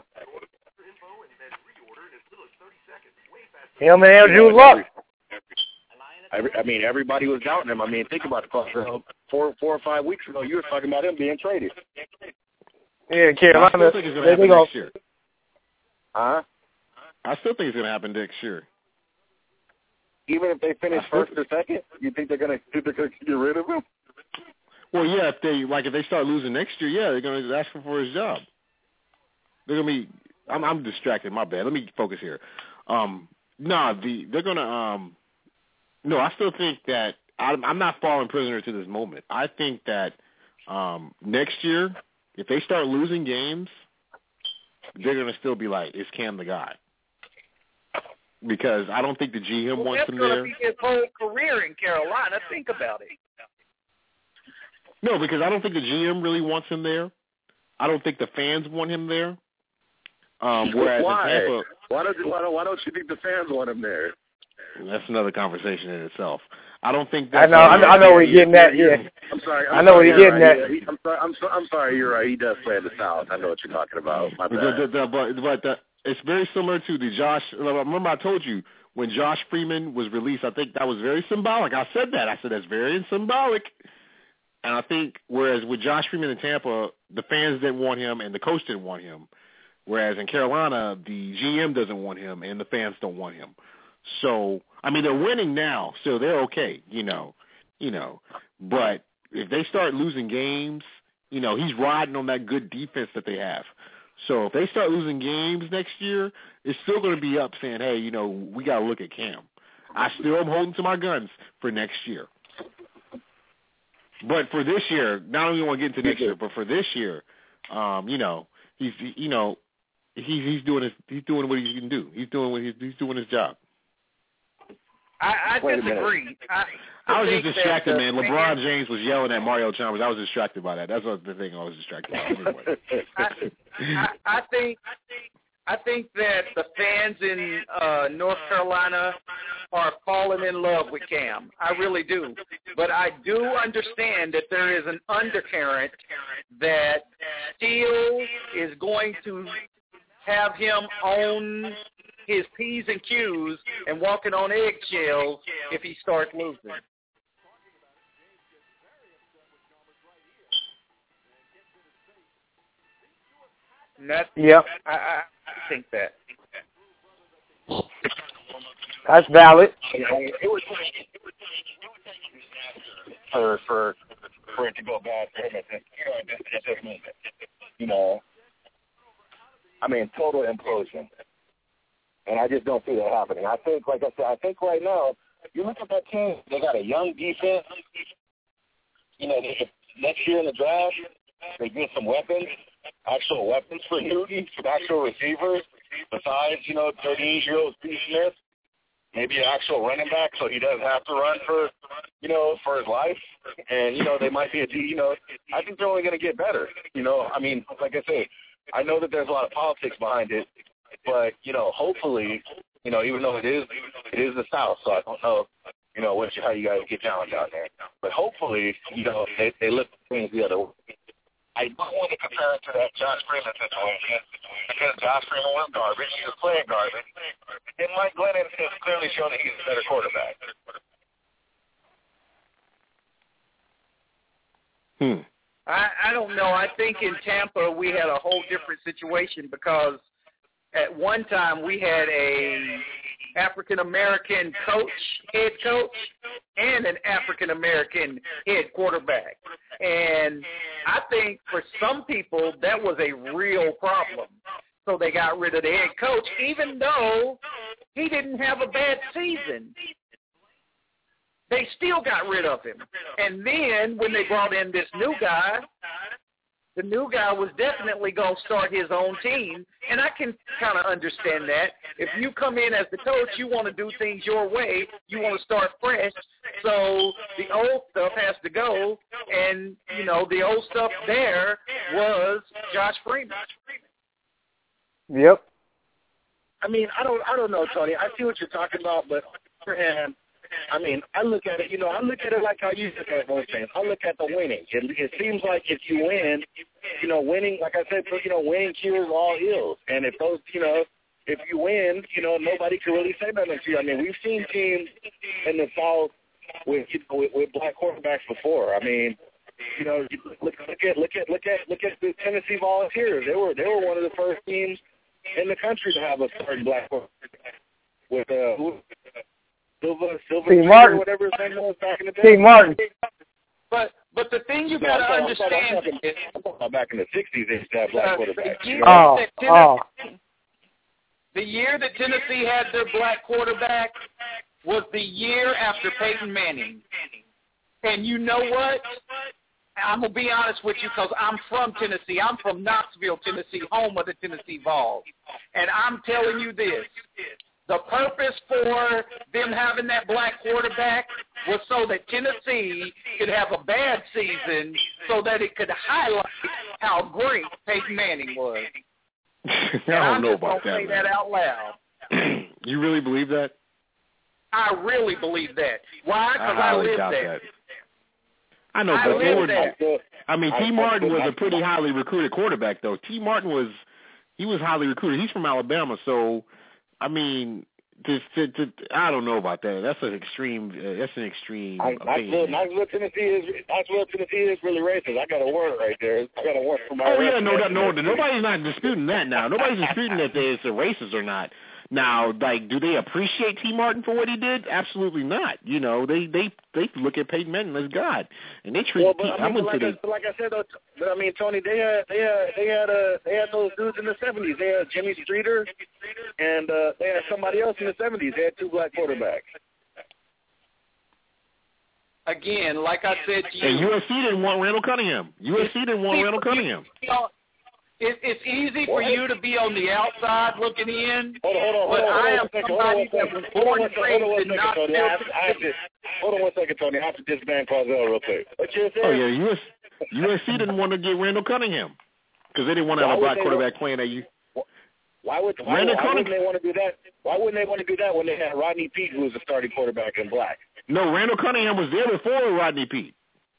Him and Andrew Luck. Everybody was doubting him. Think about it. 4 or 5 weeks ago, you were talking about him being traded. Yeah, Carolina. I still think it's going to happen next year. Huh? I still think it's going to happen next year. Even if they finish first or second, you think they're going to get rid of him? Well, yeah. If they start losing next year, yeah, they're going to ask him for his job. They're going to be. I'm distracted. My bad. Let me focus here. They're going to. No, I still think that I'm not falling prisoner to this moment. I think that next year, if they start losing games, they're going to still be like, is Cam the guy? Because I don't think the GM wants him there. That's going to be his whole career in Carolina. Think about it. No, because I don't think the GM really wants him there. I don't think the fans want him there. Whereas why? in Tampa, why don't you think the fans want him there? That's another conversation in itself. I don't think that. I know where you're getting at. Yeah. I'm sorry. I know where you're getting at. I'm sorry. You're right. He does play in the South. I know what you're talking about. My bad. But it's very similar to the Josh. Remember, I told you when Josh Freeman was released. I think that was very symbolic. I said that. I said that's very symbolic. And I think whereas with Josh Freeman in Tampa, the fans didn't want him and the coach didn't want him. Whereas in Carolina, the GM doesn't want him and the fans don't want him. So, they're winning now, so they're okay, But if they start losing games, he's riding on that good defense that they have. So if they start losing games next year, it's still going to be up saying, hey, we got to look at Cam. I still am holding to my guns for next year. But for this year, not only want to get into next year, but for this year, he's doing what he can do. He's doing his job. I disagree. I was just distracted, man. LeBron James was yelling at Mario Chalmers. I was distracted by that. That's the thing I was distracted by. Anyway. I think that the fans in North Carolina are falling in love with Cam. I really do. But I do understand that there is an undercurrent that Steele is going to have him on his P's and Q's and walking on eggshells if he starts losing. Yep. I think that. That's valid. It would for it to go bad for him at this moment. Total implosion. And I just don't see that happening. I think, like I said, right now, you look at that team, they got a young defense. Next year in the draft, they get some weapons, actual weapons for Newton, some actual receivers, besides, 38-year-old Steve Smith. Maybe an actual running back so he doesn't have to run for his life. And, they might be I think they're only going to get better. Like I say, I know that there's a lot of politics behind it. But, hopefully, even though it is the South, so I don't know, how you guys get down there. But hopefully, they look at things the other way. I don't want to compare it to that Josh Freeman situation because Josh Freeman was garbage. He was playing garbage. And Mike Glennon has clearly shown that he's a better quarterback. I don't know. I think in Tampa we had a whole different situation because at one time we had a African-American head coach, and an African-American head quarterback. And I think for some people that was a real problem. So they got rid of the head coach, even though he didn't have a bad season. They still got rid of him. And then when they brought in this new guy, the new guy was definitely going to start his own team. And I can kind of understand that. If you come in as the coach, you want to do things your way. You want to start fresh. So the old stuff has to go. And, you know, the old stuff there was Josh Freeman. Yep. I mean, I don't know, Tony. I see what you're talking about, but and I mean, I look at it, like how you look at it most things. I look at the winning. It seems like if you win, winning, like I said, winning cures all ills. And if those, if you win, nobody can really say nothing to you. I mean, we've seen teams in the South with black quarterbacks before. I mean, look at the Tennessee Volunteers. They were one of the first teams in the country to have a starting black quarterback with Silver Martin, whatever his name was back in the day. Steve Martin. But the thing you got to understand is back in the 60s they used to have black quarterbacks. The year that Tennessee had their black quarterback was the year after Peyton Manning. And you know what? I'm going to be honest with you because I'm from Tennessee. I'm from Knoxville, Tennessee, home of the Tennessee Vols. And I'm telling you this. The purpose for them having that black quarterback was so that Tennessee could have a bad season so that it could highlight how great Peyton Manning was. I don't know about that. I'm just going to say that out loud. You really believe that? I really believe that. Why? Because I lived there. I know, but T. Martin was a pretty highly recruited quarterback, though. T. Martin was highly recruited. He's from Alabama, so I mean, I don't know about that. That's an extreme. Opinion. Knoxville, Tennessee is really racist. I got a word right there. I got a word for my. Oh yeah, no, nobody's not disputing that now. Nobody's disputing that it's a racist or not. Now, like, do they appreciate T. Martin for what he did? Absolutely not. They look at Peyton Manning as God, and they treat. Like I said, though, but I mean, Tony, they had those dudes in the 70s. They had Jimmy Streeter, and they had somebody else in the 70s. They had two black quarterbacks. Again, like I said to you, and USC didn't want Randall Cunningham. It's easy for you to be on the outside looking in, but I am somebody that was born and raised in Knoxville. Hold on one second, Tony. I have to disband Clausell real quick. What you saying? Oh, yeah, USC didn't want to get Randall Cunningham because they didn't want to have a black quarterback playing at U. Why wouldn't they want to do that? Why wouldn't they want to do that when they had Rodney Peete, who was the starting quarterback in black? No, Randall Cunningham was there before Rodney Peete.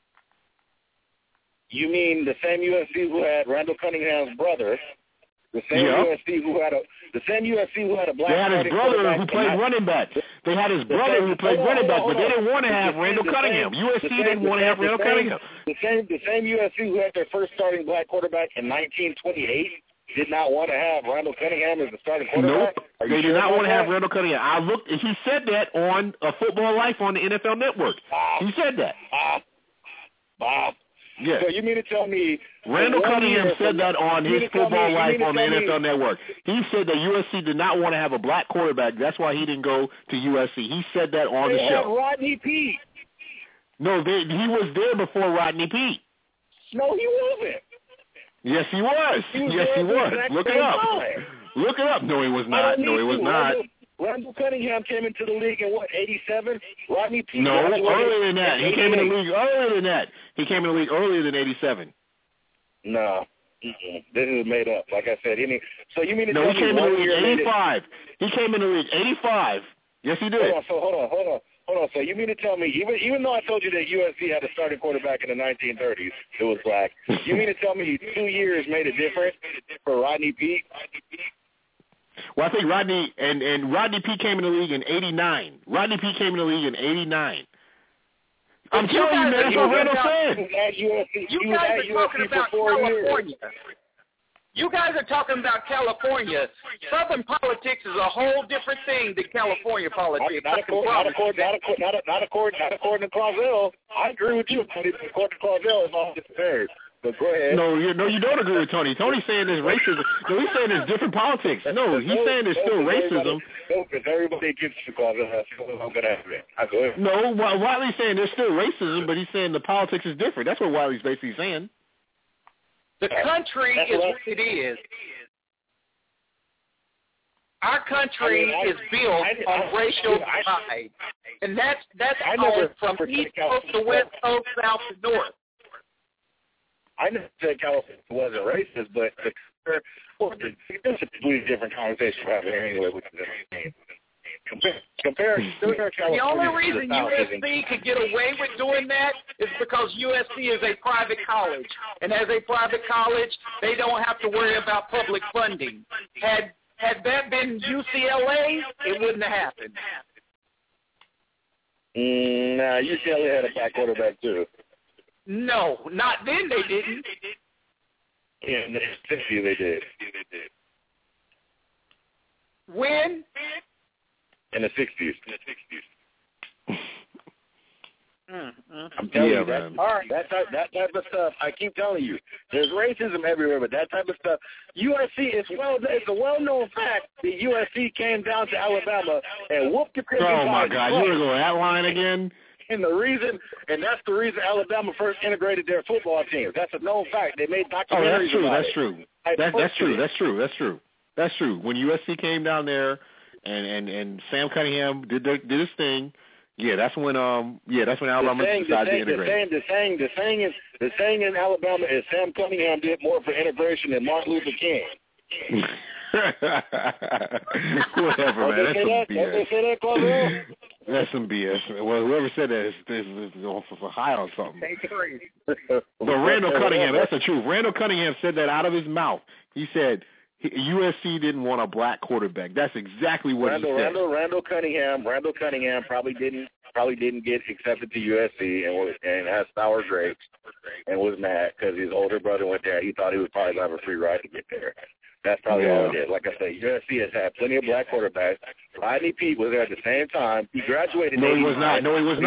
You mean the same USC who had Randall Cunningham's brother, the same USC who had a black. They had his brother who played running back. They had his brother who played running back, but they didn't want to have Randall Cunningham. USC didn't want to have Randall Cunningham. The same USC who had their first starting black quarterback in 1928 did not want to have Randall Cunningham as the starting quarterback. Nope, they did not want to have Randall Cunningham. I looked. He said that on Football Life on the NFL Network. He said that. Bob. Yeah. So you mean to tell me Randall Cunningham said that on his Football Life on the NFL Network. He said that USC did not want to have a black quarterback. That's why he didn't go to USC. He said that on the show. They had Rodney Peete. No, he was there before Rodney Peete. No, he wasn't. Yes, he was. Yes, he was. Look it up. Look it up. No, he was not. No, he was not. Randall Cunningham came into the league in, 87? Rodney Peete? No, earlier than that. He came in the league earlier than that. He came in the league earlier than 87. No. This is made up. Like I said, so you mean to tell me he came in the league 85. He came in the league 85. Yes, he did. Hold Hold on. So you mean to tell me, even though I told you that USC had a starting quarterback in the 1930s, it was black. You mean to tell me 2 years made a difference for Rodney Peete? Well, I think Rodney Peete came in the league in '89. Rodney Peete came in the league in '89. I'm telling you, man, that's what Randall said. You guys are talking about California. You guys are talking about California. Southern politics is a whole different thing than California politics. Not according to Clausell. I agree with you. According to Clausell, it's all disappeared. But go ahead. No, you don't agree with Tony. Tony's saying there's racism. No, he's saying there's different politics. No, he's saying there's still racism. No, because everybody gets you, Clausell. That's what I'm going to have it. Go ahead. No, Wiley's saying there's still racism, but he's saying the politics is different. That's what Wiley's basically saying. The country is what it is. Our country is built on racial divide, and that's from East Coast to West Coast, South to North. I never said California wasn't racist, but it's a completely different conversation we're having anyway. Compare the only reason USC could get away with doing that is because USC is a private college, and as a private college, they don't have to worry about public funding. Had that been UCLA, it wouldn't have happened. Nah, UCLA had a black quarterback too. No, not then. They didn't. Yeah, in the 60s they did. When? In the 60s. I'm telling you, that type of stuff, I keep telling you, there's racism everywhere, but that type of stuff, USC, it's a well-known fact that USC came down to Alabama and whooped the Crimson Tide. Oh, my God, you're going to go that line again? And that's the reason Alabama first integrated their football team. That's a known fact. They made documentaries about it. That's true. When USC came down there and Sam Cunningham did his thing, that's when Alabama decided to integrate. The saying in Alabama is Sam Cunningham did more for integration than Martin Luther King. Whatever, man. That's some BS. Well, whoever said that is off of a high or something. But Randall Cunningham, that's the truth. Randall Cunningham said that out of his mouth. He said USC didn't want a black quarterback. That's exactly what he said. Randall Cunningham probably didn't get accepted to USC and has sour grapes and was mad because his older brother went there. He thought he would probably have a free ride to get there. That's probably all it is. Like I said, USC has had plenty of black quarterbacks. Rodney Peete was there at the same time. He graduated. No, he was not.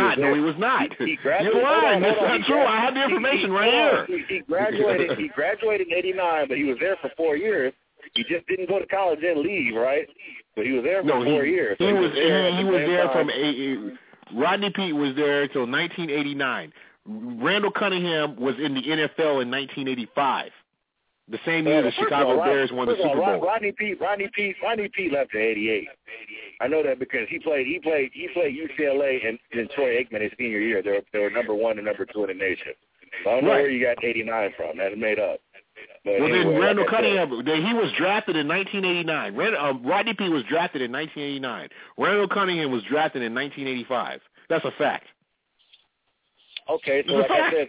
He graduated. You're lying. That's not true. I have the information right here. He graduated in '89, but he was there for 4 years. He just didn't go to college and leave, right? But he was there for 4 years. He was there from Rodney Peete was there until 1989. Randall Cunningham was in the NFL in 1985. The same year the Chicago Bears won the Super Bowl. Rodney Peete left in '88. I know that because he played UCLA and Troy Aikman his senior year. They were number 1 and number 2 in the nation. So I don't know where you got '89 from. That's made up. But well, anyway, then Randall Cunningham, he was drafted in 1989. Rodney Peete was drafted in 1989. Randall Cunningham was drafted in 1985. That's a fact. Okay, so like I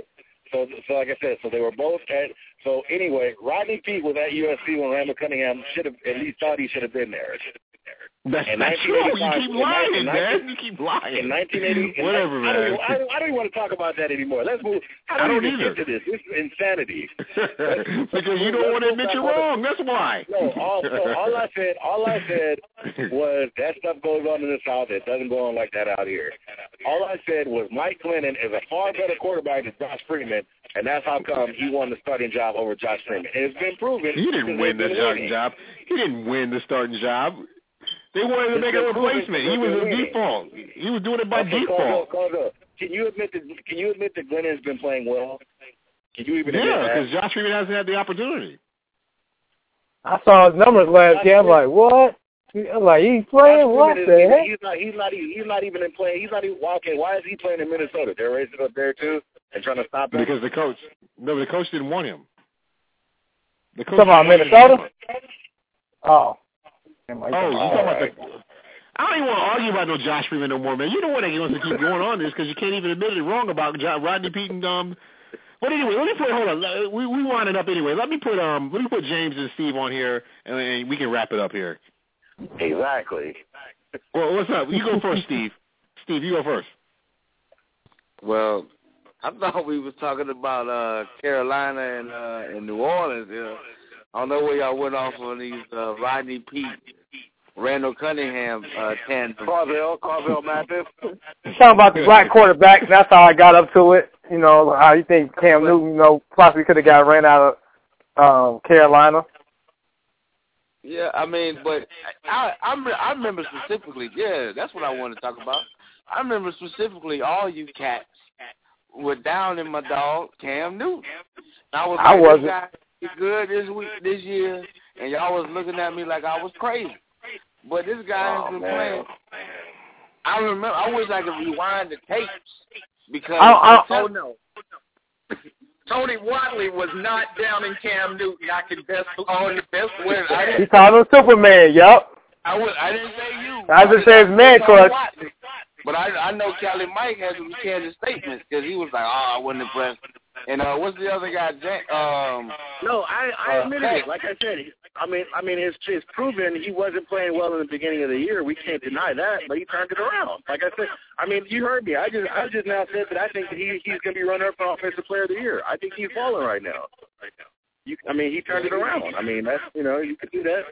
said, so they were both at. So anyway, Rodney Peete was at USC when Randall Cunningham should have at least thought he should have been there. That's true. You keep lying, man. You keep lying. In 1980, whatever, man. I don't even want to talk about that anymore. Let's move. I don't either. Get to this. This is insanity. Because you don't want to admit you're wrong. That's why. No, all I said was that stuff goes on in the South. It doesn't go on like that out here. All I said was Mike Glennon is a far better quarterback than Josh Freeman, and that's how come he won the starting job over Josh Freeman. And it's been proven. He didn't win the starting job. He didn't win the starting job. They wanted to make a replacement. He was a default. He was doing it by default. Can you admit that Glennon's been playing well? Can you even admit that? Yeah, because Josh Freeman hasn't had the opportunity. I saw his numbers last year. I'm like, what? I'm like, he's playing what the heck? He's not even in play. He's not even walking. Why is he playing in Minnesota? They're raising up there too and trying to stop him. Because the coach didn't want him. The coach about Minnesota? Oh. You talking about I don't even want to argue about no Josh Freeman no more, man. You know what? He wants to keep going on this because you can't even admit it wrong about Rodney Peete and But anyway, let me put. Hold on, we winding up anyway. Let me put James and Steve on here, and we can wrap it up here. Exactly. Well, what's up? You go first, Steve. Steve, you go first. Well, I thought we was talking about Carolina and New Orleans. I don't know where y'all went off on these Rodney Peete, Randall Cunningham tandem. Carvel Mathis. Talking about the black quarterback. That's how I got up to it. You know, how you think Cam Newton, possibly could have got ran out of Carolina. Yeah, I mean, but I remember specifically. Yeah, that's what I wanted to talk about. I remember specifically all you cats were down in my dog Cam Newton. I wasn't. This guy is good this year, and y'all was looking at me like I was crazy. But this guy has been playing. I remember. I wish I could rewind the tapes because no. Tony Watley was not down in Cam Newton. I can best way. He called him Superman. Yep. I didn't say you. I just said his man crush. But I know Cali Mike had some candid statements because he was like, I wasn't impressed. And what's the other guy? No, I admit it. Like I said, I mean, it's proven he wasn't playing well in the beginning of the year. We can't deny that, but he turned it around. Like I said, I mean, you heard me. I just now said that I think that he's going to be runner up for Offensive Player of the Year. I think he's falling right now. He turned it around. I mean, that's you could do that.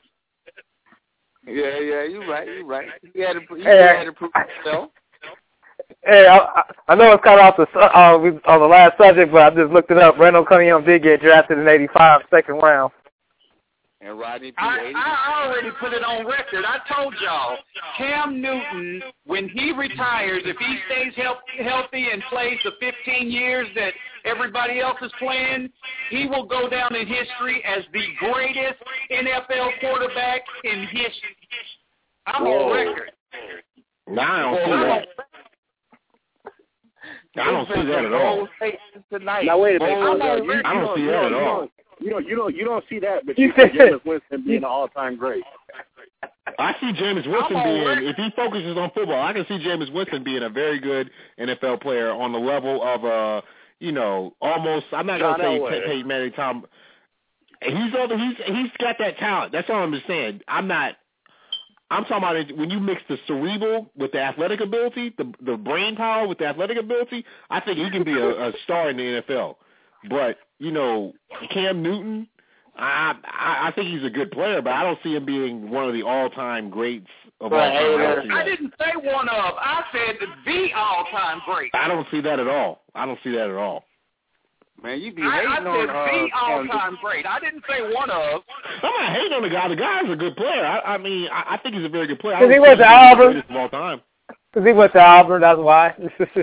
Yeah, you're right. He had to prove himself. Hey, I know it's kind of on the last subject, but I just looked it up. Randall Cunningham did get drafted in '85, second round. And Rodney Peete. I already put it on record. I told y'all, Cam Newton, when he retires, if he stays healthy and plays the 15 years that everybody else is playing, he will go down in history as the greatest NFL quarterback in history. I'm on record. No, I don't see that. I don't see that at all. Now wait a minute. I don't see that at all. You don't see that, but you see Jameis Winston being an all-time great. I see Jameis Winston being, if he focuses on football, I can see Jameis Winston being a very good NFL player on the level of almost. I'm not going to say Peyton Manning, Tom. He's got that talent. That's all I'm just saying. I'm talking about when you mix the cerebral with the athletic ability, the brain power with the athletic ability. I think he can be a star in the NFL. But Cam Newton, I think he's a good player, but I don't see him being one of the all-time greats of all time. I didn't say one of. I said the all-time great. I don't see that at all. Man, you be hating on the all-time great. I didn't say one of. I'm not hating on the guy. The guy's a good player. I mean, I think he's a very good player. Because he went to Auburn. Of all time. Because he went to Auburn, that's why.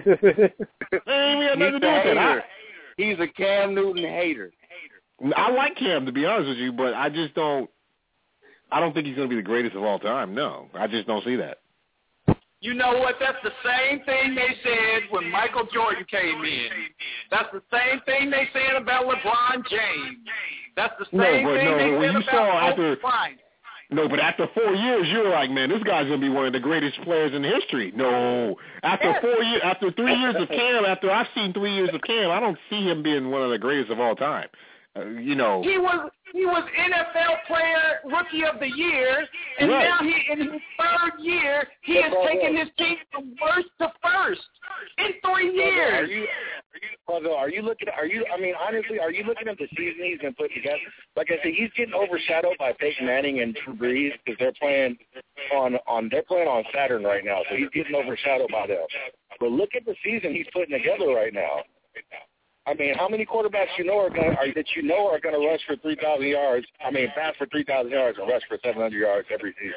He's a Cam Newton hater. I like Cam, to be honest with you, but I just don't. I don't think he's going to be the greatest of all time. No, I just don't see that. You know what? That's the same thing they said when Michael Jordan came in. That's the same thing they said about LeBron James. That's the same thing they said about Kobe Bryant. No, but after 4 years, you were like, man, this guy's going to be one of the greatest players in history. No. After 4 years, after 3 years of Cam, after I've seen 3 years of Cam, I don't see him being one of the greatest of all time. He was NFL Player Rookie of the Year, and now in his third year, he has taken his team from worst to first in 3 years. Are you looking at the season he's been putting together? Like I said, he's getting overshadowed by Peyton Manning and Drew Brees because they're playing on Saturn right now, so he's getting overshadowed by them. But look at the season he's putting together right now. I mean, how many quarterbacks are going to rush for 3,000 yards? I mean, pass for 3,000 yards and rush for 700 yards every season?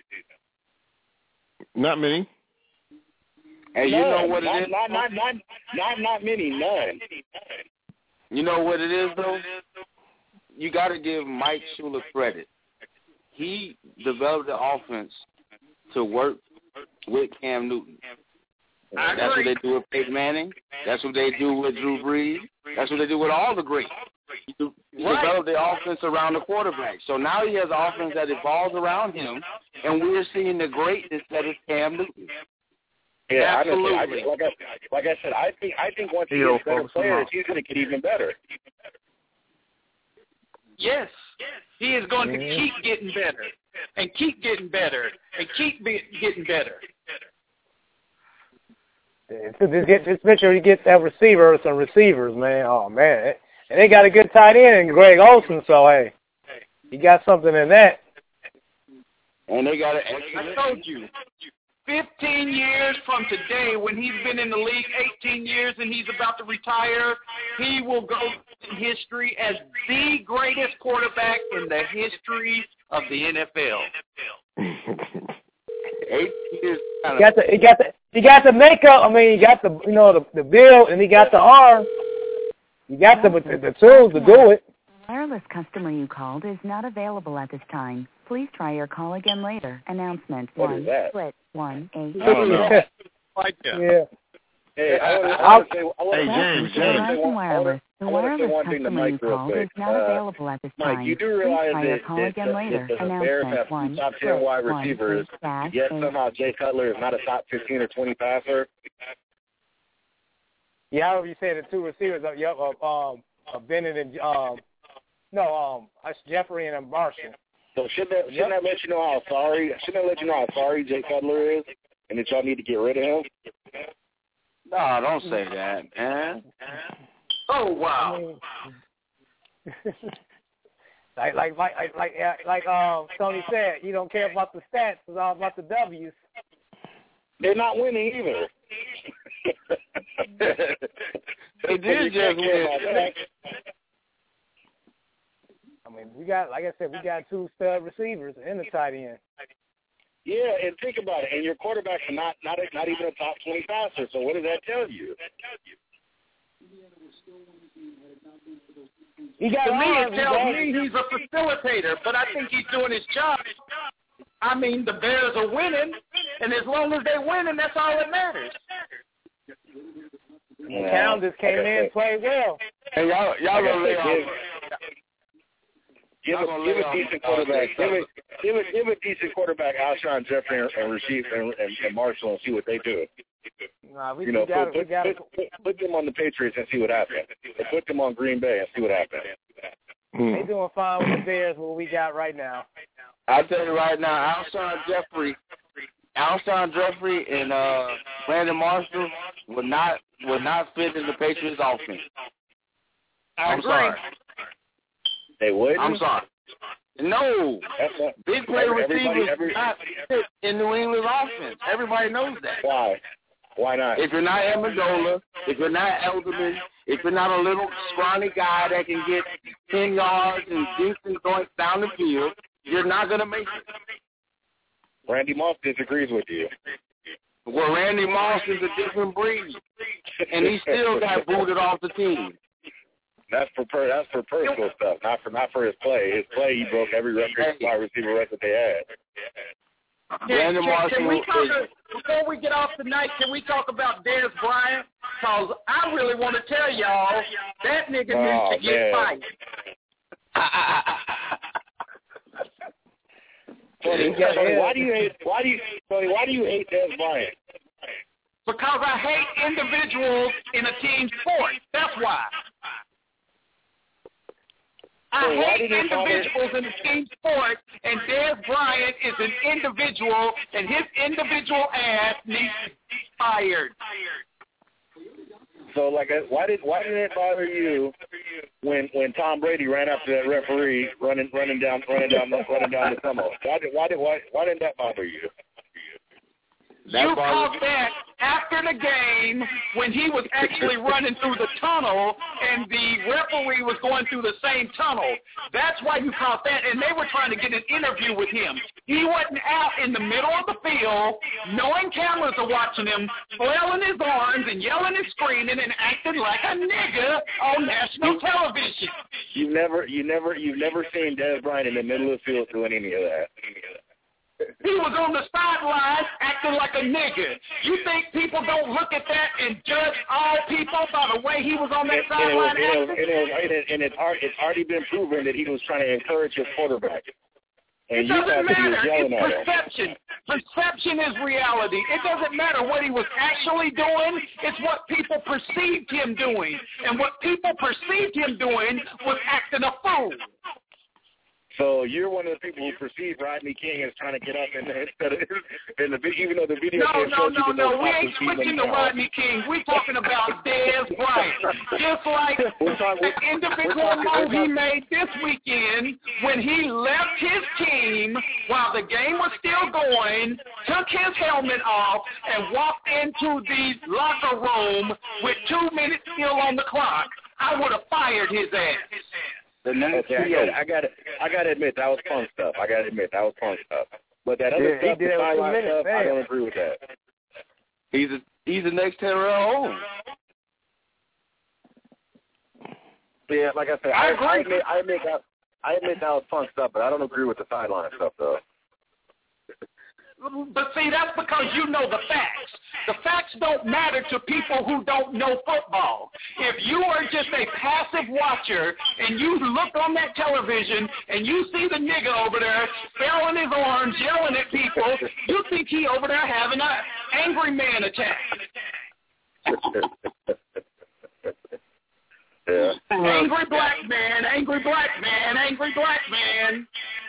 Not many. Hey, none. You know what it is? Not many. None. You know what it is, though? You got to give Mike Shula credit. He developed the offense to work with Cam Newton. That's what they do with Peyton Manning. That's what they do with Drew Brees. That's what they do with all the greats. You developed the offense around the quarterback. So now he has an offense that evolves around him, and we're seeing the greatness that is Cam Newton. Yeah, absolutely. Honestly, like I said, I think once he gets better players, he's going to get even better. Yes, he is going to keep getting better, and keep getting better, and keep getting better. Just make sure you get that receiver or some receivers, man. Oh, man. And they got a good tight end in Greg Olsen, so, hey, you got something in that. And they got I told you, 15 years from today, when he's been in the league 18 years and he's about to retire, he will go in history as the greatest quarterback in the history of the NFL. 8 years. He got the makeup. I mean, he got the build, and he got the arm. You got the tools to do it. The wireless customer you called is not available at this time. Please try your call again later. Announcement. What is that? Split 1 8. Yeah. Hey, James. The wireless customer you called is not available at this time. Mike, you do realize that the Bears have two top 10 wide receivers, yet somehow Jay Cutler is not a top 15 or 20 passer? Yeah, I you said the two receivers Bennett and Jeffrey and Marshall. So shouldn't that let you know how sorry Jay Cutler is, and that y'all need to get rid of him? No, don't say that, man. Oh wow! like Tony said, you don't care about the stats; it's all about the W's. They're not winning either. They did just win. I mean, we got two stud receivers and the tight end. Yeah, and think about it. And your quarterback's not even a top 20 passer. So what does that tell you? To me, it tells me he's a facilitator, but I think he's doing his job. I mean, the Bears are winning, and as long as they're winning, that's all that matters. Cal just came in and played well. Hey, y'all gonna lay off. Give a decent quarterback. Give a decent quarterback, Alshon Jeffrey and Marshall, and see what they do. Put them on the Patriots and see what happens. Or put them on Green Bay and see what happens. They doing fine with the Bears. What we got right now? I'll tell you right now, Alshon Jeffrey, and Brandon Marshall would not fit in the Patriots' offense. I'm sorry. They would? I'm sorry. No. Big play receivers not fit in New England's offense. Everybody knows that. Why? Why not? If you're not Amendola, if you're not Elderman, if you're not a little scrawny guy that can get 10 yards and decent points down the field, you're not going to make it. Randy Moss disagrees with you. Well, Randy Moss is a different breed, and he still got booted off the team. That's for personal stuff, not for his play. His play, he broke every record, wide receiver record they had. Before we get off tonight, can we talk about Dez Bryant? Because I really want to tell y'all that nigga needs to get fired. Tony, why do you hate Dez Bryant? Because I hate individuals in a team sport. That's why. I hate individuals in a team sport, and Dez Bryant is an individual, and his individual ass needs to be fired. So, why didn't it bother you when Tom Brady ran after that referee running down the tunnel? Why didn't that bother you? You caught that after the game when he was actually running through the tunnel and the referee was going through the same tunnel. That's why you caught that, and they were trying to get an interview with him. He wasn't out in the middle of the field, knowing cameras are watching him, flailing his arms and yelling and screaming and acting like a nigga on national television. You've never seen Dez Bryant in the middle of the field doing any of that. He was on the sideline acting like a nigger. You think people don't look at that and judge all people by the way he was on that sideline acting? And it's already been proven that he was trying to encourage his quarterback. And it doesn't matter. It's perception. Perception is reality. It doesn't matter what he was actually doing. It's what people perceived him doing. And what people perceived him doing was acting a fool. So you're one of the people who perceive Rodney King as trying to get up in the even though the video No. We ain't switching to Rodney King. We're talking about Dez Bryant. Just like the individual move he made this weekend when he left his team while the game was still going, took his helmet off, and walked into the locker room with 2 minutes still on the clock. I would have fired his ass. I got to admit that was punk stuff. But that other stuff, the sideline stuff, I don't agree with that. He's the next Terrell Owens. Yeah, like I said, I admit that was punk stuff, but I don't agree with the sideline stuff though. But see, that's because you know the facts. The facts don't matter to people who don't know football. If you are just a passive watcher and you look on that television and you see the nigga over there spelling his arms, yelling at people, you think he over there having an angry man attack. Yeah. Angry black man, angry black man, angry black man.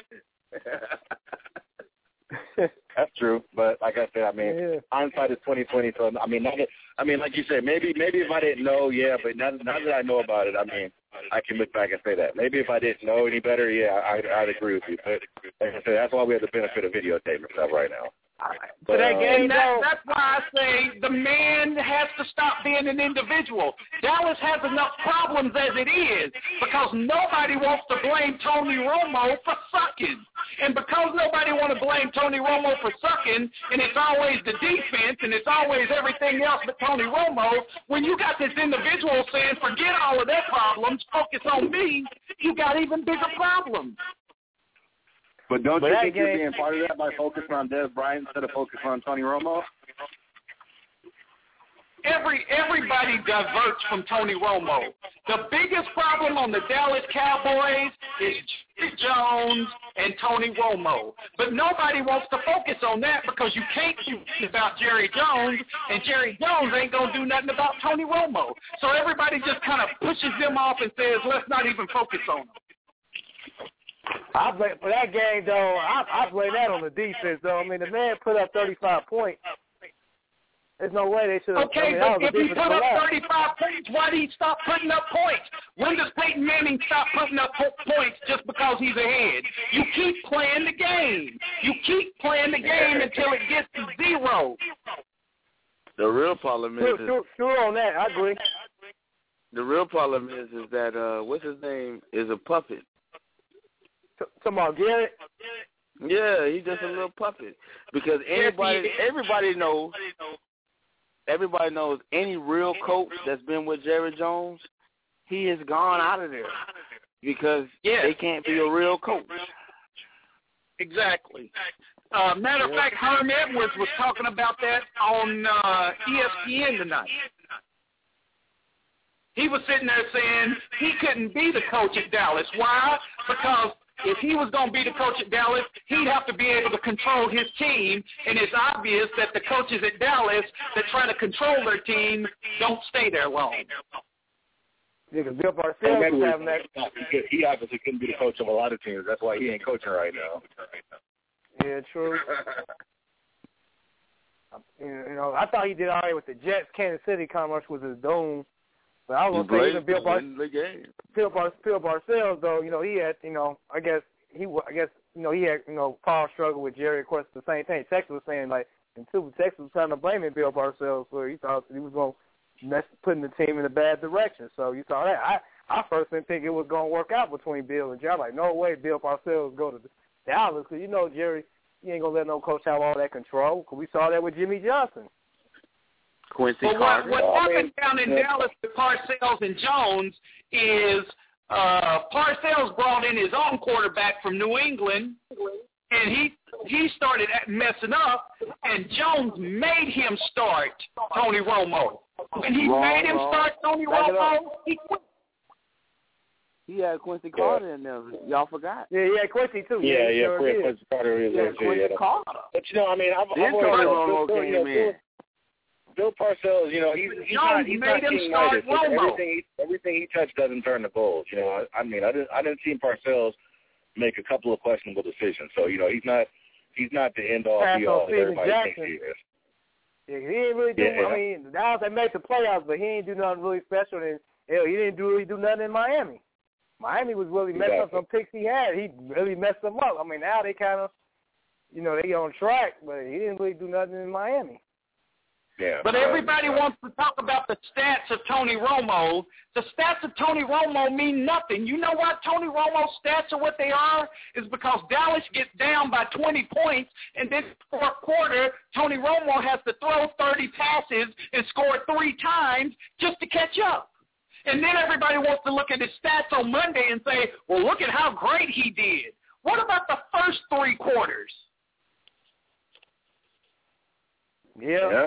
That's true, but like I said, hindsight is 20/20. So like you said, maybe if I didn't know, but now that I know about it, I can look back and say that. Maybe if I didn't know any better, I'd agree with you. But like I said, that's why we have the benefit of videotape and stuff right now. But that's why I say the man has to stop being an individual. Dallas has enough problems as it is because nobody wants to blame Tony Romo for sucking. And because nobody wants to blame Tony Romo for sucking, and it's always the defense and it's always everything else but Tony Romo, when you got this individual saying, forget all of their problems, focus on me, you got even bigger problems. But don't you think you're being part of that by focusing on Dez Bryant instead of focusing on Tony Romo? Everybody diverts from Tony Romo. The biggest problem on the Dallas Cowboys is Jerry Jones and Tony Romo. But nobody wants to focus on that because you can't do nothing about Jerry Jones, and Jerry Jones ain't going to do nothing about Tony Romo. So everybody just kind of pushes them off and says, let's not even focus on them. For that game, though, I blame that on the defense, though. The man put up 35 points. There's no way they should have. Okay, but if he put up 35 points, why did he stop putting up points? When does Peyton Manning stop putting up points just because he's ahead? You keep playing the game. You keep playing the game until it gets to zero. The real problem is... Sure on that, I agree. The real problem is that, what's his name, is a puppet. Talking about Garrett? Yeah, he's just a little puppet. Because everybody knows any real coach that's been with Jerry Jones, he has gone out of there because they can't be a real coach. Exactly. Matter of fact, Herm Edwards was talking about that on ESPN tonight. He was sitting there saying he couldn't be the coach at Dallas. Why? Because if he was going to be the coach at Dallas, he'd have to be able to control his team, and it's obvious that the coaches at Dallas that try to control their team don't stay there long. Yeah, because Bill Parcells was having that. He obviously couldn't be the coach of a lot of teams. That's why he ain't coaching right now. Yeah, true. I thought he did all right with the Jets. Kansas City commerce was his doom. But I was going to say, Bill Parcells, though, he had, I guess he had, power struggle with Jerry. Of course, the same thing. Texas was saying, Texas was trying to blame Bill Parcells for he thought he was going to putting the team in a bad direction. So you saw that. I first didn't think it was going to work out between Bill and Jerry. Like, no way Bill Parcells go to Dallas because, Jerry, he ain't going to let no coach have all that control because we saw that with Jimmy Johnson. Quincy Carter. What happened down in Dallas with Parcells and Jones is Parcells brought in his own quarterback from New England, and he started messing up, and Jones made him start Tony Romo. When he made him start Tony Romo, he quit. He had Quincy Carter in there. Y'all forgot? Yeah, Quincy too. Quincy Carter is there too. Carter. But I mean, Then Tony Romo came in. Bill Parcells, he's not team minded. Everything he touched doesn't turn to gold. I mean, I didn't see Parcells make a couple of questionable decisions. So he's not the end all be all that everybody thinks he is. Yeah, he didn't really do. I mean, the Dallas they made the playoffs, but he didn't do nothing really special. And hell, he didn't really do nothing in Miami. Miami was really messing up some picks he had. He really messed them up. I mean, now they kind of, they on track, but he didn't really do nothing in Miami. Yeah, but everybody wants to talk about the stats of Tony Romo. The stats of Tony Romo mean nothing. You know why Tony Romo's stats are what they are? Is because Dallas gets down by 20 points, and then fourth quarter, Tony Romo has to throw 30 passes and score 3 times just to catch up. And then everybody wants to look at his stats on Monday and say, well, look at how great he did. What about the first 3 quarters? Yeah.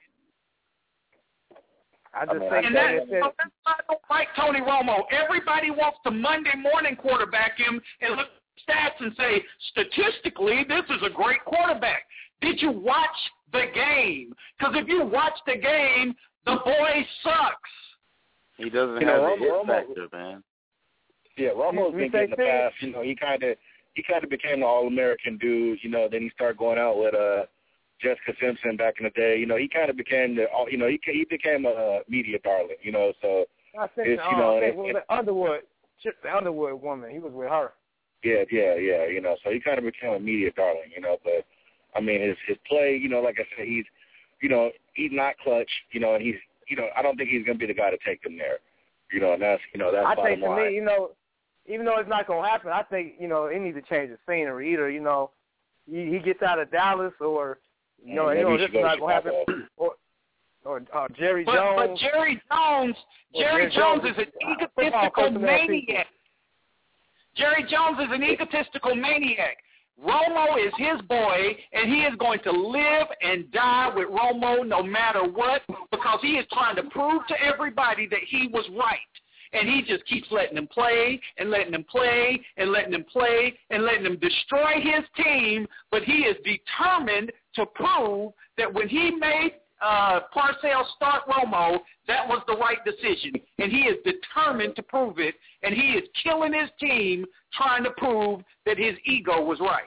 I just think that's why I don't like Tony Romo. Everybody wants to Monday morning quarterback him and look at stats and say, statistically, this is a great quarterback. Did you watch the game? Because if you watch the game, the boy sucks. He doesn't have the hit factor, man. Yeah, Romo's been getting the pass. He kind of became the All-American dude. Then he started going out with Jessica Simpson back in the day. He kind of became he became a media darling. So I think the Underwood woman, he was with her. Yeah. So he kind of became a media darling. But I mean, his play. Like I said, he's not clutch. And he's. I don't think he's going to be the guy to take them there. And that's I think to line. me, even though it's not going to happen, I think, he needs to change the scenery. Either, he gets out of Dallas or, this is not going to happen. Or Jerry Jones. But Jerry Jones is an egotistical maniac. Jerry Jones is an egotistical maniac. Romo is his boy, and he is going to live and die with Romo no matter what, because he is trying to prove to everybody that he was right. And he just keeps letting them play and letting them play and letting them play and letting them destroy his team, but he is determined to prove that when he made Parcells start Romo, that was the right decision. And he is determined to prove it, and he is killing his team trying to prove that his ego was right.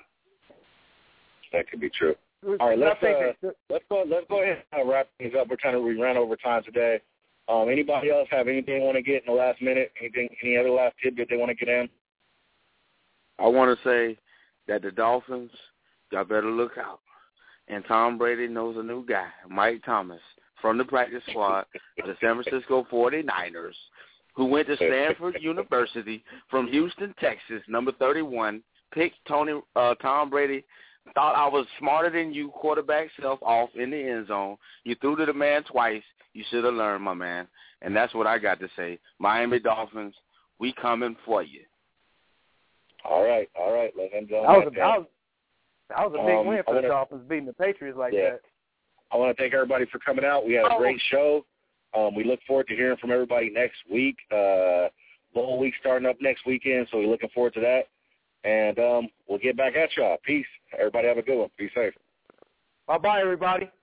That could be true. All right, let's go ahead and wrap things up. We ran over time today. Anybody else have anything they want to get in the last minute? Any other last tidbit they want to get in? I want to say that the Dolphins, y'all better look out. And Tom Brady knows a new guy, Mike Thomas, from the practice squad of the San Francisco 49ers, who went to Stanford University from Houston, Texas, number 31, picked Tom Brady, thought I was smarter than you, quarterback self off in the end zone. You threw to the man twice. You should have learned, my man. And that's what I got to say. Miami Dolphins, we coming for you. All right. Let's end on that was a big win for the Dolphins, beating the Patriots like that. I want to thank everybody for coming out. We had a great show. We look forward to hearing from everybody next week. Bowl week starting up next weekend, so we're looking forward to that. And we'll get back at y'all. Peace. Everybody have a good one. Be safe. Bye-bye, everybody.